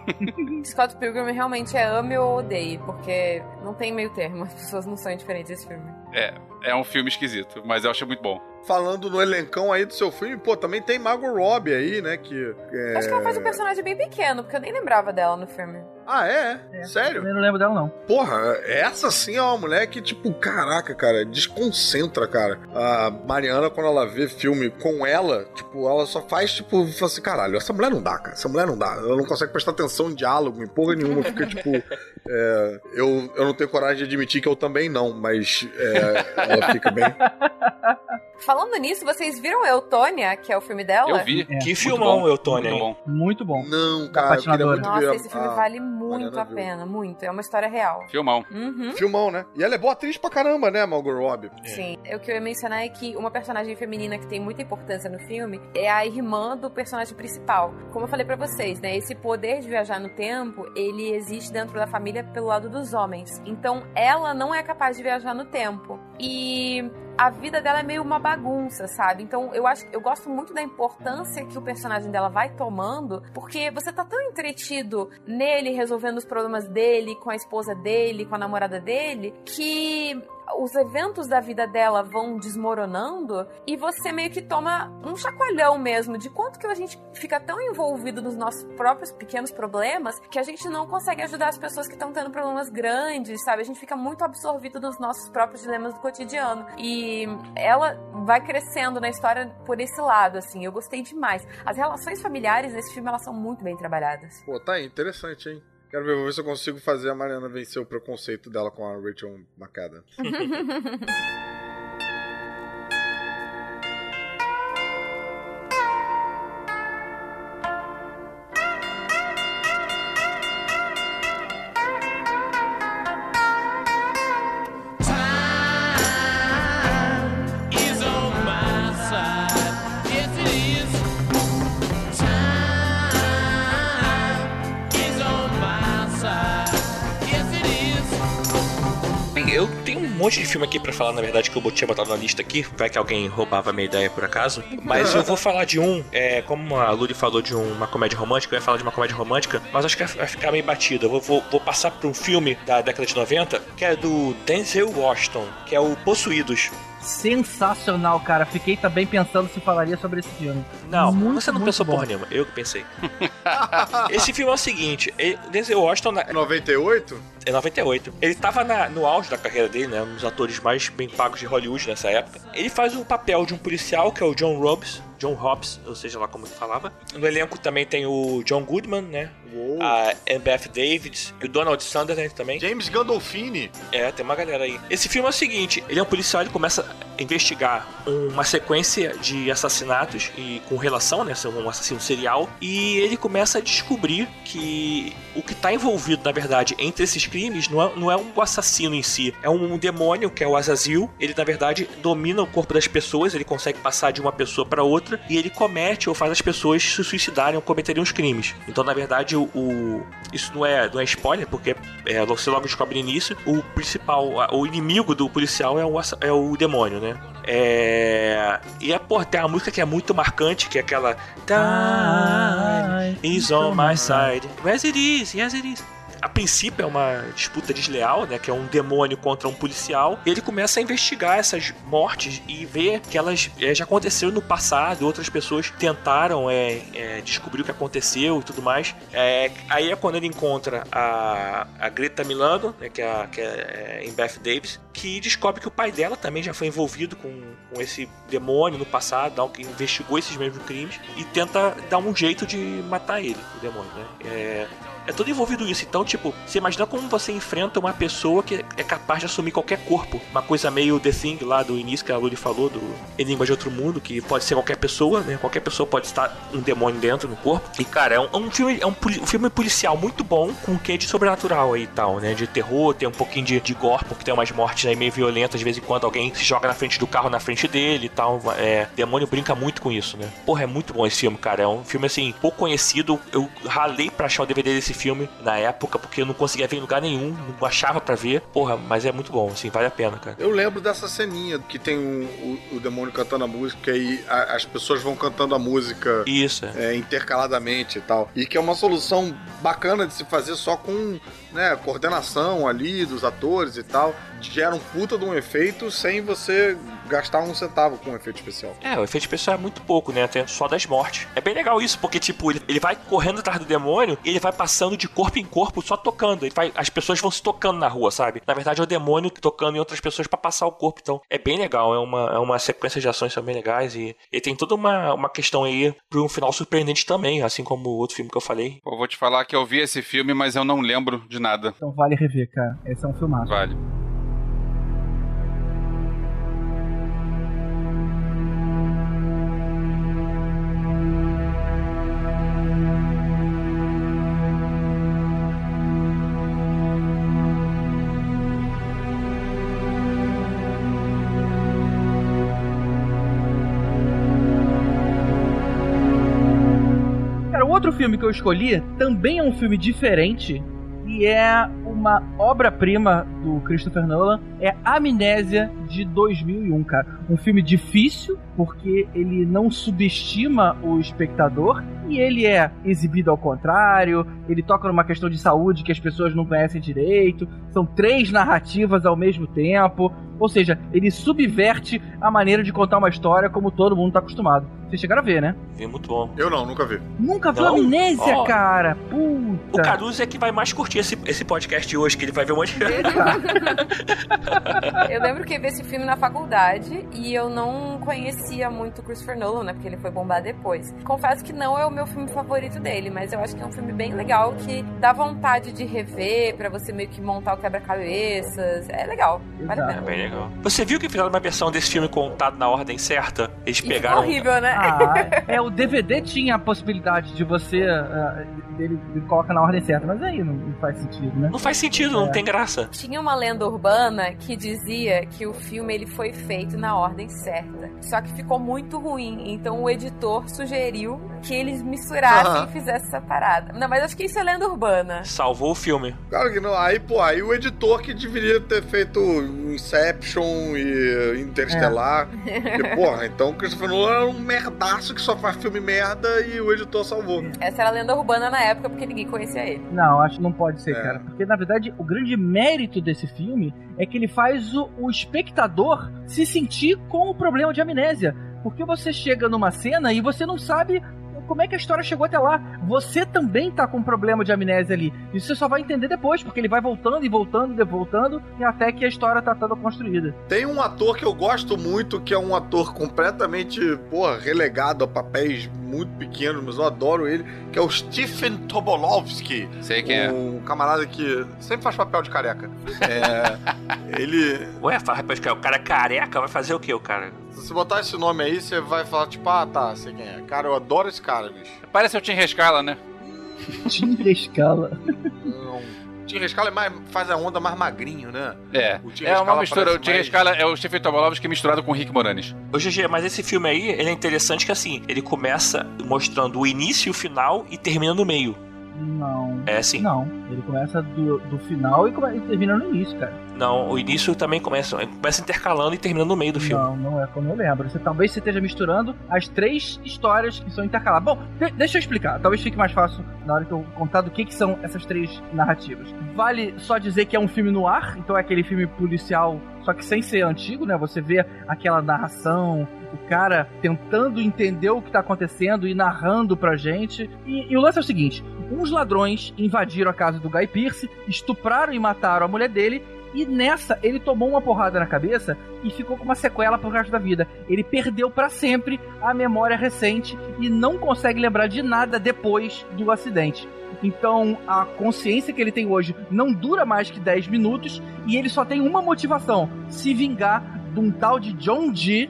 Speaker 7: Scott Pilgrim realmente é ame ou odeie, porque não tem meio termo, as pessoas não são indiferentes desse filme.
Speaker 6: É um filme esquisito, mas eu achei muito bom.
Speaker 4: Falando no elencão aí do seu filme, pô, também tem Margot Robbie aí, né,
Speaker 7: Acho que ela faz um personagem bem pequeno, porque eu nem lembrava dela no filme.
Speaker 4: Ah, é? Sério?
Speaker 3: Eu não lembro dela, não.
Speaker 4: Porra, essa sim é uma mulher que, tipo, caraca, cara, desconcentra, cara. A Mariana, quando ela vê filme com ela, tipo, ela só faz, tipo, fala assim, caralho, essa mulher não dá, cara, essa mulher não dá. Ela não consegue prestar atenção em diálogo, em porra nenhuma, fica, tipo, eu não tenho coragem de admitir que eu também não, mas ela fica bem...
Speaker 7: Falando nisso, vocês viram Eutônia, que é o filme dela?
Speaker 6: Eu vi.
Speaker 5: Que filmão, Eutônia, hein?
Speaker 3: Muito bom.
Speaker 4: Não, cara, eu queria muito ver.
Speaker 7: Nossa, esse filme vale muito a pena, muito. É uma história real.
Speaker 6: Filmão.
Speaker 7: Uhum.
Speaker 4: Filmão, né? E ela é boa atriz pra caramba, né, Margot Robbie?
Speaker 7: Sim. O que eu ia mencionar é que uma personagem feminina que tem muita importância no filme é a irmã do personagem principal. Como eu falei pra vocês, né, esse poder de viajar no tempo, ele existe dentro da família pelo lado dos homens. Então, ela não é capaz de viajar no tempo. E... a vida dela é meio uma bagunça, sabe? Então eu gosto muito da importância que o personagem dela vai tomando, porque você tá tão entretido nele, resolvendo os problemas dele, com a esposa dele, com a namorada dele, que os eventos da vida dela vão desmoronando e você meio que toma um chacoalhão mesmo de quanto que a gente fica tão envolvido nos nossos próprios pequenos problemas que a gente não consegue ajudar as pessoas que estão tendo problemas grandes, sabe? A gente fica muito absorvido nos nossos próprios dilemas do cotidiano. E ela vai crescendo na história por esse lado, assim. Eu gostei demais. As relações familiares nesse filme, elas são muito bem trabalhadas.
Speaker 4: Pô, tá aí, interessante, hein? Quero ver, vou ver se eu consigo fazer a Mariana vencer o preconceito dela com a Rachel McAdams.
Speaker 5: Eu tenho um monte de filme aqui pra falar, na verdade, que eu tinha botado na lista aqui, vai que alguém roubava a minha ideia por acaso, mas eu vou falar de como a Luli falou de uma comédia romântica, eu ia falar de uma comédia romântica, mas acho que vai ficar meio batida. Eu vou passar pra um filme da década de 90, que é do Denzel Washington, que é o Possuídos.
Speaker 3: sensacional, cara. Fiquei também pensando se falaria sobre esse filme.
Speaker 5: Não,
Speaker 3: muito,
Speaker 5: você não
Speaker 3: muito
Speaker 5: pensou
Speaker 3: bom.
Speaker 5: porra nenhuma, eu que pensei. Esse filme é o seguinte, Denzel Washington...
Speaker 4: 98?
Speaker 5: É 98. Ele tava no auge da carreira dele, né? Um dos atores mais bem pagos de Hollywood nessa época. Ele faz o papel de um policial, que é o John Hobbs, ou seja lá como ele falava. No elenco também tem o John Goodman, né?
Speaker 4: Uou.
Speaker 5: A Anne Beth Davis e o Donald Sutherland também.
Speaker 4: James Gandolfini.
Speaker 5: Tem uma galera aí. Esse filme é o seguinte, ele é um policial, ele começa a investigar uma sequência de assassinatos e com relação, né, um assassino serial, e ele começa a descobrir que o que está envolvido, na verdade, entre esses crimes não é um assassino em si, é um demônio, que é o Azazel. Ele, na verdade, domina o corpo das pessoas, ele consegue passar de uma pessoa para outra, e ele comete ou faz as pessoas se suicidarem ou cometerem os crimes. Então, na verdade, isso não é spoiler, porque você logo descobre no início, o principal, o inimigo do policial é o demônio, né? Tem uma música que é muito marcante, que é aquela Time is on my side. Yes it is, yes it is. A princípio é uma disputa desleal, né? Que é um demônio contra um policial. E ele começa a investigar essas mortes e ver que elas já aconteceram no passado. Outras pessoas tentaram descobrir o que aconteceu e tudo mais. Aí é quando ele encontra a Greta Milano, né, que é em Beth Davis, que descobre que o pai dela também já foi envolvido com esse demônio no passado, que investigou esses mesmos crimes e tenta dar um jeito de matar ele, o demônio, né? É tudo envolvido isso. Então, tipo, você imagina como você enfrenta uma pessoa que é capaz de assumir qualquer corpo. Uma coisa meio The Thing lá do início que a Luli falou, do Enigma de Outro Mundo, que pode ser qualquer pessoa, né? Qualquer pessoa pode estar um demônio dentro no corpo. E, cara, é um filme policial muito bom, com um quê de sobrenatural aí e tal, né? De terror, tem um pouquinho de gore, porque tem umas mortes aí meio violentas, de vez em quando alguém se joga na frente do carro na frente dele e tal. Demônio brinca muito com isso, né? Porra, é muito bom esse filme, cara. É um filme, assim, pouco conhecido. Eu ralei pra achar o DVD desse filme na época, porque eu não conseguia ver em lugar nenhum, não achava pra ver. Porra, mas é muito bom, assim, vale a pena, cara.
Speaker 4: Eu lembro dessa ceninha que tem o demônio cantando a música e as pessoas vão cantando a música
Speaker 5: isso,
Speaker 4: intercaladamente e tal. E que é uma solução bacana de se fazer só com, né, coordenação ali dos atores e tal. Gera um puta de um efeito sem você gastar um centavo com um efeito especial.
Speaker 5: O efeito especial é muito pouco, né? Tem só das mortes. É bem legal isso, porque, tipo, ele vai correndo atrás do demônio e ele vai passando de corpo em corpo só tocando. As pessoas vão se tocando na rua, sabe? Na verdade, é o demônio tocando em outras pessoas pra passar o corpo. Então, é bem legal. É uma sequência de ações que são bem legais e tem toda uma questão aí pra um final surpreendente também, assim como o outro filme que eu falei.
Speaker 6: Eu vou te falar que eu vi esse filme, mas eu não lembro de nada.
Speaker 3: Então vale rever, cara. Esse é um filmaço.
Speaker 6: Vale.
Speaker 3: Outro filme que eu escolhi também é um filme diferente e é uma obra-prima do Christopher Nolan, é Amnésia de 2001, cara. Um filme difícil porque ele não subestima o espectador e ele é exibido ao contrário, ele toca numa questão de saúde que as pessoas não conhecem direito, são 3 narrativas ao mesmo tempo, ou seja, ele subverte a maneira de contar uma história como todo mundo tá acostumado. Vocês chegaram a ver, né?
Speaker 5: É muito bom.
Speaker 4: Eu nunca vi.
Speaker 3: Nunca viu Amnésia, cara? Puta.
Speaker 5: O Caruso é que vai mais curtir esse podcast de hoje, que ele vai ver um monte de...
Speaker 7: Eu lembro que eu vi esse filme na faculdade e eu não conhecia muito o Christopher Nolan, né? Porque ele foi bombar depois. Confesso que não é o meu filme favorito dele, mas eu acho que é um filme bem legal que dá vontade de rever, pra você meio que montar o quebra-cabeças. É legal. Vale a pena.
Speaker 5: É bem legal. Você viu que fizeram uma versão desse filme contado na ordem certa? Eles pegaram...
Speaker 7: horrível, né?
Speaker 3: O DVD tinha a possibilidade de você ele coloca na ordem certa, mas aí não faz sentido, né?
Speaker 5: Não faz sentido, não tem graça.
Speaker 7: Tinha uma lenda urbana que dizia que o filme ele foi feito na ordem certa, só que ficou muito ruim, então o editor sugeriu que eles misturassem e fizessem essa parada. Não, mas acho que isso é lenda urbana.
Speaker 5: Salvou o filme.
Speaker 4: Claro que não. Aí o editor que deveria ter feito Inception e Interstellar. E, porra, então o Christopher Nolan é um merdaço que só faz filme merda e o editor salvou.
Speaker 7: Essa era a lenda urbana na época, porque ninguém conhecia ele.
Speaker 3: Não, acho que não pode ser, cara. Porque, na verdade, o grande mérito desse filme é que ele faz o espectador se sentir com o problema de amnésia. Porque você chega numa cena e você não sabe como é que a história chegou até lá. Você também tá com um problema de amnésia ali. E você só vai entender depois, porque ele vai voltando e voltando e voltando, e até que a história tá toda construída.
Speaker 4: Tem um ator que eu gosto muito, que é um ator completamente, relegado a papéis muito pequenos, mas eu adoro ele, que é o Stephen Tobolowsky.
Speaker 8: Sei quem é.
Speaker 4: Um camarada que sempre faz papel de careca. Ele...
Speaker 5: Ué, faz papel de careca. O cara é careca, vai fazer o quê, o cara?
Speaker 4: Se você botar esse nome aí, você vai falar, tipo, tá, sei quem é. Cara, eu adoro esse cara, bicho.
Speaker 8: Parece o Tim Rescala, né?
Speaker 3: Tim Rescala.
Speaker 4: Não. O Tim Rescala faz a onda mais magrinho, né?
Speaker 8: É uma mistura. O Tim Rescala é o Stephen Tobolowsky misturado com o Rick Moranis.
Speaker 5: Ô, GG, mas esse filme aí, ele é interessante que, assim, ele começa mostrando o início e o final e termina no meio.
Speaker 3: Não.
Speaker 5: É assim?
Speaker 3: Não. Ele começa do final e termina no início, cara.
Speaker 5: Não, o início também começa intercalando e termina no meio do filme.
Speaker 3: Não é como eu lembro. Talvez você esteja misturando as 3 histórias que são intercaladas. Bom, deixa eu explicar. Talvez fique mais fácil na hora que eu contar do que são essas 3 narrativas. Vale só dizer que é um filme no ar, então é aquele filme policial, só que sem ser antigo, né? Você vê aquela narração, o cara tentando entender o que tá acontecendo e narrando pra gente. E o lance é o seguinte: uns ladrões invadiram a casa do Guy Pearce, estupraram e mataram a mulher dele, e nessa ele tomou uma porrada na cabeça e ficou com uma sequela pro resto da vida. Ele perdeu pra sempre a memória recente e não consegue lembrar de nada depois do acidente. Então a consciência que ele tem hoje não dura mais que 10 minutos e ele só tem uma motivação: se vingar de um tal de John G,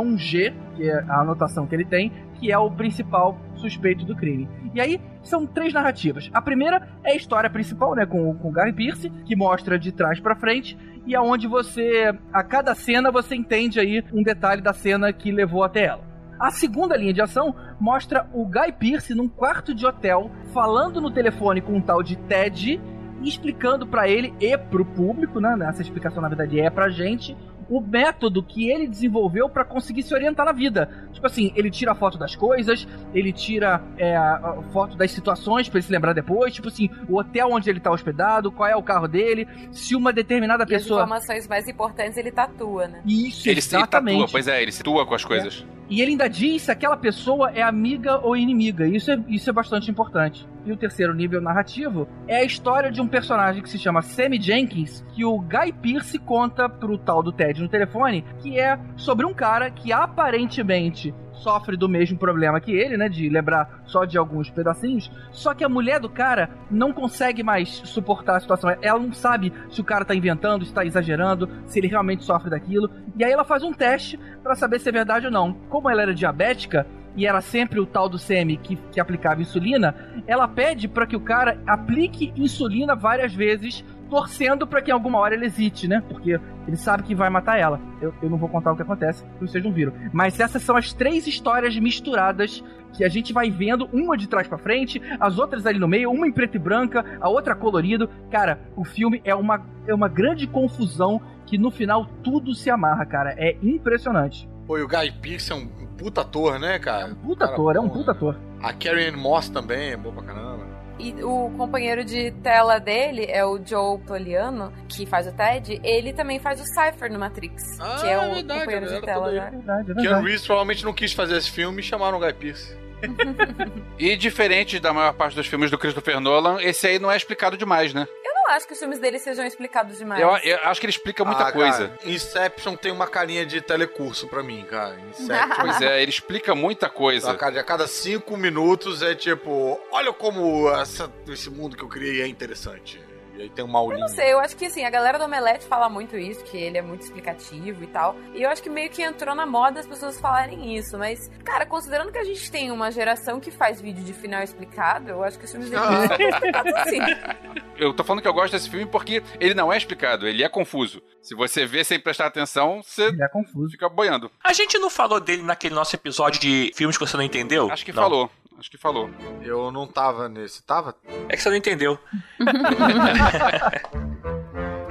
Speaker 3: que é a anotação que ele tem, que é o principal suspeito do crime. E aí, são 3 narrativas. A primeira é a história principal, né, com o Guy Pearce, que mostra de trás pra frente, e aonde a cada cena, você entende aí um detalhe da cena que levou até ela. A segunda linha de ação mostra o Guy Pearce num quarto de hotel, falando no telefone com um tal de Ted, e explicando pra ele e pro público, né, essa explicação na verdade é pra gente, o método que ele desenvolveu pra conseguir se orientar na vida. Tipo assim, ele tira a foto das coisas, ele tira a foto das situações pra ele se lembrar depois, tipo assim, o hotel onde ele tá hospedado, qual é o carro dele, se uma determinada pessoa...
Speaker 7: as informações mais importantes ele tatua, né?
Speaker 3: Isso,
Speaker 8: ele
Speaker 3: exatamente.
Speaker 8: Tatua, pois é, ele se tatua com as coisas.
Speaker 3: E ele ainda diz se aquela pessoa é amiga ou inimiga. Isso é bastante importante. E o terceiro nível narrativo é a história de um personagem que se chama Sammy Jenkins, que o Guy Pearce conta pro tal do Ted no telefone, que é sobre um cara que aparentemente sofre do mesmo problema que ele, né, de lembrar só de alguns pedacinhos, só que a mulher do cara não consegue mais suportar a situação. Ela não sabe se o cara tá inventando, se tá exagerando, se ele realmente sofre daquilo, e aí ela faz um teste pra saber se é verdade ou não. Como ela era diabética e era sempre o tal do Sammy que aplicava insulina, ela pede pra que o cara aplique insulina várias vezes, torcendo pra que em alguma hora ele hesite, né? Porque ele sabe que vai matar ela. Eu não vou contar o que acontece, porque vocês não viram. Mas essas são as 3 histórias misturadas que a gente vai vendo, uma de trás pra frente, as outras ali no meio, uma em preto e branca, a outra colorido. Cara, o filme é uma grande confusão que no final tudo se amarra, cara. É impressionante.
Speaker 4: Pô, e o Guy Pearce é um puta ator, né, cara?
Speaker 3: Um puta ator.
Speaker 4: A Carrie Ann Moss também é boa pra caramba.
Speaker 7: E o companheiro de tela dele é o Joe Toliano, que faz o Ted. Ele também faz o Cypher no Matrix, que é o companheiro de tela.
Speaker 3: Verdade.
Speaker 4: Keanu Reeves provavelmente não quis fazer esse filme e chamaram o Guy Pearce.
Speaker 8: E diferente da maior parte dos filmes do Christopher Nolan, esse aí não é explicado demais, né?
Speaker 7: Eu não acho que os filmes dele sejam explicados demais.
Speaker 8: Eu acho que ele explica muita coisa.
Speaker 4: Cara, Inception tem uma carinha de telecurso pra mim, cara. Inception.
Speaker 8: Pois é, ele explica muita coisa.
Speaker 4: A cada 5 minutos é tipo, olha como esse mundo que eu criei é interessante. E aí tem uma aulinha.
Speaker 7: Eu não sei, eu acho que assim, a galera do Omelete fala muito isso, que ele é muito explicativo e tal. E eu acho que meio que entrou na moda as pessoas falarem isso. Mas, cara, considerando que a gente tem uma geração que faz vídeo de final explicado, eu acho que os filmes dele são explicados assim.
Speaker 8: Eu tô falando que eu gosto desse filme porque ele não é explicado, ele é confuso. Se você vê sem prestar atenção, você fica boiando.
Speaker 5: A gente não falou dele naquele nosso episódio de filmes que você não entendeu?
Speaker 8: Acho que falou.
Speaker 4: Eu não tava nesse. Tava?
Speaker 5: É que você não entendeu.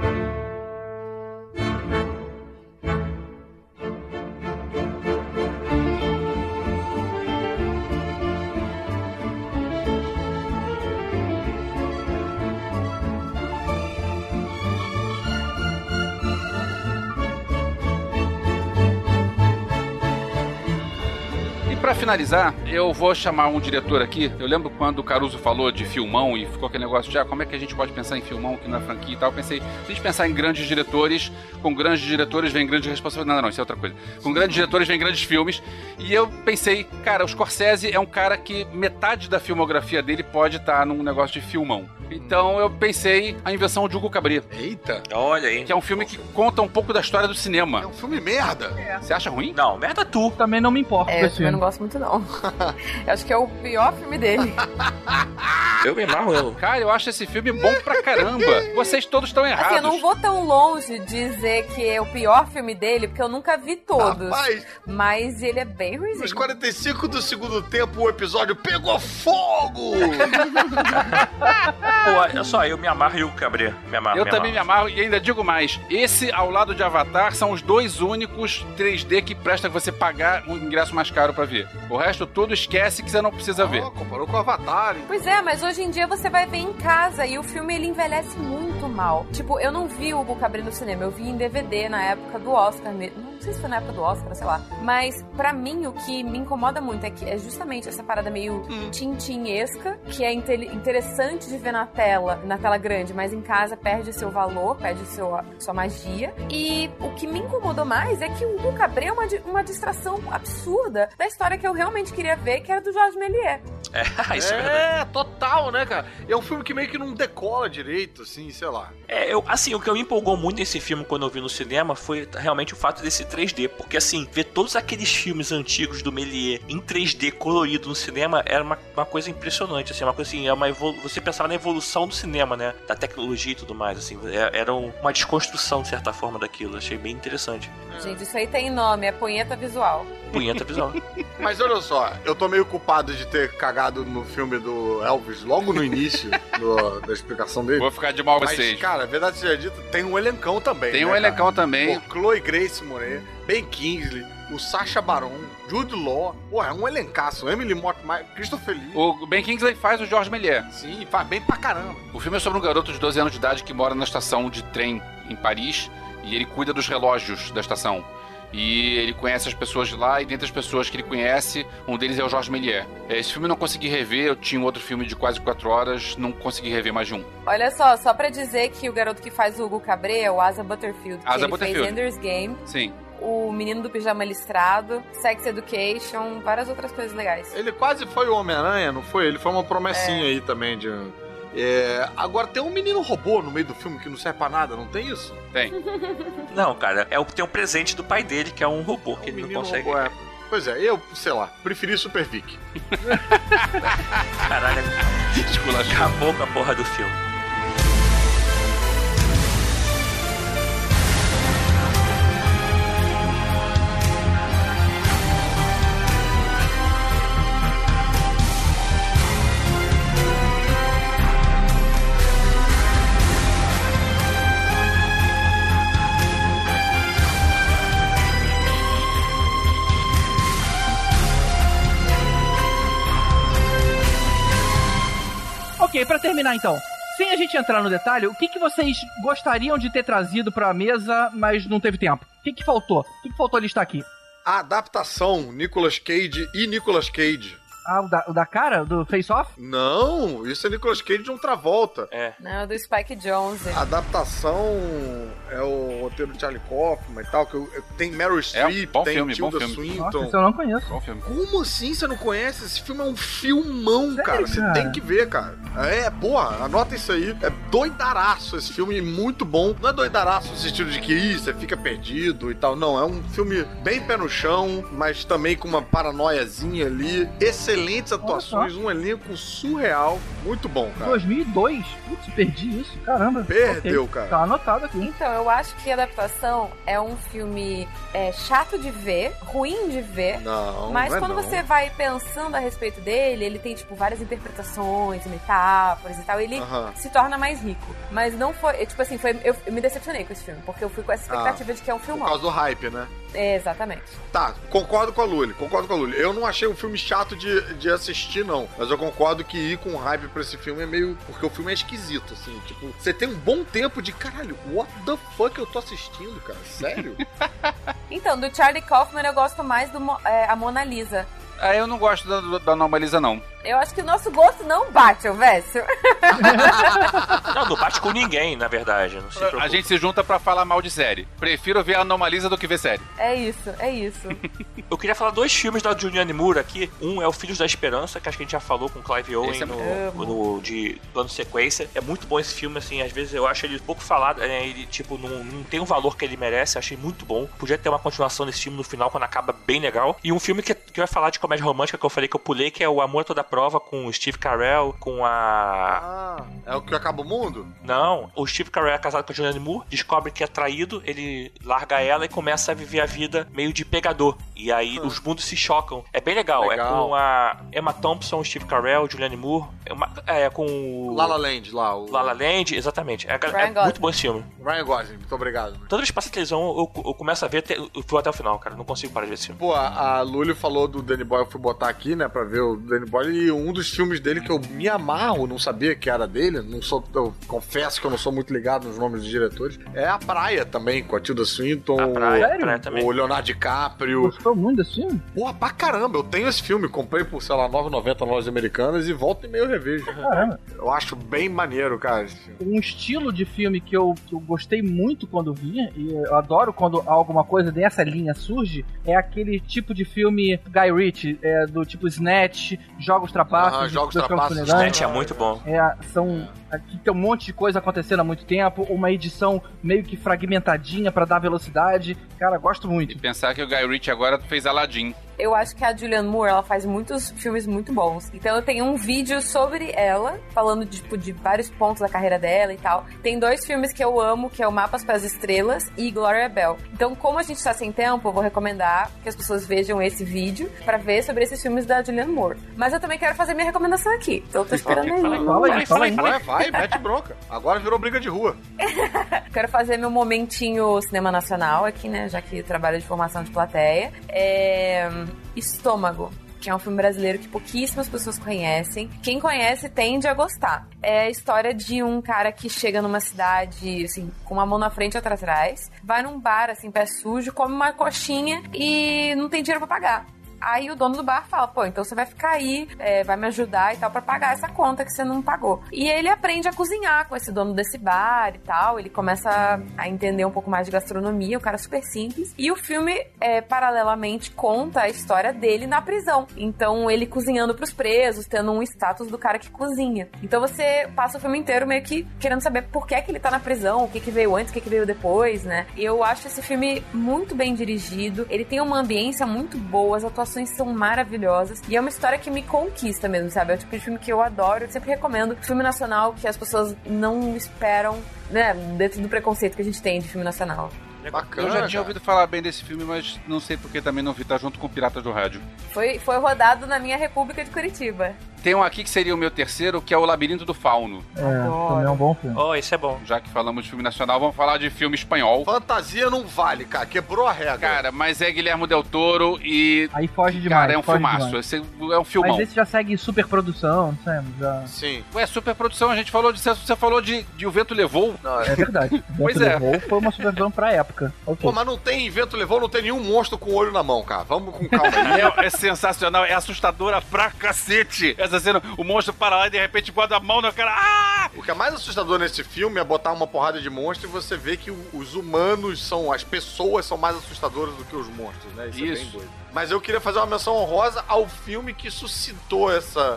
Speaker 8: pra finalizar, eu vou chamar um diretor aqui. Eu lembro quando o Caruso falou de filmão e ficou aquele negócio de como é que a gente pode pensar em filmão aqui na franquia e tal. Eu pensei, se a gente pensar em grandes diretores, com grandes diretores vem grandes responsabilidades. Não, isso é outra coisa. Com grandes diretores vem grandes filmes. E eu pensei, cara, o Scorsese é um cara que metade da filmografia dele pode estar num negócio de filmão. Então eu pensei a invenção de Hugo Cabret.
Speaker 4: Eita!
Speaker 5: Olha aí.
Speaker 8: Que é um filme que conta um pouco da história do cinema.
Speaker 4: É um filme merda.
Speaker 8: Você acha ruim?
Speaker 5: Não, merda tu.
Speaker 3: Também não me importa com
Speaker 7: Eu
Speaker 3: esse
Speaker 7: também não
Speaker 3: filme.
Speaker 7: gosto muito, não. Eu acho que é o pior filme dele.
Speaker 5: Eu me amarro ele.
Speaker 8: Cara, eu acho esse filme bom pra caramba. Vocês todos estão errados.
Speaker 7: Assim, eu não vou tão longe de dizer que é o pior filme dele, porque eu nunca vi todos.
Speaker 4: Rapaz,
Speaker 7: Mas ele é bem ruimzinho.
Speaker 4: nos 45 do segundo tempo, o episódio pegou fogo!
Speaker 5: Pô, olha só, eu me amarro e o Cabret. Me amarro.
Speaker 8: Eu também me amarro e ainda digo mais. Esse, ao lado de Avatar, são os dois únicos 3D que presta você pagar um ingresso mais caro pra ver. O resto tudo esquece que você não precisa ver.
Speaker 4: Comparou com o Avatar, hein?
Speaker 7: Pois é, mas hoje em dia você vai ver em casa e o filme ele envelhece muito mal. Tipo, eu não vi o Hugo Cabret no cinema, eu vi em DVD na época do Oscar mesmo. Não sei se foi na época do Oscar, sei lá. Mas pra mim o que me incomoda muito é justamente essa parada meio tintinesca, que é interessante de ver na tela grande, mas em casa perde seu valor, perde sua magia. E o que me incomodou mais é que o Hugo Cabret é uma distração absurda da história que eu realmente queria ver, que era do Georges Méliès.
Speaker 5: Isso é verdade.
Speaker 4: Total, né, cara? É um filme que meio que não decola direito, assim, sei lá.
Speaker 5: O que me empolgou muito nesse filme quando eu vi no cinema foi realmente o fato desse 3D, porque assim, ver todos aqueles filmes antigos do Méliès em 3D colorido no cinema era uma coisa impressionante, assim, uma coisa assim, você pensava na evolução do cinema, né, da tecnologia e tudo mais, assim, era uma desconstrução de certa forma daquilo, achei bem interessante.
Speaker 7: Gente, isso aí tem nome, é punheta visual.
Speaker 5: Punheta visual.
Speaker 4: Mas olha só, eu tô meio culpado de ter cagado no filme do Elvis logo no início da explicação dele.
Speaker 8: Vou ficar de mal
Speaker 4: Mas,
Speaker 8: vocês.
Speaker 4: cara, a verdade seja dita, tem um elencão também.
Speaker 8: Tem
Speaker 4: né,
Speaker 8: um elencão
Speaker 4: cara?
Speaker 8: também.
Speaker 4: Pô, Chloe Grace Moretz, Ben Kingsley, o Sacha Baron, Jude Law. Pô, é um elencaço. Emily Mortimer, Christopher Lee.
Speaker 8: O Ben Kingsley faz o Georges Méliès.
Speaker 4: Sim, faz bem pra caramba.
Speaker 8: O filme é sobre um garoto de 12 anos de idade que mora na estação de trem em Paris e ele cuida dos relógios da estação. E ele conhece as pessoas de lá, e dentre as pessoas que ele conhece, um deles é o Georges Méliès. Esse filme eu não consegui rever, eu tinha um outro filme de quase 4 horas, não consegui rever mais de um.
Speaker 7: Olha só pra dizer que o garoto que faz o Hugo Cabret é o Asa Butterfield, que ele fez Ender's Game.
Speaker 8: Sim.
Speaker 7: O Menino do Pijama Listrado, Sex Education, várias outras coisas legais.
Speaker 4: Ele quase foi o Homem-Aranha, não foi? Ele foi uma promessinha aí também de... agora tem um menino robô no meio do filme que não serve pra nada, não tem isso?
Speaker 8: Tem.
Speaker 5: Não, cara, tem um presente do pai dele, que é um robô, que ele não consegue...
Speaker 4: Robô, Pois é, eu, sei lá, preferi Super Vic.
Speaker 5: Caralho, acabou com a porra do filme.
Speaker 3: Ok, pra terminar então, sem a gente entrar no detalhe, o que vocês gostariam de ter trazido pra mesa, mas não teve tempo? O que faltou? O que faltou listar aqui?
Speaker 4: A adaptação, Nicolas Cage e Nicolas Cage.
Speaker 3: Ah, o da cara? Do Face Off?
Speaker 4: Não, isso é Nicolas Cage de um Travolta.
Speaker 7: Não, do Spike Jonze.
Speaker 4: A adaptação é o roteiro de Charlie Kaufman e tal, que tem Meryl Streep, tem Tilda Swinton.
Speaker 3: Nossa, isso eu não conheço.
Speaker 8: Bom filme.
Speaker 4: Como assim você não conhece? Esse filme é um filmão,
Speaker 3: Sério,
Speaker 4: cara. Você
Speaker 3: cara?
Speaker 4: tem que ver, cara. Porra, anota isso aí. É doidaraço esse filme, muito bom. Não é doidaraço no sentido de que você fica perdido e tal. Não, é um filme bem pé no chão, mas também com uma paranoiazinha ali. Excelentes atuações, um elenco surreal. Muito bom, cara.
Speaker 3: 2002? Putz, perdi isso. Caramba.
Speaker 4: Perdeu,
Speaker 3: okay.
Speaker 4: cara.
Speaker 3: Tá anotado aqui.
Speaker 7: Então, eu acho que a adaptação é um filme chato de ver, ruim de ver.
Speaker 4: Não,
Speaker 7: mas
Speaker 4: não é
Speaker 7: quando
Speaker 4: não.
Speaker 7: você vai pensando a respeito dele, ele tem, tipo, várias interpretações, metáforas e tal. Ele se torna mais rico. Mas não foi... Tipo assim, eu me decepcionei com esse filme, porque eu fui com essa expectativa de que é um filmão.
Speaker 4: Por causa do hype, né?
Speaker 7: Exatamente.
Speaker 4: Tá, concordo com a Lully. Eu não achei um filme chato de assistir, não. Mas eu concordo que ir com hype pra esse filme é meio... Porque o filme é esquisito, assim. Tipo, você tem um bom tempo de... Caralho, what the fuck eu tô assistindo, cara? Sério?
Speaker 7: Então, do Charlie Kaufman eu gosto mais do a Mona Lisa.
Speaker 8: Aí eu não gosto da Anomalisa, não.
Speaker 7: Eu acho que o nosso gosto não bate, Vécio.
Speaker 5: Não bate com ninguém, na verdade. Não se preocupe.
Speaker 8: A gente se junta pra falar mal de série. Prefiro ver a Anomalisa do que ver série.
Speaker 7: É isso.
Speaker 5: Eu queria falar 2 filmes da Julianne Moore aqui. Um é o Filhos da Esperança, que acho que a gente já falou com o Clive Owen no plano sequência. É muito bom esse filme, assim, às vezes eu acho ele pouco falado, ele, tipo, não tem o valor que ele merece, achei muito bom. Podia ter uma continuação desse filme no final, quando acaba bem legal. E um filme que vai falar de comédia romântica, que eu falei que eu pulei, que é o Amor a Toda Prova, com o Steve Carell, com a...
Speaker 4: é o que acaba o mundo?
Speaker 5: Não, o Steve Carell é casado com a Julianne Moore, descobre que é traído, ele larga ela e começa a viver a vida meio de pegador. E aí os mundos se chocam. É bem legal. É com a Emma Thompson, Steve Carell, Julianne Moore. É com o...
Speaker 4: La La Land, lá.
Speaker 5: La La Land, exatamente. É muito bom esse filme.
Speaker 4: Ryan Gosling, muito obrigado.
Speaker 5: Toda vez que passa televisão, eu começo a ver, eu vou até o final, cara. Não consigo parar de ver esse filme.
Speaker 4: Pô, a Lully falou do Danny Boyle, eu fui botar aqui, né, pra ver o Danny Boyle, e um dos filmes dele que eu me amarro, não sabia que era dele, eu confesso que eu não sou muito ligado nos nomes dos diretores, é A Praia também, com a Tilda Swinton,
Speaker 5: A Praia também.
Speaker 4: O Leonardo DiCaprio.
Speaker 3: Gostou muito desse filme?
Speaker 4: Porra, pra caramba, eu tenho esse filme, comprei por, sei lá, R$ 9,90 na lojas americanas e volta e meio revejo.
Speaker 3: Caramba.
Speaker 4: Eu acho bem maneiro, cara, esse filme.
Speaker 3: Um estilo de filme que eu gostei muito quando vi, e eu adoro quando alguma coisa dessa linha surge, é aquele tipo de filme Guy Ritchie, do tipo Snatch, Jogos Trapaços.
Speaker 4: Jogos Trapaços.
Speaker 5: Snatch é muito bom.
Speaker 3: Aqui tem um monte de coisa acontecendo há muito tempo, uma edição meio que fragmentadinha pra dar velocidade. Cara, gosto muito.
Speaker 8: E pensar que o Guy Ritchie agora fez Aladdin.
Speaker 7: Eu acho que a Julianne Moore, ela faz muitos filmes muito bons. Então eu tenho um vídeo sobre ela, falando de vários pontos da carreira dela e tal. Tem 2 filmes que eu amo, que é o Mapas para as Estrelas e Gloria Bell. Então, como a gente tá sem tempo, eu vou recomendar que as pessoas vejam esse vídeo pra ver sobre esses filmes da Julianne Moore. Mas eu também quero fazer minha recomendação aqui. Então eu tô esperando aí.
Speaker 3: Fala aí.
Speaker 4: Vai, mete bronca. Agora virou briga de rua.
Speaker 7: Quero fazer meu momentinho cinema nacional aqui, né? Já que trabalho de formação de plateia. Estômago, que é um filme brasileiro que pouquíssimas pessoas conhecem. Quem conhece tende a gostar. É a história de um cara que chega numa cidade, assim, com uma mão na frente e outra atrás, vai num bar, assim, pé sujo, come uma coxinha e não tem dinheiro pra pagar. Aí o dono do bar fala, pô, então você vai ficar aí, vai me ajudar e tal, pra pagar essa conta que você não pagou. E ele aprende a cozinhar com esse dono desse bar e tal, ele começa a entender um pouco mais de gastronomia, um cara super simples. E o filme, paralelamente, conta a história dele na prisão. Então, ele cozinhando pros presos, tendo um status do cara que cozinha. Então, você passa o filme inteiro meio que querendo saber por que ele tá na prisão, o que veio antes, o que veio depois, né? E eu acho esse filme muito bem dirigido, ele tem uma ambiência muito boa, as atuações são maravilhosas e é uma história que me conquista mesmo, sabe? É o tipo de filme que eu adoro, eu sempre recomendo. Filme nacional que as pessoas não esperam, né? Dentro do preconceito que a gente tem de filme nacional.
Speaker 4: Bacana,
Speaker 8: eu já tinha ouvido falar bem desse filme, mas não sei porque também não vi, tá junto com Piratas do Rádio.
Speaker 7: Foi rodado na minha República de Curitiba.
Speaker 8: Tem um aqui que seria o meu terceiro, que é o Labirinto do Fauno.
Speaker 3: Também é um bom filme.
Speaker 5: Oh, esse é bom.
Speaker 8: Já que falamos de filme nacional, vamos falar de filme espanhol.
Speaker 4: Fantasia não vale, cara, quebrou a regra.
Speaker 8: Cara, mas é Guilherme Del Toro e...
Speaker 3: Aí foge demais.
Speaker 8: Cara, é um filmaço, esse é um filmão.
Speaker 3: Mas esse já segue superprodução, sabe? Já...
Speaker 4: Sim.
Speaker 8: Ué, superprodução, a gente falou de... Você falou de O Vento Levou.
Speaker 4: Não,
Speaker 3: é verdade. O
Speaker 8: Pois
Speaker 3: Vento
Speaker 8: é.
Speaker 3: Levou foi uma superprodução pra época. Okay.
Speaker 4: Pô, mas não tem Vento Levou, não tem nenhum monstro com o olho na mão, cara. Vamos com calma aí.
Speaker 8: É sensacional, é assustadora pra cacete. Essa cena, o monstro para lá e de repente bota a mão no cara. Ah!
Speaker 4: O que é mais assustador nesse filme é botar uma porrada de monstro e você vê que os humanos as pessoas são mais assustadoras do que os monstros, né? Isso. É bem doido. Mas eu queria fazer uma menção honrosa ao filme que suscitou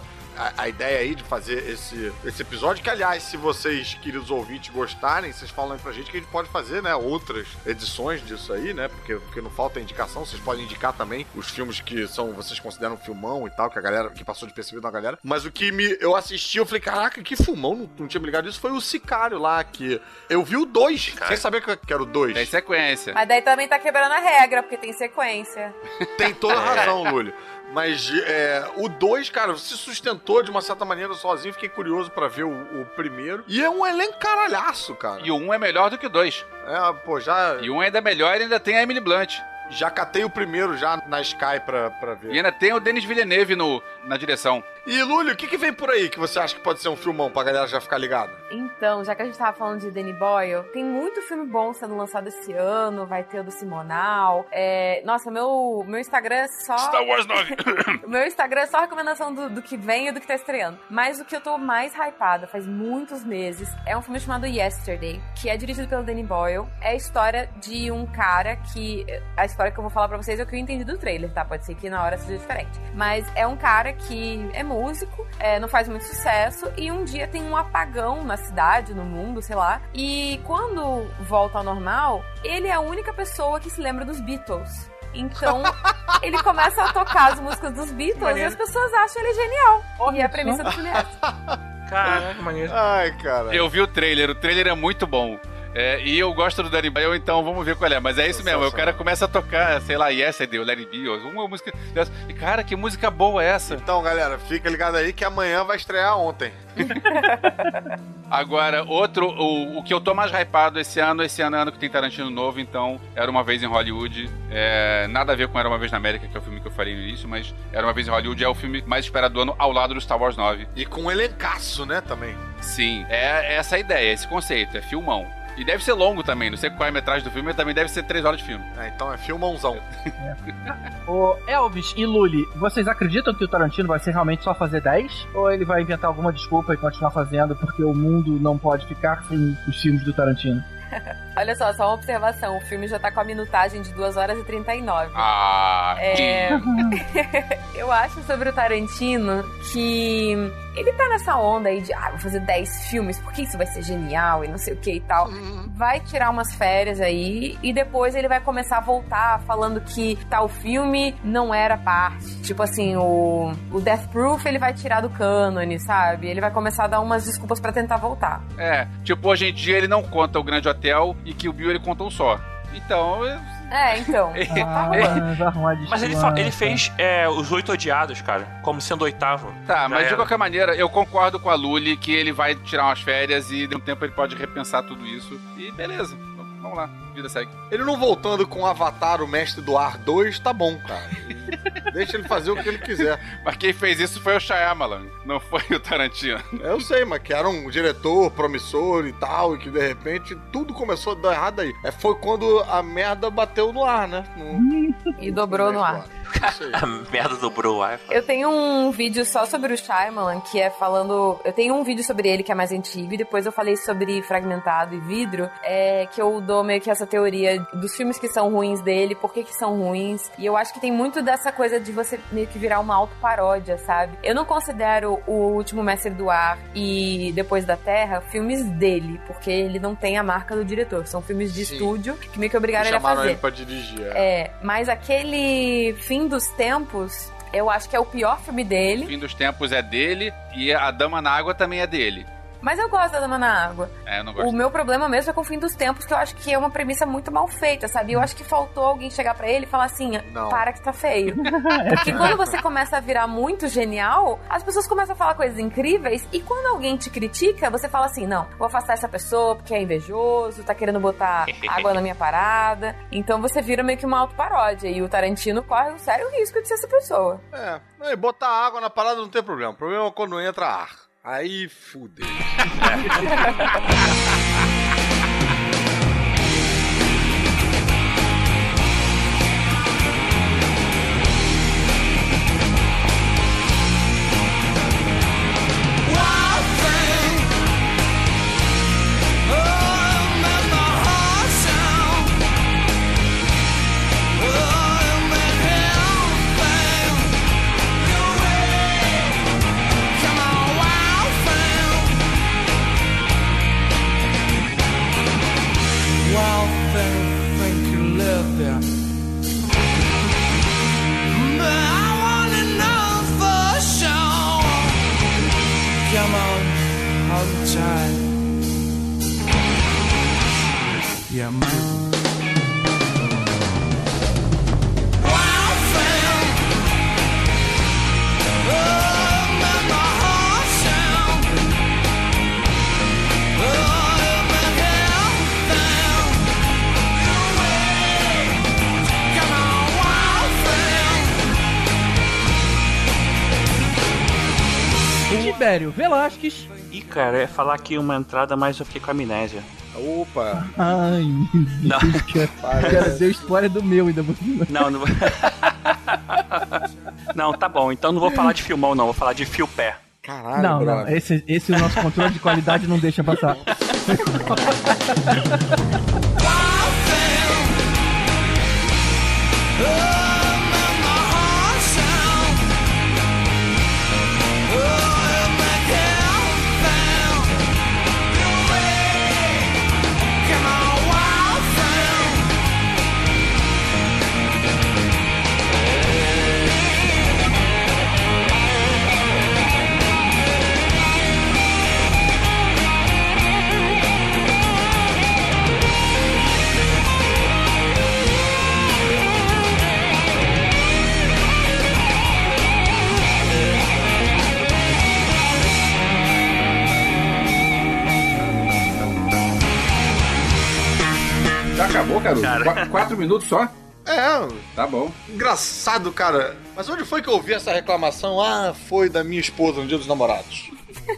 Speaker 4: a ideia aí de fazer esse episódio, que aliás, se vocês, queridos ouvintes, gostarem, vocês falam aí pra gente que a gente pode fazer, né, outras edições disso aí, né, porque não falta indicação, vocês podem indicar também os filmes que vocês consideram um filmão e tal, que a galera, que passou despercebido na galera, mas o que eu assisti, eu falei, caraca, que filmão, não tinha me ligado nisso, foi o Sicário lá, que eu vi o 2, sem saber que era o 2.
Speaker 8: Tem sequência.
Speaker 7: Mas daí também tá quebrando a regra, porque tem sequência.
Speaker 4: Tem toda a razão, Lúlio. Mas o 2, cara, se sustentou de uma certa maneira sozinho. Fiquei curioso pra ver o primeiro. E é um elenco caralhaço, cara.
Speaker 8: E o 1 é melhor do que o 2. E o 1 ainda é melhor e ainda tem a Emily Blunt.
Speaker 4: Já catei o primeiro já na Sky pra ver.
Speaker 8: E ainda tem o Denis Villeneuve na direção.
Speaker 4: E, Lúlio, o que vem por aí que você acha que pode ser um filmão pra galera já ficar ligada?
Speaker 7: Então, já que a gente tava falando de Danny Boyle, tem muito filme bom sendo lançado esse ano, vai ter o do Simonal. Nossa, meu Instagram é só...
Speaker 8: Star Wars 9.
Speaker 7: O meu Instagram é só recomendação do que vem e do que tá estreando. Mas o que eu tô mais hypada faz muitos meses é um filme chamado Yesterday, que é dirigido pelo Danny Boyle. É a história de um cara que... A história que eu vou falar pra vocês é o que eu entendi do trailer, tá? Pode ser que na hora seja diferente. Mas é um cara que é músico, não faz muito sucesso, e um dia tem um apagão na cidade, no mundo, sei lá. E quando volta ao normal, ele é a única pessoa que se lembra dos Beatles. Então, ele começa a tocar as músicas dos Beatles e as pessoas acham ele genial. E a premissa do filme é essa.
Speaker 5: Caraca, maneiro.
Speaker 4: Ai, cara.
Speaker 8: Eu vi o trailer é muito bom. E eu gosto do Danny Boyle, então vamos ver qual é. Mas é isso mesmo, o cara começa a tocar, sei lá, Yesterday, o Let It Be, uma música dessa. E cara, que música boa é essa?
Speaker 4: Então, galera, fica ligado aí que amanhã vai estrear ontem.
Speaker 8: Agora, o que eu tô mais hypado esse ano é ano que tem Tarantino novo, então Era Uma Vez em Hollywood. Nada a ver com Era Uma Vez na América, que é o filme que eu falei no início, mas Era Uma Vez em Hollywood é o filme mais esperado do ano ao lado do Star Wars 9.
Speaker 4: E com um elencaço, né, também.
Speaker 8: Sim, é essa a ideia, esse conceito, é filmão. E deve ser longo também, não sei qual é a metragem do filme, mas também deve ser 3 horas de filme.
Speaker 4: Então é filmãozão.
Speaker 3: Ô, Elvis e Lully, vocês acreditam que o Tarantino vai ser realmente só fazer 10? Ou ele vai inventar alguma desculpa e continuar fazendo porque o mundo não pode ficar sem os filmes do Tarantino?
Speaker 7: Olha só uma observação. O filme já tá com a minutagem de 2 horas e 39. Eu acho sobre o Tarantino que ele tá nessa onda aí de vou fazer 10 filmes, porque isso vai ser genial e não sei o que e tal. Vai tirar umas férias aí e depois ele vai começar a voltar falando que tal filme não era parte. Tipo assim, o Death Proof ele vai tirar do cânone, sabe? Ele vai começar a dar umas desculpas pra tentar voltar.
Speaker 8: Tipo, hoje em dia ele não conta o Grande Hotel e que o Bill ele contou um só. Então...
Speaker 7: então.
Speaker 5: Mas ele fez Os 8 Odiados, cara, como sendo o 8º.
Speaker 8: Tá, mas de qualquer maneira, eu concordo com a Lully que ele vai tirar umas férias e de um tempo ele pode repensar tudo isso. E beleza, vamos lá, vida segue.
Speaker 4: Ele não voltando com Avatar, o Mestre do Ar 2, tá bom, cara. Deixa ele fazer o que ele quiser.
Speaker 8: Mas quem fez isso foi o Shyamalan, não foi o Tarantino.
Speaker 4: Eu sei, mas que era um diretor promissor e tal, e que de repente tudo começou a dar errado aí. Foi quando a merda bateu no ar, né?
Speaker 7: E dobrou no ar.
Speaker 5: A merda dobrou o ar.
Speaker 7: Eu tenho um vídeo só sobre o Shyamalan, que é falando... Eu tenho um vídeo sobre ele que é mais antigo, e depois eu falei sobre Fragmentado e Vidro, que eu dou meio que essa teoria dos filmes que são ruins dele, por que são ruins. E eu acho que tem muito dessa coisa de você meio que virar uma autoparódia, sabe? Eu não considero O Último Mestre do Ar e Depois da Terra filmes dele, porque ele não tem a marca do diretor. São filmes de estúdio que meio que obrigaram ele a fazer.
Speaker 4: Ele pra dirigir.
Speaker 7: Mas aquele Fim dos Tempos, eu acho que é o pior filme dele.
Speaker 8: Fim dos Tempos é dele e A Dama na Água também é dele.
Speaker 7: Mas eu gosto da Dama na Água.
Speaker 8: Eu não gosto.
Speaker 7: O meu problema mesmo é com o Fim dos Tempos, que eu acho que é uma premissa muito mal feita, sabe? Eu acho que faltou alguém chegar pra ele e falar assim, para que tá feio. Porque quando você começa a virar muito genial, as pessoas começam a falar coisas incríveis, e quando alguém te critica, você fala assim, não, vou afastar essa pessoa porque é invejoso, tá querendo botar água na minha parada. Então você vira meio que uma autoparódia, e o Tarantino corre um sério risco de ser essa pessoa.
Speaker 4: Botar água na parada não tem problema. O problema é quando entra ar. Aí, fudeu.
Speaker 3: Tibério Velasquez.
Speaker 5: Ih, cara, eu ia falar aqui uma entrada, mas eu fiquei com amnésia.
Speaker 4: Opa!
Speaker 3: Ai, meu Deus, cara, deu spoiler do meu ainda.
Speaker 5: Não. Não, tá bom. Então não vou falar de filmão, não. Vou falar de fio pé.
Speaker 4: Caralho,
Speaker 3: não. Esse o nosso controle de qualidade não deixa passar.
Speaker 6: Já acabou, Caruso? 4 minutos só?
Speaker 4: É.
Speaker 6: Tá bom.
Speaker 4: Engraçado, cara. Mas onde foi que eu ouvi essa reclamação? Ah, foi da minha esposa no Dia dos Namorados.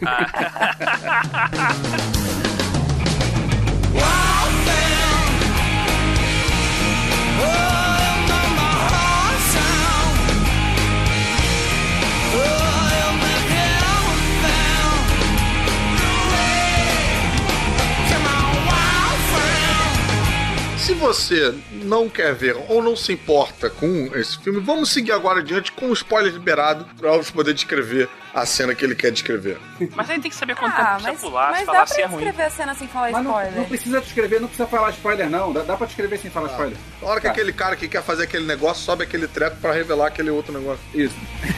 Speaker 4: Se você não quer ver ou não se importa com esse filme, vamos seguir agora adiante com o spoiler liberado para o Alves poder descrever a cena que ele quer descrever.
Speaker 5: Mas aí tem que saber quanto tempo precisa pular,
Speaker 7: mas
Speaker 5: se falar
Speaker 7: dá
Speaker 5: se é
Speaker 7: pra
Speaker 5: ruim.
Speaker 7: descrever a cena sem falar
Speaker 6: Mas
Speaker 7: spoiler.
Speaker 6: não precisa descrever, não precisa falar spoiler, não. Dá pra descrever sem falar spoiler.
Speaker 4: Na hora que aquele cara que quer fazer aquele negócio sobe aquele treco para revelar aquele outro negócio.
Speaker 6: Isso.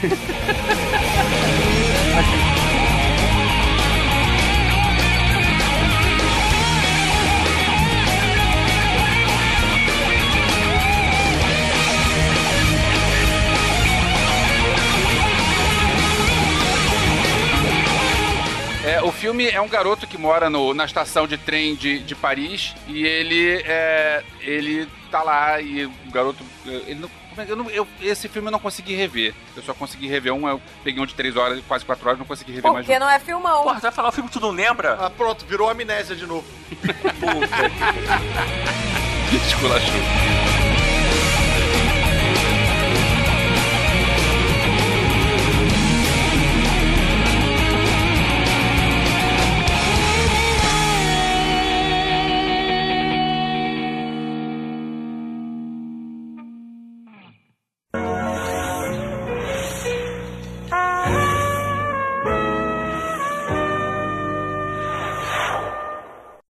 Speaker 8: O filme é um garoto que mora na estação de trem de Paris e ele tá lá e o garoto... esse filme eu não consegui rever. Eu só consegui rever um, eu peguei um de 3 horas, quase 4 horas, não consegui rever mais um.
Speaker 7: Porque não é filmão.
Speaker 5: Porra, tu vai falar o filme que tu não lembra?
Speaker 4: Ah, pronto, virou amnésia de novo.
Speaker 5: Puta.
Speaker 8: Esculachou.